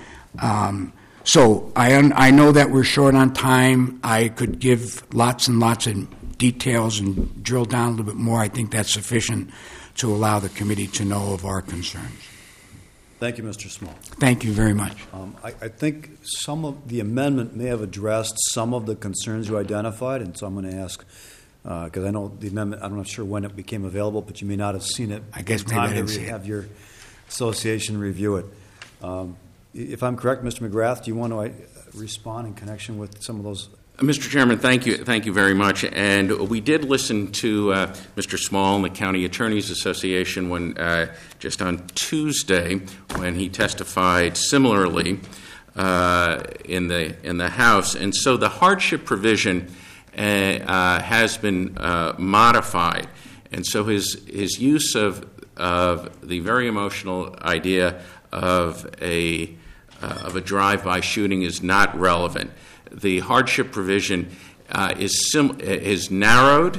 Um, so I, un- I know that we're short on time. I could give lots and lots of details and drill down a little bit more. I think that's sufficient to allow the committee to know of our concerns. Thank you, Mister Small. Thank you very much. Um, I, I think some of the amendment may have addressed some of the concerns you identified, and so I'm going to ask, because uh, I know the amendment, I'm not sure when it became available, but you may not have seen it. I guess in maybe time I didn't to see it. have your association review it. Um, if I'm correct, Mister McGrath, do you want to uh, respond in connection with some of those? Mister Chairman, thank you, thank you very much. And we did listen to uh, Mister Small and the County Attorneys Association when uh, just on Tuesday when he testified similarly uh, in the in the House. And so the hardship provision uh, uh, has been uh, modified, and so his his use of of the very emotional idea of a uh, of a drive-by shooting is not relevant. The hardship provision uh, is sim- is narrowed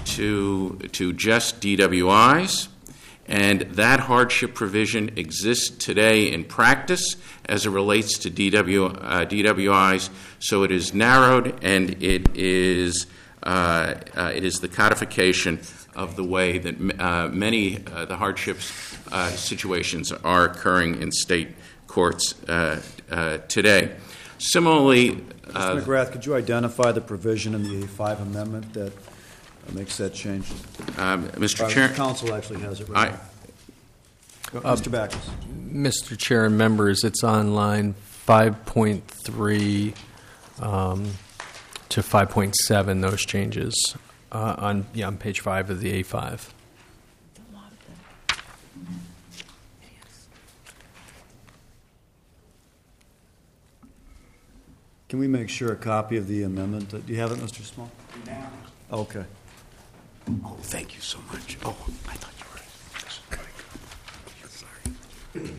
to to just D W Is, and that hardship provision exists today in practice as it relates to D W, uh, D W Is. So it is narrowed, and it is uh, uh, it is the codification of the way that uh, many uh, the hardships uh, situations are occurring in state courts uh, uh, today. Similarly, Mister McGrath, could you identify the provision in the A five amendment that makes that change. Um, Mister Uh, Chair, Council actually has it right. I, Go- Uh, Mister Backus. Mister Chair and members, it's on line five point three um, to five point seven, those changes, uh, on, yeah, on page five of the A five. Can we make sure a copy of the amendment, do you have it, Mister Small? Okay. Oh, thank you so much. Oh, I thought you were. Sorry.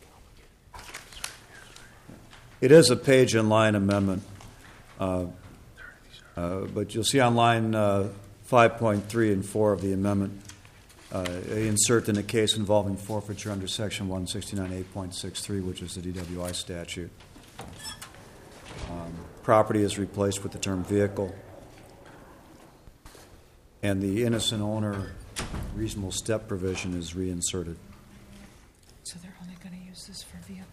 It is a page and line amendment, uh, uh, but you'll see on line uh, five point three and four of the amendment, uh, they insert in a case involving forfeiture under section one sixty-nine eight point six three, which is the D W I statute. Um, property is replaced with the term vehicle, and the innocent owner reasonable step provision is reinserted. So they're only going to use this for vehicles?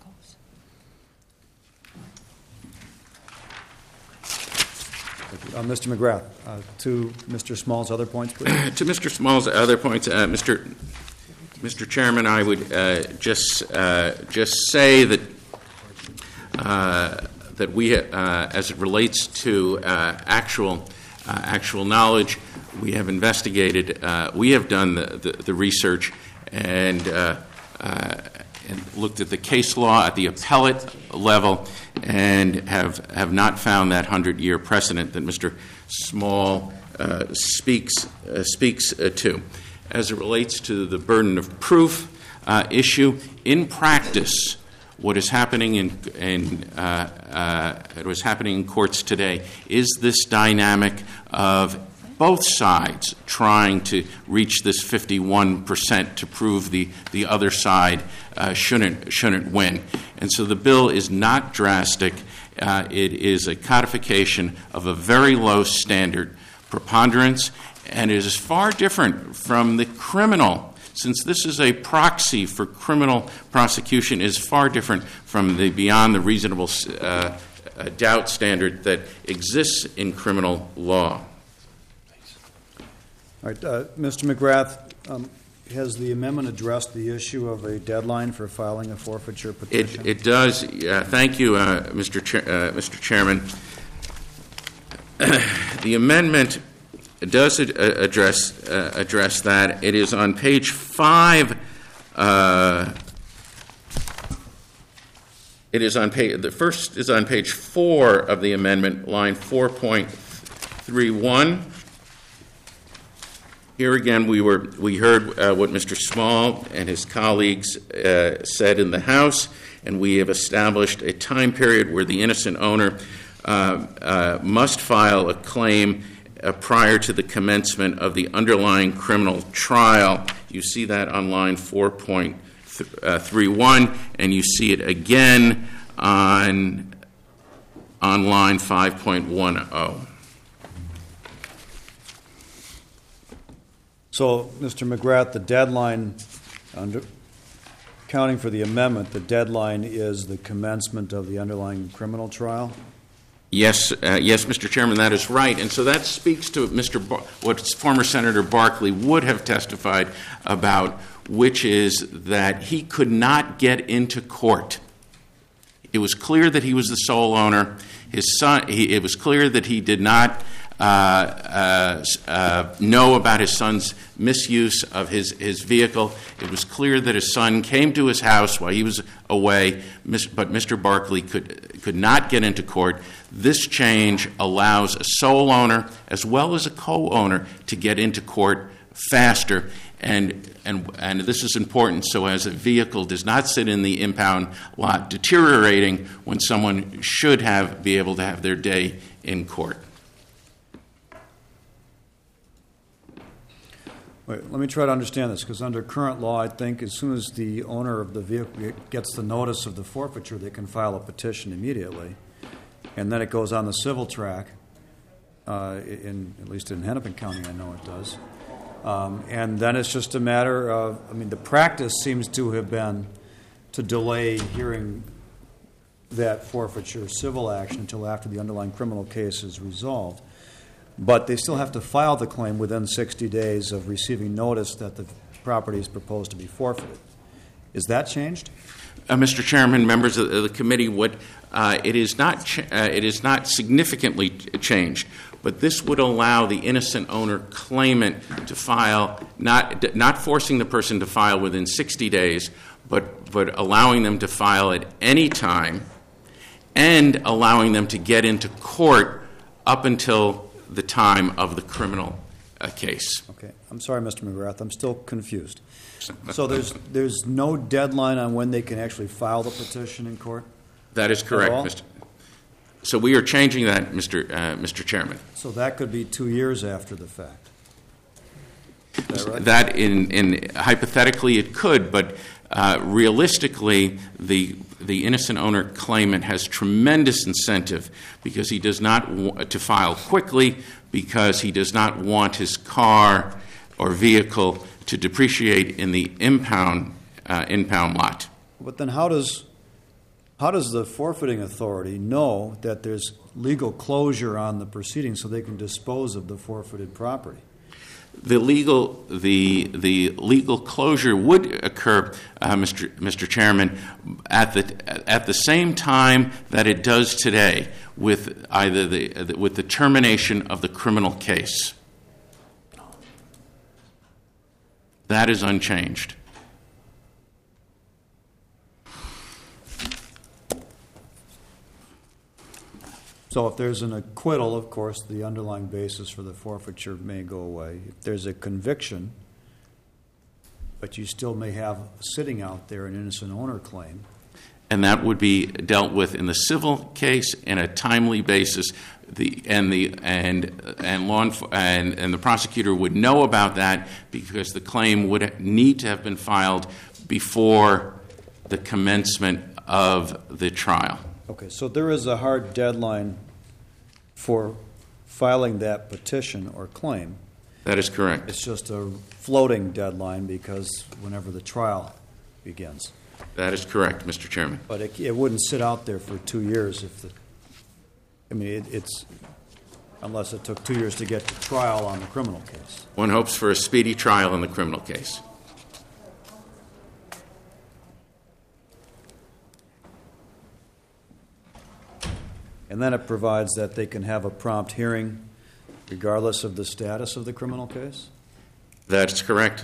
Uh, Mister McGrath, uh, to Mister Small's other points, please. to Mister Small's other points, uh, Mister Mister Chairman, I would uh, just uh, just say that uh, that we, uh, as it relates to uh, actual uh, actual knowledge, we have investigated, uh, we have done the, the, the research and, uh, uh, and looked at the case law at the appellate level and have have not found that hundred-year precedent that Mister Small uh, speaks uh, speaks uh, to. As it relates to the burden of proof uh, issue, in practice, what is happening in, in uh, uh, what is happening in courts today is this dynamic of both sides trying to reach this fifty-one percent to prove the, the other side uh, shouldn't shouldn't win. And so the bill is not drastic. Uh, it is a codification of a very low standard preponderance, and it is far different from the criminal. Since this is a proxy for criminal prosecution, is far different from the beyond the reasonable uh, doubt standard that exists in criminal law. All right, uh, Mister McGrath, um, has the amendment addressed the issue of a deadline for filing a forfeiture petition? It, it does. Uh, thank you, uh, Mister Cha- uh, Mister Chairman. The amendment does it, uh, address uh, address that. It is on page five. Uh, it is on page. The first is on page four of the amendment, line four point three one. Here again, we were we heard uh, what Mister Small and his colleagues uh, said in the House, and we have established a time period where the innocent owner uh, uh, must file a claim uh, prior to the commencement of the underlying criminal trial. You see that on line four point three one, and you see it again on on line five point one zero. So, Mister McGrath, the deadline, under, counting for the amendment, the deadline is the commencement of the underlying criminal trial? Yes, uh, yes, Mister Chairman, that is right. And so that speaks to Mister Bar- what former Senator Barkley would have testified about, which is that he could not get into court. It was clear that he was the sole owner. His son, he, it was clear that he did not Uh, uh, uh, know about his son's misuse of his, his vehicle. It was clear that his son came to his house while he was away, but Mister Barkley could, could not get into court. This change allows a sole owner as well as a co-owner to get into court faster, and, and, and this is important so as a vehicle does not sit in the impound lot deteriorating when someone should have be able to have their day in court. Wait, let me try to understand this, because under current law, I think as soon as the owner of the vehicle gets the notice of the forfeiture, they can file a petition immediately, and then it goes on the civil track. Uh, in at least in Hennepin County, I know it does, um, and then it's just a matter of. I mean, the practice seems to have been to delay hearing that forfeiture civil action until after the underlying criminal case is resolved. but they still have to file the claim within sixty days of receiving notice that the property is proposed to be forfeited. Is that changed? Uh, Mister Chairman, members of the committee, what uh, it is not ch- uh, it is not significantly changed, but this would allow the innocent owner claimant to file, not not forcing the person to file within sixty days, but but allowing them to file at any time, and allowing them to get into court up until the time of the criminal uh, case. Okay, I'm sorry, Mister McGrath, I'm still confused. So there's there's no deadline on when they can actually file the petition in court? That is correct, Mister So we are changing that, Mister Uh, Mister Chairman. So that could be two years after the fact. Is that right? That in, in hypothetically it could, but uh, realistically, the the innocent owner claimant has tremendous incentive because he does not want to file quickly, because he does not want his car or vehicle to depreciate in the impound uh, impound lot. But then how does how does the forfeiting authority know that there's legal closure on the proceedings so they can dispose of the forfeited property? The legal the the legal closure would occur, uh, Mister Mister Chairman, at the at the same time that it does today, with either the with the termination of the criminal case. That is unchanged. So if there's an acquittal, of course, the underlying basis for the forfeiture may go away. If there's a conviction, but you still may have sitting out there an innocent owner claim. And that would be dealt with in the civil case in a timely basis. The and the and and law enf- and and the prosecutor would know about that because the claim would need to have been filed before the commencement of the trial. Okay, so there is a hard deadline for filing that petition or claim. That is correct. It's just a floating deadline because whenever the trial begins. That is correct, Mister Chairman. But it, it wouldn't sit out there for two years if the. I mean, it, it's unless it took two years to get to trial on the criminal case. One hopes for a speedy trial in the criminal case. And then it provides that they can have a prompt hearing regardless of the status of the criminal case? That's correct.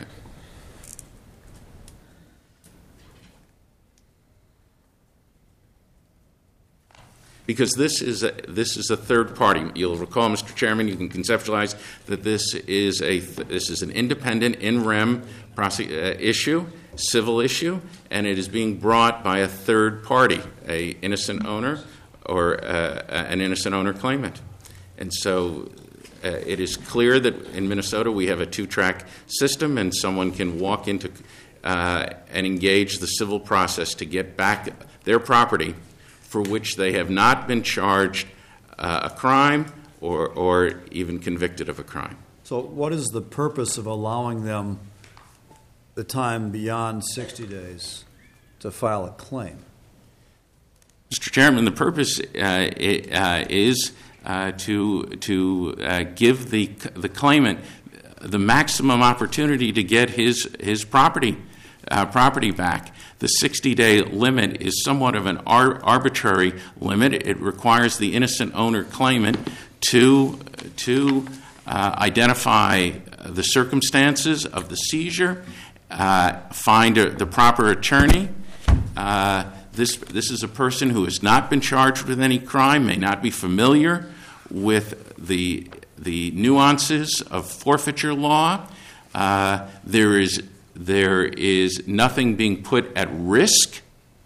Because this is a, this is a third party. You'll recall, Mister Chairman, you can conceptualize that this is a this is an independent in rem prosec- uh, issue, civil issue, and it is being brought by a third party, a innocent owner or uh, an innocent owner claimant. And so uh, it is clear that in Minnesota we have a two-track system, and someone can walk into uh, and engage the civil process to get back their property for which they have not been charged uh, a crime or, or even convicted of a crime. So what is the purpose of allowing them the time beyond sixty days to file a claim? Mister Chairman, the purpose uh, it, uh, is uh, to, to uh, give the, the claimant the maximum opportunity to get his, his property, uh, property back. The sixty-day limit is somewhat of an ar- arbitrary limit. It requires the innocent owner claimant to, to uh, identify the circumstances of the seizure, uh, find a, the proper attorney. Uh, this, this is a person who has not been charged with any crime, may not be familiar with the, the nuances of forfeiture law. Uh, there is There is nothing being put at risk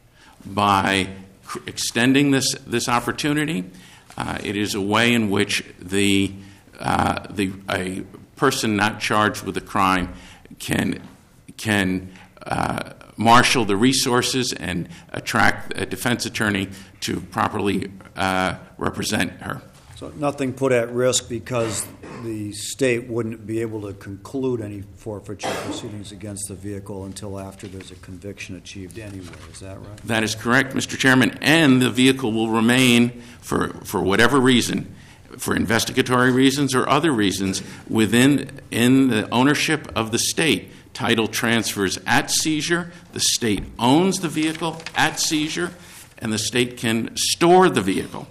by cr- extending this, this opportunity. Uh, it is a way in which the, uh, the a person not charged with a crime can, can uh, marshal the resources and attract a defense attorney to properly uh, represent her. So nothing put at risk because the state wouldn't be able to conclude any forfeiture proceedings against the vehicle until after there's a conviction achieved anyway. Is that right? That is correct, Mister Chairman. And the vehicle will remain, for, for whatever reason, for investigatory reasons or other reasons within in the ownership of the state. Title transfers at seizure. The state owns the vehicle at seizure, and the state can store the vehicle.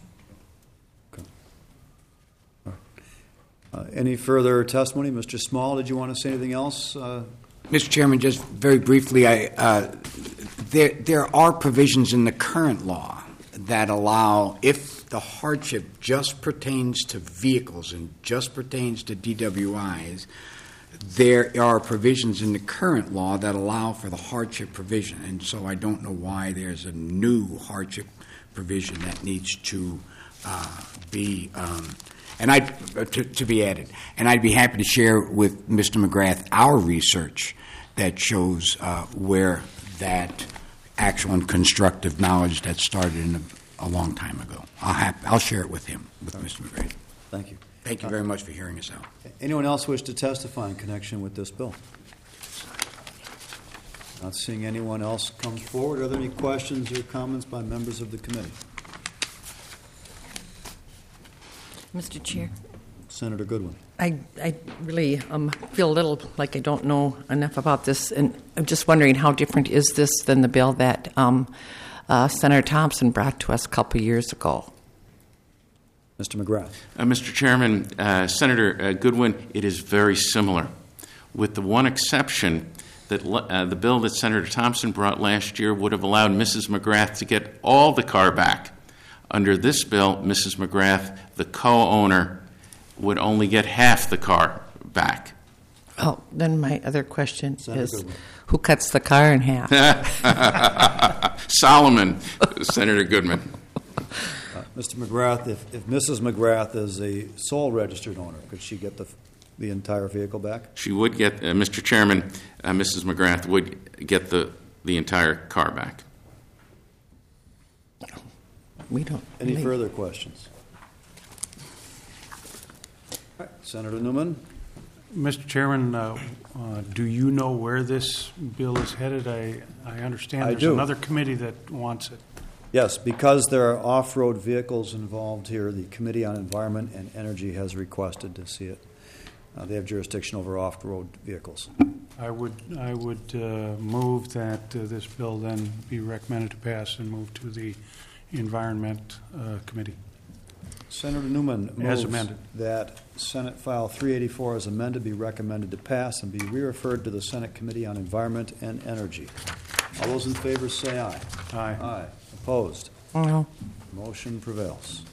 Uh, any further testimony? Mister Small, did you want to say anything else? Uh, Mister Chairman, just very briefly, I, uh, there, there are provisions in the current law that allow, if the hardship just pertains to vehicles and just pertains to D W Is, there are provisions in the current law that allow for the hardship provision. And so I don't know why there's a new hardship provision that needs to uh, be um, and I uh, to, to be added. And I'd be happy to share with Mister McGrath our research that shows uh, where that actual and constructive knowledge that started in a, a long time ago. I'll have, I'll share it with him, with Mister McGrath. Thank you. Thank you very much for hearing us out. Anyone else wish to testify in connection with this bill? Not seeing anyone else come forward. Are there any questions or comments by members of the committee? Mister Chair. Senator Goodwin. I, I really um, feel a little like I don't know enough about this, and I'm just wondering how different is this than the bill that um, uh, Senator Thompson brought to us a couple of years ago? Mister McGrath. Uh, Mister Chairman, uh, Senator uh, Goodwin, it is very similar, with the one exception that uh, the bill that Senator Thompson brought last year would have allowed Missus McGrath to get all the car back. Under this bill, Missus McGrath, the co-owner, would only get half the car back. Oh, then my other question Senator is, Goodwin. who cuts the car in half? Solomon, Senator Goodman. Uh, Mister McGrath, if, if Missus McGrath is a sole registered owner, could she get the the entire vehicle back? She would get, uh, Mister Chairman, uh, Missus McGrath would get the, the entire car back. We don't. Any really. further questions? All right, Senator Newman. Mister Chairman, uh, uh, do you know where this bill is headed? I, I understand I there's do. another committee that wants it. Yes, because there are off-road vehicles involved here, the Committee on Environment and Energy has requested to see it. Uh, they have jurisdiction over off-road vehicles. I would I would uh, move that uh, this bill then be recommended to pass and move to the Environment uh, Committee. Senator Newman As moves amended. that Senate File three eighty-four as amended be recommended to pass and be re-referred to the Senate Committee on Environment and Energy. All those in favor say aye. Aye. Aye. Opposed? No. Motion prevails.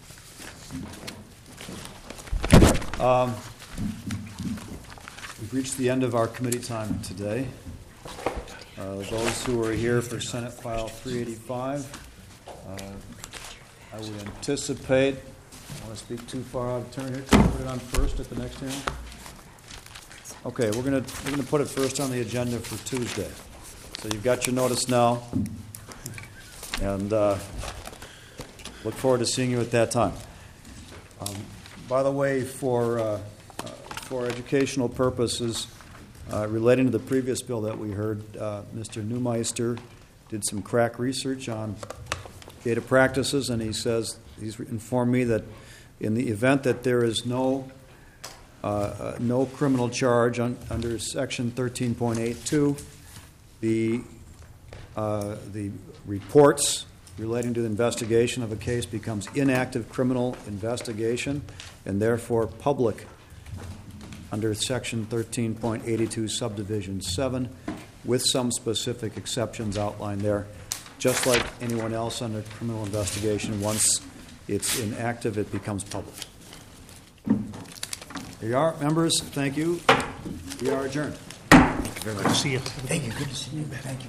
Um, we've reached the end of our committee time today. Uh, those who are here for Senate File three eighty-five, uh, I would anticipate, I want to speak too far out of turn here, can we put it on first at the next hearing? Okay, we're going to we're going to put it first on the agenda for Tuesday. So you've got your notice now, and uh, look forward to seeing you at that time. Um, by the way, for uh, uh, for educational purposes, uh, relating to the previous bill that we heard, uh, Mister Neumeister did some crack research on data practices, and he says he's informed me that in the event that there is no uh, uh, no criminal charge un, under Section thirteen point eight two, the uh, the reports relating to the investigation of a case becomes inactive criminal investigation and therefore public under Section thirteen point eighty-two subdivision seven, with some specific exceptions outlined there. Just like anyone else under criminal investigation, once it's inactive, it becomes public. There you are, members. Thank you. We are adjourned. Thank you very much. See you. Thank you. Good to see you. Thank you.